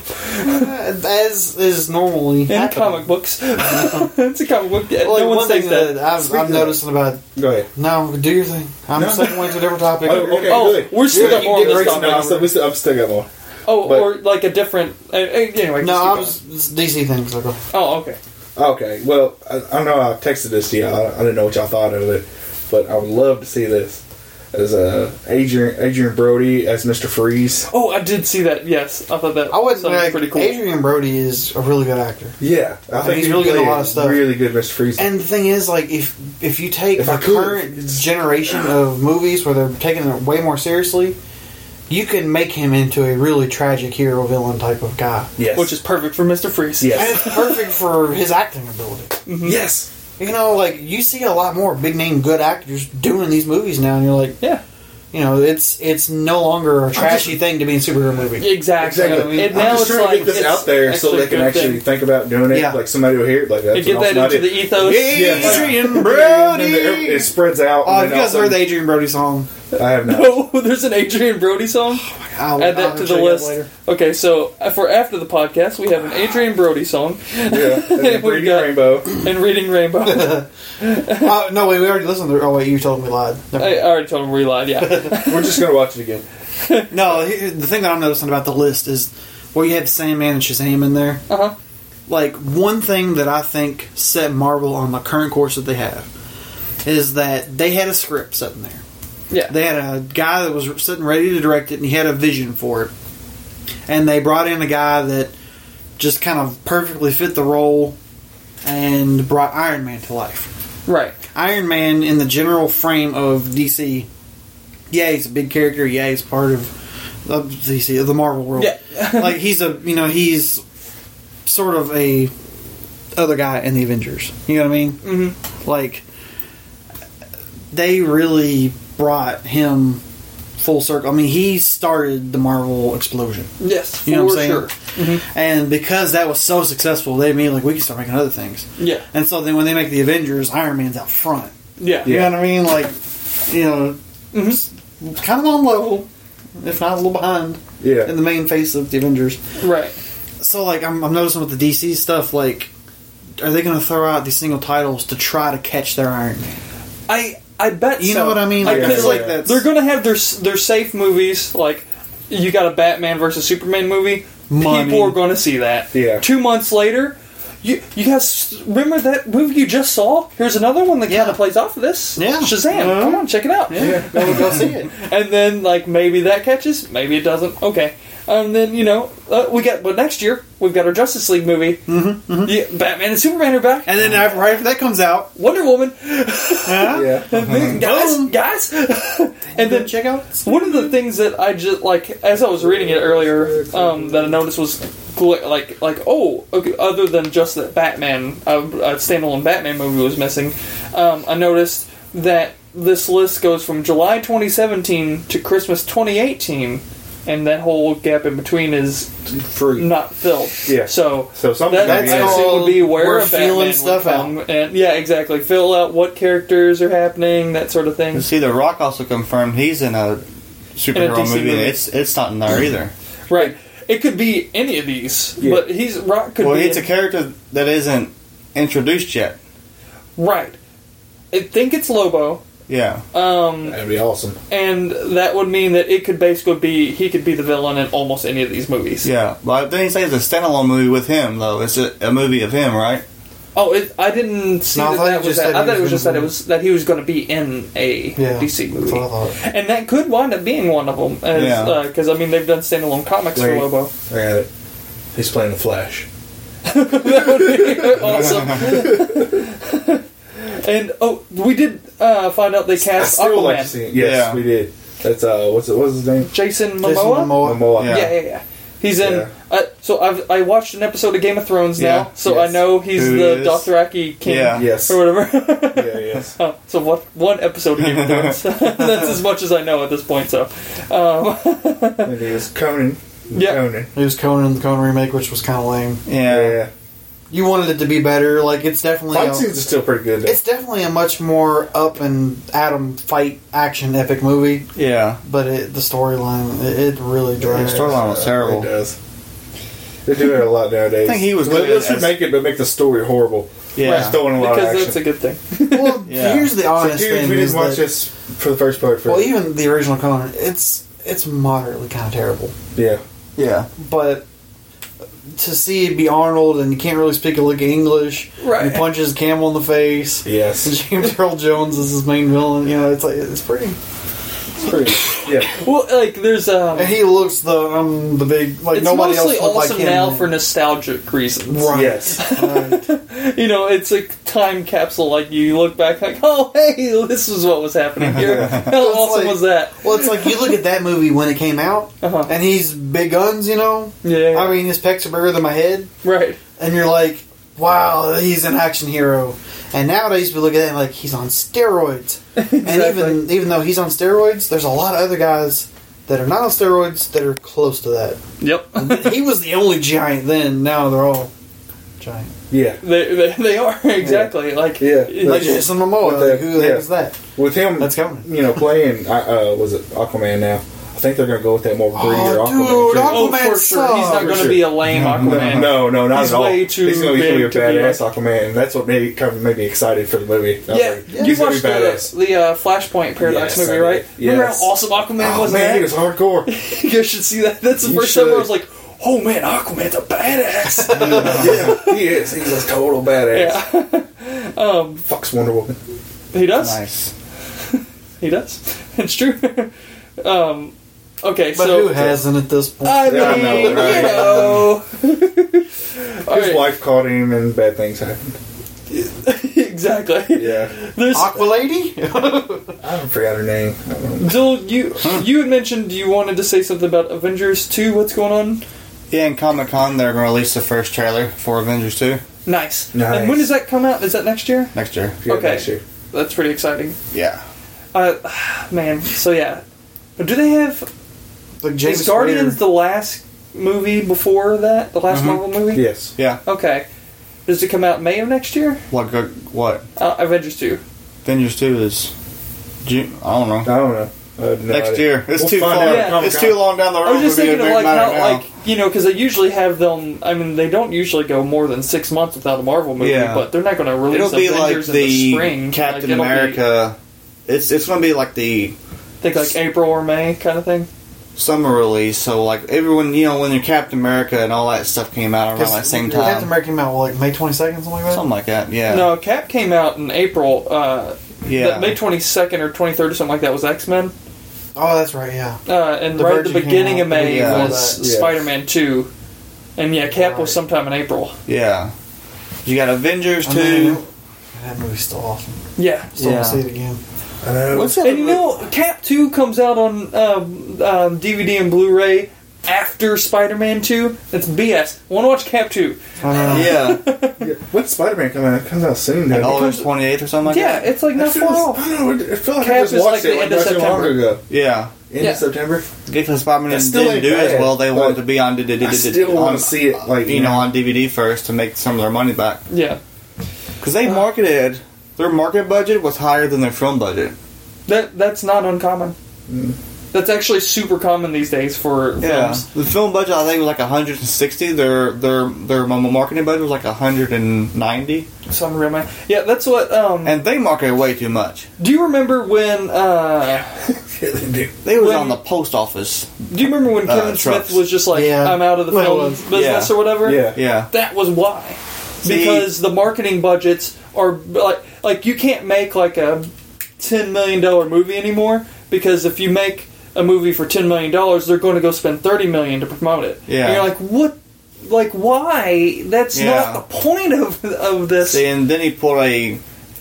[SPEAKER 4] as is normally
[SPEAKER 1] in
[SPEAKER 4] happening.
[SPEAKER 1] comic books, it's a comic book.
[SPEAKER 4] Like,
[SPEAKER 1] no one
[SPEAKER 4] one
[SPEAKER 1] says
[SPEAKER 4] thing
[SPEAKER 1] that.
[SPEAKER 4] that, I've,
[SPEAKER 3] Speaking
[SPEAKER 4] I'm
[SPEAKER 3] of-
[SPEAKER 4] noticing about.
[SPEAKER 3] Go ahead.
[SPEAKER 4] No, do your thing. I'm
[SPEAKER 3] No.
[SPEAKER 4] segueing to a different topic.
[SPEAKER 3] Oh, okay.
[SPEAKER 1] Oh,
[SPEAKER 3] good.
[SPEAKER 1] we're still
[SPEAKER 3] Good.
[SPEAKER 1] got more on
[SPEAKER 3] Get
[SPEAKER 1] this
[SPEAKER 3] ready-
[SPEAKER 1] topic.
[SPEAKER 3] no, I'm still, we still, I'm still got more.
[SPEAKER 1] Oh,
[SPEAKER 3] but-
[SPEAKER 1] or like a different. Uh, uh, anyway,
[SPEAKER 4] No,
[SPEAKER 1] just
[SPEAKER 4] I
[SPEAKER 1] keep
[SPEAKER 4] was it's D C things. So go.
[SPEAKER 1] going. Oh, okay.
[SPEAKER 3] Okay, well, I, I know I texted this to y'all. I didn't know what y'all thought of it, but I would love to see this as uh, Adrian Adrian Brody as Mister Freeze.
[SPEAKER 1] Oh, I did see that. Yes, I thought that.
[SPEAKER 4] I would
[SPEAKER 1] sounded
[SPEAKER 4] like
[SPEAKER 1] pretty cool.
[SPEAKER 4] Adrian Brody is a really good actor.
[SPEAKER 3] Yeah, I think
[SPEAKER 4] he's
[SPEAKER 3] he
[SPEAKER 4] really
[SPEAKER 3] really
[SPEAKER 4] good at a
[SPEAKER 3] play
[SPEAKER 4] lot of stuff.
[SPEAKER 3] Really good Mister Freeze.
[SPEAKER 4] And the thing is, like, if if you take
[SPEAKER 3] If
[SPEAKER 4] the
[SPEAKER 3] I could,
[SPEAKER 4] current
[SPEAKER 3] it's-
[SPEAKER 4] generation of movies where they're taking it way more seriously, you can make him into a really tragic hero villain type of guy.
[SPEAKER 3] yes,
[SPEAKER 1] Which is perfect for Mister Freeze.
[SPEAKER 3] Yes.
[SPEAKER 4] And it's perfect for his acting ability.
[SPEAKER 3] yes,
[SPEAKER 4] You know, like, you see a lot more big name good actors doing these movies now, and you're like,
[SPEAKER 1] Yeah.
[SPEAKER 4] you know, it's it's no longer a trashy thing to be in a superhero movie.
[SPEAKER 1] Exactly.
[SPEAKER 3] exactly.
[SPEAKER 1] And
[SPEAKER 3] I'm
[SPEAKER 1] now
[SPEAKER 3] just
[SPEAKER 1] it's
[SPEAKER 3] trying
[SPEAKER 1] like
[SPEAKER 3] to get this
[SPEAKER 1] it's
[SPEAKER 3] out there so they
[SPEAKER 1] a
[SPEAKER 3] can
[SPEAKER 1] good
[SPEAKER 3] actually
[SPEAKER 1] thing.
[SPEAKER 3] think about doing it.
[SPEAKER 4] Yeah.
[SPEAKER 3] Like somebody will hear it. Like that's
[SPEAKER 1] And get
[SPEAKER 3] an
[SPEAKER 1] that
[SPEAKER 3] awesome
[SPEAKER 1] into
[SPEAKER 3] idea.
[SPEAKER 1] the ethos.
[SPEAKER 3] Yes.
[SPEAKER 4] Adrian
[SPEAKER 3] And then
[SPEAKER 4] Brody!
[SPEAKER 3] It spreads out.
[SPEAKER 4] Oh,
[SPEAKER 3] and
[SPEAKER 4] have you
[SPEAKER 3] then
[SPEAKER 4] guys
[SPEAKER 3] all of
[SPEAKER 4] heard the
[SPEAKER 3] a
[SPEAKER 4] Adrian Brody song?
[SPEAKER 3] sudden- I have not.
[SPEAKER 1] Oh, there's an Adrian Brody song.
[SPEAKER 4] I'll,
[SPEAKER 1] Add that
[SPEAKER 4] I'll
[SPEAKER 1] to the
[SPEAKER 4] check it out
[SPEAKER 1] list.
[SPEAKER 4] later.
[SPEAKER 1] Okay, so uh, for after the podcast, we have an Adrian Brody song
[SPEAKER 3] Yeah, and then
[SPEAKER 1] We
[SPEAKER 3] Reading
[SPEAKER 1] got-
[SPEAKER 3] Rainbow.
[SPEAKER 1] and Reading Rainbow.
[SPEAKER 4] Oh, no, wait, we already listened to Oh, wait, you told me lied. Never
[SPEAKER 1] I already told him we lied. Yeah.
[SPEAKER 3] We're just gonna watch it again.
[SPEAKER 4] No, he- the thing that I'm noticing about the list is where you had Sandman and Shazam in there.
[SPEAKER 1] Uh huh.
[SPEAKER 4] Like, one thing that I think set Marvel on the current course that they have is that they had a script sitting there.
[SPEAKER 1] Yeah.
[SPEAKER 4] They had a guy that was sitting ready to direct it, and he had a vision for it. And they brought in a guy that just kind of perfectly fit the role and brought Iron Man to life.
[SPEAKER 1] Right.
[SPEAKER 4] Iron Man, in the general frame of D C, yeah, he's a big character. Yeah, he's part of, of D C, of the Marvel world.
[SPEAKER 1] Yeah.
[SPEAKER 4] Like, he's a, you know, he's sort of a other guy in the Avengers. You know what I mean?
[SPEAKER 1] Mm-hmm.
[SPEAKER 4] Like, they really brought him full circle. I mean, he started the Marvel explosion.
[SPEAKER 1] Yes.
[SPEAKER 4] You know
[SPEAKER 1] for
[SPEAKER 4] what I'm
[SPEAKER 1] sure.
[SPEAKER 4] saying? And because that was so successful, they made like, we can start making other things.
[SPEAKER 1] Yeah.
[SPEAKER 4] And so then when they make the Avengers, Iron Man's out front.
[SPEAKER 1] Yeah.
[SPEAKER 4] You know what I mean? Like, you know,
[SPEAKER 1] Mm-hmm.
[SPEAKER 4] kind of on level, if not a little behind,
[SPEAKER 3] Yeah.
[SPEAKER 4] in the main face of the Avengers.
[SPEAKER 1] Right.
[SPEAKER 4] So, like, I'm, I'm noticing with the D C stuff, like, are they going to throw out these single titles to try to catch their Iron Man?
[SPEAKER 1] I I bet
[SPEAKER 4] You
[SPEAKER 1] so.
[SPEAKER 4] know what I mean?
[SPEAKER 1] Like,
[SPEAKER 3] Yeah,
[SPEAKER 1] 'cause,
[SPEAKER 3] yeah,
[SPEAKER 1] like
[SPEAKER 3] yeah.
[SPEAKER 4] that's
[SPEAKER 1] they're going to have their their safe movies. Like you got a Batman versus Superman movie.
[SPEAKER 4] Money.
[SPEAKER 1] People are going to see that.
[SPEAKER 3] Yeah.
[SPEAKER 1] Two months later, you you guys remember that movie you just saw? Here's another one that
[SPEAKER 4] Yeah.
[SPEAKER 1] kind of plays off of this.
[SPEAKER 4] Yeah.
[SPEAKER 1] Shazam!
[SPEAKER 4] Uh-huh.
[SPEAKER 1] Come on, check it out.
[SPEAKER 4] yeah, go, go see it.
[SPEAKER 1] And then like maybe that catches, maybe it doesn't. Okay. And then you know uh, we got, but next year we've got our Justice League movie. Mm-hmm, mm-hmm. Yeah, Batman and Superman are back.
[SPEAKER 4] And then after, right after that comes out,
[SPEAKER 1] Wonder Woman,
[SPEAKER 4] huh?
[SPEAKER 3] Yeah.
[SPEAKER 1] guys, guys. And then
[SPEAKER 4] check out.
[SPEAKER 1] one of the things that I just like as I was reading it earlier, um, that I noticed was gl- like like oh, okay, other than just that Batman, uh, a standalone Batman movie was missing. Um, I noticed that this list goes from July twenty seventeen to Christmas twenty eighteen, and that whole gap in between is
[SPEAKER 3] Free.
[SPEAKER 1] not filled.
[SPEAKER 3] Yeah.
[SPEAKER 1] So
[SPEAKER 3] So something
[SPEAKER 1] that
[SPEAKER 3] gonna
[SPEAKER 1] I
[SPEAKER 3] be
[SPEAKER 1] assume would be where
[SPEAKER 4] We're
[SPEAKER 1] a
[SPEAKER 4] feeling
[SPEAKER 1] Batman
[SPEAKER 4] stuff
[SPEAKER 1] would come, and yeah, exactly. Fill out what characters are happening, that sort of thing.
[SPEAKER 2] See, The Rock also confirmed he's in a superhero
[SPEAKER 1] D C
[SPEAKER 2] movie.
[SPEAKER 1] movie.
[SPEAKER 2] It's it's not in there either.
[SPEAKER 1] Right. It could be any of these,
[SPEAKER 3] Yeah.
[SPEAKER 1] but he's Rock could
[SPEAKER 2] Well,
[SPEAKER 1] be
[SPEAKER 2] it's a
[SPEAKER 1] in-
[SPEAKER 2] character that isn't introduced yet.
[SPEAKER 1] right. I think it's Lobo,
[SPEAKER 2] Yeah,
[SPEAKER 1] um,
[SPEAKER 3] That'd be awesome.
[SPEAKER 1] and that would mean that it could basically be he could be the villain in almost any of these movies.
[SPEAKER 2] yeah. But then he says it's a standalone movie with him, though. It's a, a movie of him, right?
[SPEAKER 1] Oh, it, I didn't see
[SPEAKER 4] No, I
[SPEAKER 1] that.
[SPEAKER 4] thought
[SPEAKER 1] that
[SPEAKER 4] you
[SPEAKER 1] was
[SPEAKER 4] just
[SPEAKER 1] that.
[SPEAKER 4] said
[SPEAKER 1] I
[SPEAKER 4] he
[SPEAKER 1] thought it
[SPEAKER 4] was
[SPEAKER 1] was just
[SPEAKER 4] gonna
[SPEAKER 1] that it
[SPEAKER 4] be-
[SPEAKER 1] was that he was going to be in a
[SPEAKER 4] Yeah,
[SPEAKER 1] D C movie,
[SPEAKER 4] that's what I thought.
[SPEAKER 1] and that could wind up being one of them.
[SPEAKER 2] Yeah.
[SPEAKER 1] Because I mean they've done standalone comics
[SPEAKER 3] Wait.
[SPEAKER 1] for Lobo.
[SPEAKER 3] I got it. He's playing the Flash.
[SPEAKER 1] That would be awesome. And oh, we did uh, find out they
[SPEAKER 3] I
[SPEAKER 1] cast
[SPEAKER 3] still
[SPEAKER 1] Aquaman.
[SPEAKER 3] like to see it. Yes,
[SPEAKER 2] Yeah.
[SPEAKER 3] we did. That's uh, what's it? What's his name?
[SPEAKER 1] Jason Momoa.
[SPEAKER 4] Jason Momoa.
[SPEAKER 3] Momoa.
[SPEAKER 2] Yeah.
[SPEAKER 1] Yeah, yeah, yeah. He's in.
[SPEAKER 3] Yeah.
[SPEAKER 1] Uh, so I've I watched an episode of Game of Thrones now,
[SPEAKER 2] Yeah.
[SPEAKER 1] so
[SPEAKER 3] Yes.
[SPEAKER 1] I know he's
[SPEAKER 2] Who
[SPEAKER 1] the
[SPEAKER 2] he is.
[SPEAKER 1] Dothraki king
[SPEAKER 2] Yeah.
[SPEAKER 3] Yes.
[SPEAKER 1] or whatever.
[SPEAKER 3] Yeah. Yes.
[SPEAKER 1] Oh, so what? One episode of Game of Thrones. That's as much as I know at this point. So, um,
[SPEAKER 3] And he was Conan.
[SPEAKER 1] Yeah.
[SPEAKER 3] Conan.
[SPEAKER 4] It was Conan in the Conan remake, which was kind of lame.
[SPEAKER 2] Yeah.
[SPEAKER 3] Yeah.
[SPEAKER 4] You wanted it to be better. Like it's definitely.
[SPEAKER 3] Fight
[SPEAKER 4] a-
[SPEAKER 3] scenes are still pretty good. Though.
[SPEAKER 4] It's definitely a much more up and Adam fight action epic movie,
[SPEAKER 2] Yeah.
[SPEAKER 4] but it, the storyline it, it really
[SPEAKER 2] The
[SPEAKER 4] drags.
[SPEAKER 2] storyline was terrible.
[SPEAKER 3] It does. They do it a lot nowadays.
[SPEAKER 2] I think he was
[SPEAKER 3] Let-
[SPEAKER 2] good
[SPEAKER 3] Let's
[SPEAKER 2] as-
[SPEAKER 3] make it, but make the story horrible.
[SPEAKER 2] Yeah.
[SPEAKER 3] Just throwing a lot
[SPEAKER 1] because
[SPEAKER 3] of
[SPEAKER 1] that's
[SPEAKER 3] action.
[SPEAKER 1] a good thing.
[SPEAKER 4] Well,
[SPEAKER 2] Yeah.
[SPEAKER 4] here's the
[SPEAKER 3] So,
[SPEAKER 4] honest
[SPEAKER 3] dude,
[SPEAKER 4] thing:
[SPEAKER 3] we
[SPEAKER 4] is
[SPEAKER 3] didn't watch
[SPEAKER 4] that,
[SPEAKER 3] this for the first part. For
[SPEAKER 4] well, even the original Conan, it's it's moderately kind of terrible,
[SPEAKER 3] yeah,
[SPEAKER 2] Yeah.
[SPEAKER 4] but to see it be Arnold and you can't really speak a lick of English,
[SPEAKER 1] Right.
[SPEAKER 4] and he punches a camel in the face.
[SPEAKER 3] yes,
[SPEAKER 4] And James Earl Jones is his main villain. You know, it's like it's pretty.
[SPEAKER 3] it's pretty. Yeah,
[SPEAKER 1] Well, like there's um,
[SPEAKER 4] And he looks the um the big like
[SPEAKER 1] it's
[SPEAKER 4] nobody else
[SPEAKER 1] mostly
[SPEAKER 4] looked like
[SPEAKER 1] awesome
[SPEAKER 4] him.
[SPEAKER 1] now for nostalgic reasons.
[SPEAKER 4] Right.
[SPEAKER 3] yes.
[SPEAKER 4] Right.
[SPEAKER 1] You know, it's a time capsule. Like you look back, like, oh hey, this is what was happening here. How
[SPEAKER 4] It's
[SPEAKER 1] awesome
[SPEAKER 4] like-
[SPEAKER 1] was that?
[SPEAKER 4] Well, it's like you look at that movie when it came out,
[SPEAKER 1] Uh-huh.
[SPEAKER 4] and he's big guns, you know.
[SPEAKER 1] Yeah,
[SPEAKER 4] I mean, his pecs are bigger than my head,
[SPEAKER 1] right.
[SPEAKER 4] and you're like, wow, he's an action hero. And nowadays we look at it and like he's on steroids. And even even though he's on steroids, there's a lot of other guys that are not on steroids that are close to that.
[SPEAKER 1] Yep.
[SPEAKER 4] He was the only giant then. Now they're all giant.
[SPEAKER 3] Yeah,
[SPEAKER 1] they, they they are exactly like
[SPEAKER 3] Yeah.
[SPEAKER 1] it-
[SPEAKER 4] Like Jason Momoa.
[SPEAKER 3] With that-
[SPEAKER 4] Like, who the
[SPEAKER 3] yeah.
[SPEAKER 4] heck is that?
[SPEAKER 3] with him,
[SPEAKER 4] That's coming.
[SPEAKER 3] You know, playing. Uh, was it Aquaman now? I think they're gonna go with that more grittier
[SPEAKER 4] Oh,
[SPEAKER 3] Aquaman.
[SPEAKER 4] dude,
[SPEAKER 3] too.
[SPEAKER 1] Oh,
[SPEAKER 4] Aquaman
[SPEAKER 1] for sure. He's not
[SPEAKER 4] sucks.
[SPEAKER 1] going to
[SPEAKER 3] sure.
[SPEAKER 1] be a lame Aquaman.
[SPEAKER 3] No, no, not
[SPEAKER 1] He's
[SPEAKER 3] at all.
[SPEAKER 1] way too
[SPEAKER 3] he's gonna, he's gonna be a
[SPEAKER 1] big to be
[SPEAKER 3] badass
[SPEAKER 1] a-
[SPEAKER 3] Aquaman. That's what made kind of made me excited for the movie. I was
[SPEAKER 1] Yeah,
[SPEAKER 3] like,
[SPEAKER 1] you
[SPEAKER 3] he's gonna
[SPEAKER 1] watched
[SPEAKER 3] be badass.
[SPEAKER 1] the, the uh, Flashpoint Paradox
[SPEAKER 3] Yes,
[SPEAKER 1] movie,
[SPEAKER 3] I did.
[SPEAKER 1] right? Remember
[SPEAKER 3] Yes.
[SPEAKER 1] how awesome Aquaman
[SPEAKER 3] Oh
[SPEAKER 1] was?
[SPEAKER 3] man,
[SPEAKER 1] in
[SPEAKER 3] he
[SPEAKER 1] that?
[SPEAKER 3] was hardcore.
[SPEAKER 1] You guys should see that. That's the
[SPEAKER 3] You
[SPEAKER 1] first time where I was
[SPEAKER 3] should.
[SPEAKER 1] like, "Oh man, Aquaman's a badass."
[SPEAKER 3] Yeah, he is. He's a total badass.
[SPEAKER 1] yeah, um,
[SPEAKER 3] Fucks Wonder Woman.
[SPEAKER 1] he does.
[SPEAKER 2] Nice.
[SPEAKER 1] He does. It's true. um, okay,
[SPEAKER 4] But
[SPEAKER 1] so
[SPEAKER 4] who hasn't at this point?
[SPEAKER 1] I mean,
[SPEAKER 3] Yeah, I know,
[SPEAKER 1] you
[SPEAKER 3] right?
[SPEAKER 1] know, All
[SPEAKER 3] His
[SPEAKER 1] right.
[SPEAKER 3] wife caught him, and bad things happened.
[SPEAKER 1] exactly.
[SPEAKER 3] Yeah,
[SPEAKER 1] There's
[SPEAKER 4] Aqua Lady?
[SPEAKER 3] I forgot her name. I don't know.
[SPEAKER 1] Dill, you you had mentioned you wanted to say something about Avengers two. What's going on?
[SPEAKER 2] Yeah, in Comic Con, they're going to release the first trailer for Avengers two
[SPEAKER 1] Nice.
[SPEAKER 3] Nice.
[SPEAKER 1] And when does that come out? Is that next year?
[SPEAKER 2] next year.
[SPEAKER 3] Yeah,
[SPEAKER 1] Okay.
[SPEAKER 3] next year.
[SPEAKER 1] That's pretty exciting.
[SPEAKER 2] Yeah.
[SPEAKER 1] Uh, man, so yeah. Do they have...
[SPEAKER 4] Like James
[SPEAKER 1] is Guardians
[SPEAKER 4] Spader.
[SPEAKER 1] the last movie before that? The last
[SPEAKER 2] Mhm.
[SPEAKER 1] Marvel movie?
[SPEAKER 3] Yes.
[SPEAKER 2] Yeah.
[SPEAKER 1] Okay. Does it come out May of next year?
[SPEAKER 2] What? go- What?
[SPEAKER 1] Uh, Avengers two.
[SPEAKER 2] Avengers two is June. I don't know.
[SPEAKER 3] I don't know. I have no
[SPEAKER 2] Next
[SPEAKER 3] idea.
[SPEAKER 2] year. It's
[SPEAKER 3] We'll
[SPEAKER 2] too
[SPEAKER 3] find
[SPEAKER 2] far.
[SPEAKER 3] out at
[SPEAKER 1] Yeah.
[SPEAKER 3] Comic
[SPEAKER 2] It's
[SPEAKER 3] Con.
[SPEAKER 2] too long down the road.
[SPEAKER 1] I was just
[SPEAKER 2] to be a
[SPEAKER 1] thinking of
[SPEAKER 2] big
[SPEAKER 1] like
[SPEAKER 2] matter
[SPEAKER 1] how,
[SPEAKER 2] now.
[SPEAKER 1] like, you know, because they usually have them, I mean, they don't usually go more than six months without a Marvel movie,
[SPEAKER 2] Yeah.
[SPEAKER 1] but they're not going to release
[SPEAKER 2] It'll be like
[SPEAKER 1] Avengers in the
[SPEAKER 2] the
[SPEAKER 1] spring.
[SPEAKER 2] Captain
[SPEAKER 1] Like, it'll be,
[SPEAKER 2] America. It's it's going to be like the
[SPEAKER 1] think like April or May kind of thing.
[SPEAKER 2] summer release. So like everyone, you know, when your Captain America and all that stuff came out around that same
[SPEAKER 4] Captain
[SPEAKER 2] time,
[SPEAKER 4] America came out like May twenty-second, something like that?
[SPEAKER 2] something like that. Yeah.
[SPEAKER 1] No, Cap came out in April. Uh,
[SPEAKER 2] Yeah.
[SPEAKER 1] that May twenty-second or twenty-third or something like that was X-Men.
[SPEAKER 4] Oh, that's right, yeah.
[SPEAKER 1] Uh, and
[SPEAKER 4] The
[SPEAKER 1] right at the
[SPEAKER 4] Virgin came
[SPEAKER 1] beginning
[SPEAKER 4] out
[SPEAKER 1] of May
[SPEAKER 2] Yeah.
[SPEAKER 1] was
[SPEAKER 3] Yeah.
[SPEAKER 1] Spider-Man two. And yeah, Cap was
[SPEAKER 4] Right.
[SPEAKER 1] sometime in April.
[SPEAKER 2] Yeah. You got Avengers
[SPEAKER 4] I
[SPEAKER 2] two.
[SPEAKER 4] mean, that movie's still awesome.
[SPEAKER 1] Yeah.
[SPEAKER 4] Still
[SPEAKER 2] Yeah.
[SPEAKER 4] want to see it again.
[SPEAKER 3] I know.
[SPEAKER 2] What's that?
[SPEAKER 1] And you know, Cap two comes out on um, um, D V D and Blu-ray after Spider-Man two. That's B S. I want to watch Cap two.
[SPEAKER 4] I don't know.
[SPEAKER 2] Yeah.
[SPEAKER 3] Yeah. When's Spider-Man coming out? It comes out soon.
[SPEAKER 2] Like
[SPEAKER 3] doesn't it?
[SPEAKER 2] August twenty-eighth or something like
[SPEAKER 1] Yeah,
[SPEAKER 2] that.
[SPEAKER 1] it's like
[SPEAKER 3] I
[SPEAKER 1] not
[SPEAKER 3] feel,
[SPEAKER 1] far
[SPEAKER 3] I
[SPEAKER 1] off.
[SPEAKER 3] don't know. I feel like
[SPEAKER 1] Cap
[SPEAKER 3] I just
[SPEAKER 1] is
[SPEAKER 3] watched
[SPEAKER 1] like the
[SPEAKER 3] it
[SPEAKER 1] end
[SPEAKER 3] like
[SPEAKER 1] of
[SPEAKER 3] not too long
[SPEAKER 1] September.
[SPEAKER 3] ago.
[SPEAKER 2] Yeah.
[SPEAKER 3] End
[SPEAKER 1] Yeah.
[SPEAKER 3] of September.
[SPEAKER 2] Because Spider-Man
[SPEAKER 3] That
[SPEAKER 2] didn't
[SPEAKER 3] still ain't
[SPEAKER 2] do as
[SPEAKER 3] bad,
[SPEAKER 2] well, they
[SPEAKER 3] but
[SPEAKER 2] wanted to be on,
[SPEAKER 3] I still
[SPEAKER 2] on
[SPEAKER 3] want to see it. Like
[SPEAKER 2] you know, on D V D first to make some of their money back.
[SPEAKER 1] Yeah.
[SPEAKER 2] Because they marketed, their market budget was higher than their film budget.
[SPEAKER 1] That That's not uncommon.
[SPEAKER 3] Mm.
[SPEAKER 1] That's actually super common these days for
[SPEAKER 2] Yeah,
[SPEAKER 1] films.
[SPEAKER 2] the film budget I think was like one hundred sixty. Their their their marketing budget was like one hundred ninety,
[SPEAKER 1] Some real man. Yeah, that's what... Um,
[SPEAKER 2] and they marketed way too much.
[SPEAKER 1] do you remember when... Uh,
[SPEAKER 3] Yeah, they do.
[SPEAKER 2] They was
[SPEAKER 1] When-
[SPEAKER 2] on the post office.
[SPEAKER 1] do you remember when
[SPEAKER 2] Uh,
[SPEAKER 1] Kevin
[SPEAKER 2] trucks.
[SPEAKER 1] Smith was just like,
[SPEAKER 4] Yeah.
[SPEAKER 1] I'm out of the
[SPEAKER 4] Well,
[SPEAKER 1] film
[SPEAKER 4] it was.
[SPEAKER 1] business
[SPEAKER 2] Yeah.
[SPEAKER 1] or whatever?
[SPEAKER 3] Yeah.
[SPEAKER 2] Yeah,
[SPEAKER 1] That was why.
[SPEAKER 2] See-
[SPEAKER 1] Because the marketing budgets are like like you can't make like a ten million dollar movie anymore, because if you make a movie for ten million dollars, they're going to go spend thirty million to promote it.
[SPEAKER 2] Yeah.
[SPEAKER 1] And you're like, what? Like, why? That's
[SPEAKER 2] Yeah.
[SPEAKER 1] not the point of of this.
[SPEAKER 2] See, and then he put a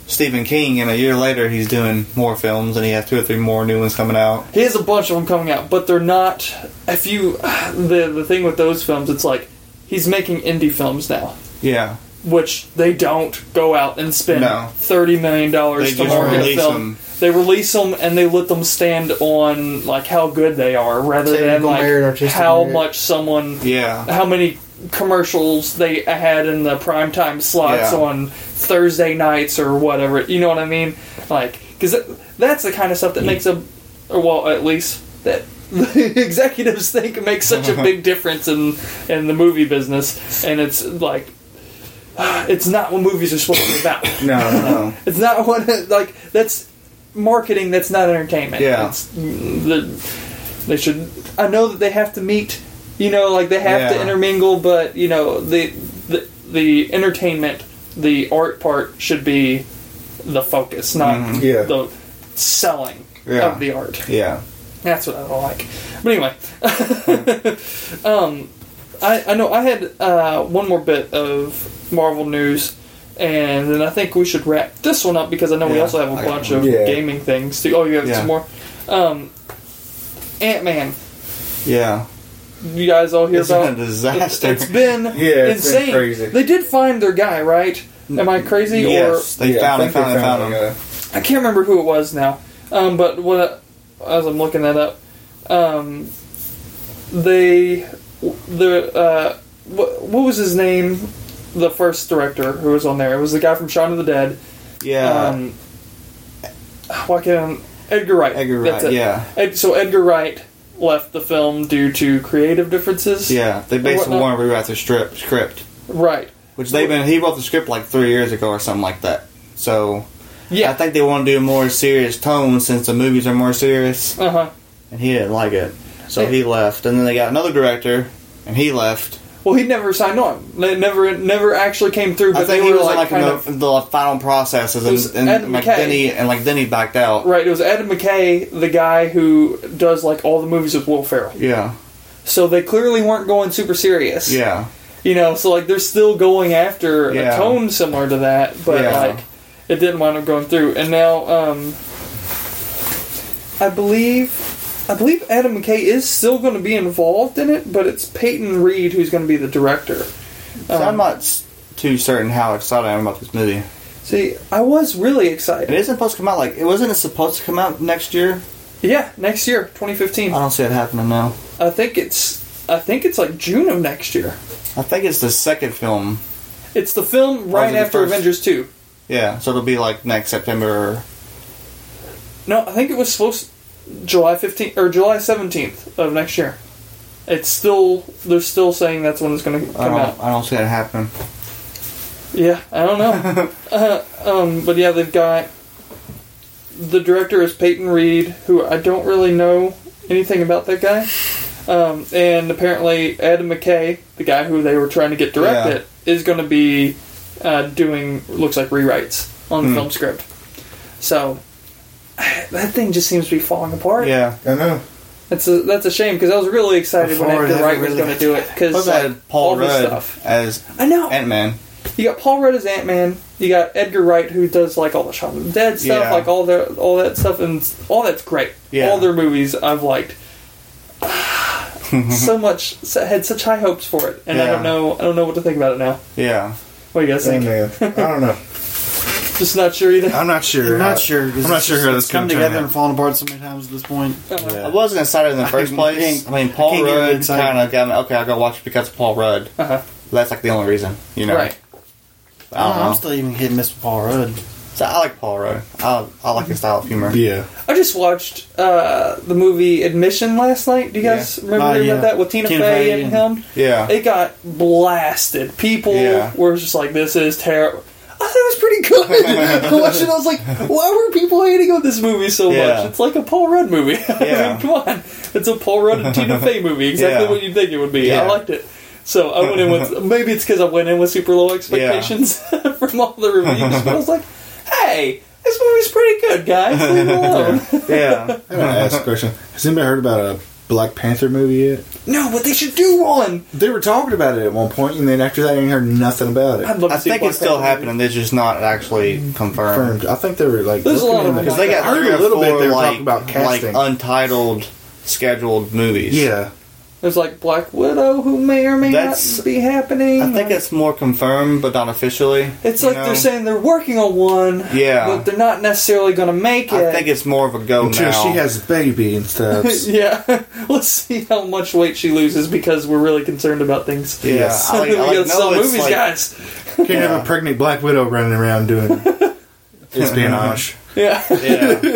[SPEAKER 2] Stephen King, and a year later he's doing more films, and he has two or three more new ones coming out.
[SPEAKER 1] He has a bunch of them coming out, but they're not. If you the the thing with those films, it's like he's making indie films now,
[SPEAKER 2] Yeah.
[SPEAKER 1] which they don't go out and spend
[SPEAKER 2] No.
[SPEAKER 1] thirty million dollars
[SPEAKER 2] They
[SPEAKER 1] to
[SPEAKER 2] just
[SPEAKER 1] market a
[SPEAKER 2] release
[SPEAKER 1] film.
[SPEAKER 2] them.
[SPEAKER 1] They release them and they let them stand on like how good they are, rather than
[SPEAKER 4] Technical
[SPEAKER 1] like
[SPEAKER 4] merit, artistic
[SPEAKER 1] how
[SPEAKER 4] merit.
[SPEAKER 1] much someone,
[SPEAKER 2] Yeah.
[SPEAKER 1] how many commercials they had in the primetime slots
[SPEAKER 2] Yeah.
[SPEAKER 1] on Thursday nights or whatever. You know what I mean? Like, because that's the kind of stuff that makes a, or well, at least that the executives think it makes such a big difference in in the movie business, and it's like. It's not what movies are supposed to be about.
[SPEAKER 3] No, no, no.
[SPEAKER 1] It's not what like that's marketing. That's not entertainment.
[SPEAKER 2] Yeah.
[SPEAKER 1] It's, the, they should. I know that they have to meet. You know, like they have to
[SPEAKER 2] Yeah.
[SPEAKER 1] intermingle, but you know the the the entertainment, the art part should be the focus, not
[SPEAKER 2] Mhm.
[SPEAKER 3] Yeah.
[SPEAKER 1] the selling
[SPEAKER 2] Yeah.
[SPEAKER 1] of the art.
[SPEAKER 2] Yeah.
[SPEAKER 1] That's what I don't like. But anyway, um, I, I know I had uh, one more bit of Marvel news, and then I think we should wrap this one up because I know we
[SPEAKER 2] Yeah,
[SPEAKER 1] also have a
[SPEAKER 2] I got
[SPEAKER 1] bunch
[SPEAKER 2] one.
[SPEAKER 1] of
[SPEAKER 3] Yeah.
[SPEAKER 1] gaming things. To, oh, you have
[SPEAKER 2] Yeah.
[SPEAKER 1] some more? Um, Ant-Man.
[SPEAKER 2] Yeah.
[SPEAKER 1] You guys all hear
[SPEAKER 2] It's
[SPEAKER 1] about
[SPEAKER 2] been a disaster.
[SPEAKER 1] It's been
[SPEAKER 3] Yeah, it's been
[SPEAKER 1] insane.
[SPEAKER 3] crazy.
[SPEAKER 1] They did find their guy, right? Am I crazy?
[SPEAKER 2] Yes, they
[SPEAKER 3] Yeah,
[SPEAKER 2] found
[SPEAKER 3] I
[SPEAKER 2] him,
[SPEAKER 3] think
[SPEAKER 2] found
[SPEAKER 3] they
[SPEAKER 2] him, found him.
[SPEAKER 3] him.
[SPEAKER 1] Or I can't remember who it was now. Um, but what as I'm looking that up, um, they the uh, what, what was his name? The first director who was on there. It was the guy from Shaun of the Dead.
[SPEAKER 2] Yeah.
[SPEAKER 1] Um, why can't Edgar Wright?
[SPEAKER 2] Edgar
[SPEAKER 1] That's
[SPEAKER 2] Wright,
[SPEAKER 1] it.
[SPEAKER 2] yeah.
[SPEAKER 1] Ed, so Edgar Wright left the film due to creative differences.
[SPEAKER 2] Yeah, they basically
[SPEAKER 1] whatnot.
[SPEAKER 2] want to rewrite the strip, script.
[SPEAKER 1] Right.
[SPEAKER 2] Which they've been, he wrote the script like three years ago or something like that. So,
[SPEAKER 1] Yeah.
[SPEAKER 2] I think they want to do a more serious tone since the movies are more serious.
[SPEAKER 1] Uh huh.
[SPEAKER 2] And he didn't like it. So
[SPEAKER 1] Yeah.
[SPEAKER 2] he left. And then they got another director, and he left.
[SPEAKER 1] Well, he never signed on. They never, never actually came through. But
[SPEAKER 2] I think
[SPEAKER 1] they
[SPEAKER 2] he
[SPEAKER 1] were
[SPEAKER 2] was
[SPEAKER 1] like,
[SPEAKER 2] like,
[SPEAKER 1] kind
[SPEAKER 2] in
[SPEAKER 1] of
[SPEAKER 2] the, the final processes,
[SPEAKER 1] It was
[SPEAKER 2] and, and
[SPEAKER 1] Adam
[SPEAKER 2] like
[SPEAKER 1] McKay.
[SPEAKER 2] then he and like then he backed out.
[SPEAKER 1] right. It was Adam McKay, the guy who does like all the movies with Will Ferrell.
[SPEAKER 2] Yeah,
[SPEAKER 1] So they clearly weren't going super serious.
[SPEAKER 2] yeah,
[SPEAKER 1] You know, so like they're still going after
[SPEAKER 2] Yeah.
[SPEAKER 1] a tone similar to that, but
[SPEAKER 2] Yeah.
[SPEAKER 1] like it didn't wind up going through. And now, um, I believe, I believe Adam McKay is still going to be involved in it, but it's Peyton Reed who's going to be the director.
[SPEAKER 2] So I'm not s- too certain how excited I am about this movie.
[SPEAKER 1] See, I was really
[SPEAKER 2] It
[SPEAKER 1] excited.
[SPEAKER 2] isn't supposed to come out like it wasn't. It supposed to come out next year.
[SPEAKER 1] Yeah, next year, twenty fifteen.
[SPEAKER 2] I don't see it happening now.
[SPEAKER 1] I think it's, I think it's like June of next year.
[SPEAKER 2] I think it's the second film.
[SPEAKER 1] It's the film
[SPEAKER 2] Or
[SPEAKER 1] right
[SPEAKER 2] is it the
[SPEAKER 1] after
[SPEAKER 2] first?
[SPEAKER 1] Avengers two.
[SPEAKER 2] Yeah, so it'll be like next September. Or,
[SPEAKER 1] No, I think it was supposed July fifteenth or July seventeenth of next year. It's still they're still saying that's when it's going to
[SPEAKER 2] I
[SPEAKER 1] come
[SPEAKER 2] don't.
[SPEAKER 1] out.
[SPEAKER 2] I don't see that happening.
[SPEAKER 1] Yeah, I don't know. uh, um, but yeah, they've got the director is Peyton Reed, who I don't really know anything about that guy. Um, and apparently Adam McKay, the guy who they were trying to get directed, is going to be uh, doing looks like rewrites on the
[SPEAKER 2] Hmm.
[SPEAKER 1] film script. So that thing just seems to be falling apart.
[SPEAKER 2] Yeah,
[SPEAKER 3] I know.
[SPEAKER 1] That's a that's a shame because I was really excited when
[SPEAKER 4] Before it
[SPEAKER 1] Edgar
[SPEAKER 4] ever
[SPEAKER 1] Wright was
[SPEAKER 4] really
[SPEAKER 1] going to do it because
[SPEAKER 2] plus
[SPEAKER 1] like,
[SPEAKER 2] I had Paul
[SPEAKER 1] all this
[SPEAKER 2] Rudd
[SPEAKER 1] stuff.
[SPEAKER 2] as
[SPEAKER 1] I know
[SPEAKER 2] Ant Man.
[SPEAKER 1] you got Paul Rudd as Ant Man. You got Edgar Wright who does like all the Shaun of the Dead stuff,
[SPEAKER 2] Yeah.
[SPEAKER 1] like all their all that stuff, and all that's great.
[SPEAKER 2] Yeah.
[SPEAKER 1] All their movies I've liked. so much so- had such high hopes for it, and I
[SPEAKER 2] Yeah.
[SPEAKER 1] don't know I don't know what to think about it now.
[SPEAKER 2] Yeah,
[SPEAKER 1] What do you guys
[SPEAKER 3] Oh,
[SPEAKER 1] think?
[SPEAKER 3] man. I don't know.
[SPEAKER 1] Just not sure either.
[SPEAKER 6] I'm not sure.
[SPEAKER 4] I'm
[SPEAKER 6] how-
[SPEAKER 4] not sure. 'cause
[SPEAKER 6] I'm not
[SPEAKER 4] it's
[SPEAKER 6] sure
[SPEAKER 4] just-
[SPEAKER 6] how
[SPEAKER 4] it's
[SPEAKER 6] this
[SPEAKER 4] come
[SPEAKER 6] can
[SPEAKER 4] together
[SPEAKER 6] turn
[SPEAKER 4] and fallen apart so many times at this point.
[SPEAKER 2] I wasn't excited in the first
[SPEAKER 4] I
[SPEAKER 2] place.
[SPEAKER 4] can't-
[SPEAKER 2] I mean,
[SPEAKER 4] I
[SPEAKER 2] Paul
[SPEAKER 4] can't get really
[SPEAKER 2] Rudd
[SPEAKER 4] excited.
[SPEAKER 2] kind of got me. Okay, I'll go watch it because of Paul Rudd.
[SPEAKER 1] Uh-huh.
[SPEAKER 2] That's like the only reason, you know.
[SPEAKER 1] Right.
[SPEAKER 2] I don't know.
[SPEAKER 4] I'm still even hitting Miss Paul Rudd.
[SPEAKER 2] So I like Paul Rudd. I, I like his style of humor.
[SPEAKER 6] Yeah.
[SPEAKER 1] I just watched uh, the movie Admission last night. Do you guys
[SPEAKER 2] Yeah.
[SPEAKER 1] remember
[SPEAKER 4] Uh,
[SPEAKER 1] hearing
[SPEAKER 4] yeah.
[SPEAKER 1] about that with Tina,
[SPEAKER 4] Tina
[SPEAKER 1] Fey
[SPEAKER 4] Fey
[SPEAKER 1] and
[SPEAKER 4] and-
[SPEAKER 1] him?
[SPEAKER 2] Yeah.
[SPEAKER 1] It got blasted. People
[SPEAKER 2] Yeah.
[SPEAKER 1] were just like, "This is terrible." I thought it was pretty good. I watched it. I was like, "Why were people hating on this movie so
[SPEAKER 2] Yeah.
[SPEAKER 1] much?" It's like a Paul Rudd movie. I
[SPEAKER 2] Yeah.
[SPEAKER 1] mean, come on, it's a Paul Rudd and Tina Fey movie. Exactly
[SPEAKER 2] Yeah.
[SPEAKER 1] what you'd think it would be. I
[SPEAKER 2] Yeah.
[SPEAKER 1] liked it. So I went in with maybe it's because I went in with super low expectations from all the reviews, but I was like, "Hey, this movie's pretty good, guys. Leave it alone."
[SPEAKER 2] Yeah.
[SPEAKER 6] I want to ask a question. Has anybody heard about a
[SPEAKER 3] Black Panther movie yet?
[SPEAKER 1] No, but they should do one.
[SPEAKER 3] They were talking about it at one point, and then after that, I ain't heard nothing about it.
[SPEAKER 1] I'd love to
[SPEAKER 2] I
[SPEAKER 1] see a
[SPEAKER 2] think
[SPEAKER 1] Black
[SPEAKER 2] it's still
[SPEAKER 1] Panther
[SPEAKER 2] happening. It's just not actually confirmed.
[SPEAKER 3] Confirmed. I think they were like
[SPEAKER 1] There's a lot
[SPEAKER 3] looking
[SPEAKER 1] of
[SPEAKER 3] in
[SPEAKER 1] them
[SPEAKER 3] the-
[SPEAKER 2] Because they got
[SPEAKER 3] I heard
[SPEAKER 2] three
[SPEAKER 3] a
[SPEAKER 2] or
[SPEAKER 3] little bit.
[SPEAKER 2] four,
[SPEAKER 3] They were
[SPEAKER 2] like,
[SPEAKER 3] talking about
[SPEAKER 2] like
[SPEAKER 3] casting.
[SPEAKER 2] untitled scheduled movies.
[SPEAKER 3] yeah,
[SPEAKER 1] There's like Black Widow, who may or may
[SPEAKER 2] That's-
[SPEAKER 1] not be happening.
[SPEAKER 2] I think it's more confirmed, but not officially.
[SPEAKER 1] It's
[SPEAKER 2] you
[SPEAKER 1] like
[SPEAKER 2] know?
[SPEAKER 1] they're saying they're working on one,
[SPEAKER 2] Yeah.
[SPEAKER 1] but they're not necessarily going to make it.
[SPEAKER 2] I think it's more of a go
[SPEAKER 3] until
[SPEAKER 2] now.
[SPEAKER 3] she has a baby and stuff.
[SPEAKER 1] yeah, let's see how much weight she loses because we're really concerned about things.
[SPEAKER 2] yeah,
[SPEAKER 3] Yes.
[SPEAKER 2] I like,
[SPEAKER 1] we
[SPEAKER 2] I like,
[SPEAKER 1] gotta sell
[SPEAKER 2] no, it's
[SPEAKER 1] movies,
[SPEAKER 2] like,
[SPEAKER 1] guys.
[SPEAKER 3] Can't have a pregnant Black Widow running around doing espionage.
[SPEAKER 1] Yeah,
[SPEAKER 2] Yeah.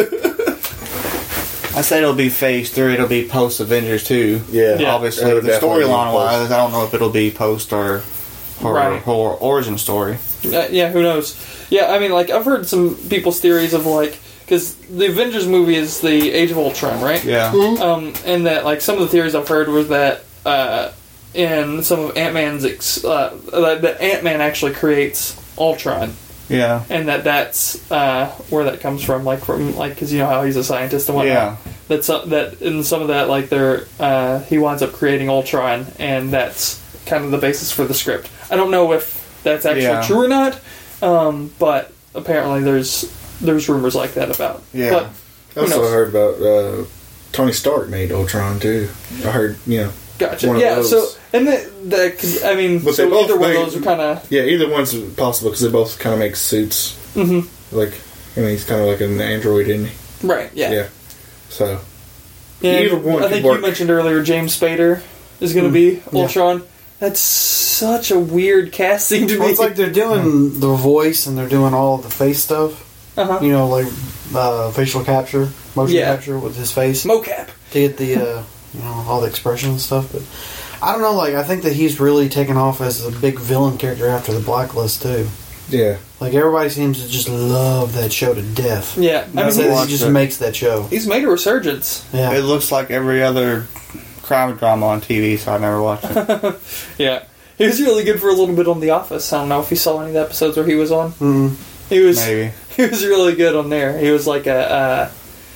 [SPEAKER 2] I said it'll be phase three. It'll be post Avengers two.
[SPEAKER 3] Yeah,
[SPEAKER 1] Yeah.
[SPEAKER 2] Obviously,
[SPEAKER 3] It'll
[SPEAKER 2] the
[SPEAKER 3] definitely be
[SPEAKER 2] storyline
[SPEAKER 3] post.
[SPEAKER 2] wise, I don't know if it'll be post or or,
[SPEAKER 1] Right.
[SPEAKER 2] or origin story.
[SPEAKER 1] Uh, yeah. Who knows? Yeah, I mean, like I've heard some people's theories of like because the Avengers movie is the Age of Ultron, right?
[SPEAKER 2] Yeah.
[SPEAKER 1] Um, and that like some of the theories I've heard was that uh, in some of Ant Man's ex- uh, that, that Ant Man actually creates Ultron.
[SPEAKER 2] Yeah.
[SPEAKER 1] And that that's uh, where that comes from, like from like because you know how he's a scientist and whatnot.
[SPEAKER 2] Yeah.
[SPEAKER 1] That's uh, that in some of that like they're uh, he winds up creating Ultron, and that's kind of the basis for the script. I don't know if that's actually
[SPEAKER 2] Yeah.
[SPEAKER 1] true or not, um, but apparently there's there's rumors like that about.
[SPEAKER 2] Yeah.
[SPEAKER 1] But
[SPEAKER 3] I
[SPEAKER 1] who
[SPEAKER 3] also
[SPEAKER 1] knows?
[SPEAKER 3] heard about uh, Tony Stark made Ultron too. I heard, you know,
[SPEAKER 1] Gotcha.
[SPEAKER 3] one of
[SPEAKER 1] Yeah.
[SPEAKER 3] those.
[SPEAKER 1] So and the, the I mean,
[SPEAKER 3] But
[SPEAKER 1] so
[SPEAKER 3] they both
[SPEAKER 1] either one of
[SPEAKER 3] made-
[SPEAKER 1] those are kind of
[SPEAKER 3] yeah, either one's possible because they both kind of make suits.
[SPEAKER 1] mm-hmm.
[SPEAKER 3] Like, I mean, he's kind of like an android, isn't he?
[SPEAKER 1] right. Yeah.
[SPEAKER 3] Yeah. So
[SPEAKER 1] And
[SPEAKER 3] Either one
[SPEAKER 1] I
[SPEAKER 3] could
[SPEAKER 1] think
[SPEAKER 3] work.
[SPEAKER 1] you mentioned earlier James Spader is going to be
[SPEAKER 4] yeah.
[SPEAKER 1] Ultron. That's such a weird casting to
[SPEAKER 4] Well,
[SPEAKER 1] me.
[SPEAKER 4] it's like they're doing the voice and they're doing all the face stuff.
[SPEAKER 1] uh-huh.
[SPEAKER 4] You know, like uh, facial capture, motion
[SPEAKER 1] Yeah.
[SPEAKER 4] capture with his face
[SPEAKER 1] mocap.
[SPEAKER 4] to get the uh, you know all the expression and stuff. But I don't know. Like I think that he's really taken off as a big villain character after the Blacklist too.
[SPEAKER 3] yeah,
[SPEAKER 4] Like everybody seems to just love that show to death.
[SPEAKER 1] Yeah, I
[SPEAKER 4] I
[SPEAKER 1] mean,
[SPEAKER 4] mean, he
[SPEAKER 2] watched
[SPEAKER 4] just
[SPEAKER 2] it.
[SPEAKER 4] makes that show.
[SPEAKER 1] he's made a resurgence.
[SPEAKER 4] Yeah.
[SPEAKER 2] It looks like every other crime drama on T V, so I never watched it.
[SPEAKER 1] Yeah, he was really good for a little bit on The Office. I don't know if you saw any of the episodes where he was on.
[SPEAKER 4] mm
[SPEAKER 1] He was
[SPEAKER 2] Maybe.
[SPEAKER 1] he was really good on there. He was like a.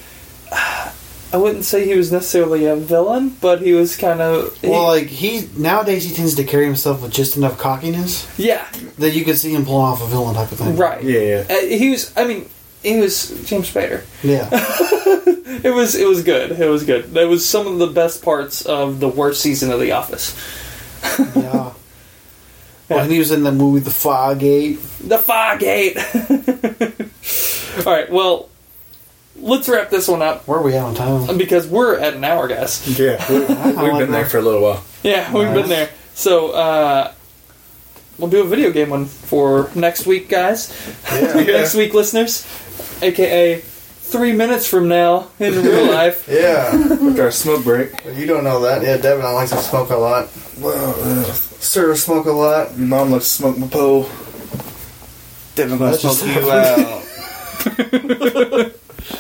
[SPEAKER 1] Uh, I wouldn't say he was necessarily a villain, but he was kind of.
[SPEAKER 4] Well, like he nowadays he tends to carry himself with just enough cockiness
[SPEAKER 1] yeah,
[SPEAKER 4] that you could see him pulling off a villain type of thing.
[SPEAKER 1] right.
[SPEAKER 3] yeah, yeah.
[SPEAKER 1] Uh, he was. I mean, he was James Spader.
[SPEAKER 4] Yeah.
[SPEAKER 1] It was. It was good. It was good. That was some of the best parts of the worst season of The Office.
[SPEAKER 4] Yeah. When he was in the movie The Fargate.
[SPEAKER 1] The Fargate. All right. Well, let's wrap this one up
[SPEAKER 4] Where are we at on time?
[SPEAKER 1] because we're at an hour, guys.
[SPEAKER 3] Yeah, we, we've
[SPEAKER 4] like
[SPEAKER 3] been there
[SPEAKER 4] that.
[SPEAKER 3] for a little while.
[SPEAKER 1] Yeah, we've
[SPEAKER 4] Nice.
[SPEAKER 1] been there. So uh, we'll do a video game one for next week, guys.
[SPEAKER 3] Yeah.
[SPEAKER 1] Next week, listeners, aka three minutes from now in real life.
[SPEAKER 2] Yeah.
[SPEAKER 3] After our smoke break.
[SPEAKER 2] You don't know that. Yeah, Devin likes to smoke a lot.
[SPEAKER 3] Well, uh,
[SPEAKER 2] Sir, smoke a lot.
[SPEAKER 3] your mom likes to smoke my pole.
[SPEAKER 2] Devin gonna
[SPEAKER 4] That's
[SPEAKER 2] smoke
[SPEAKER 4] just
[SPEAKER 2] you out.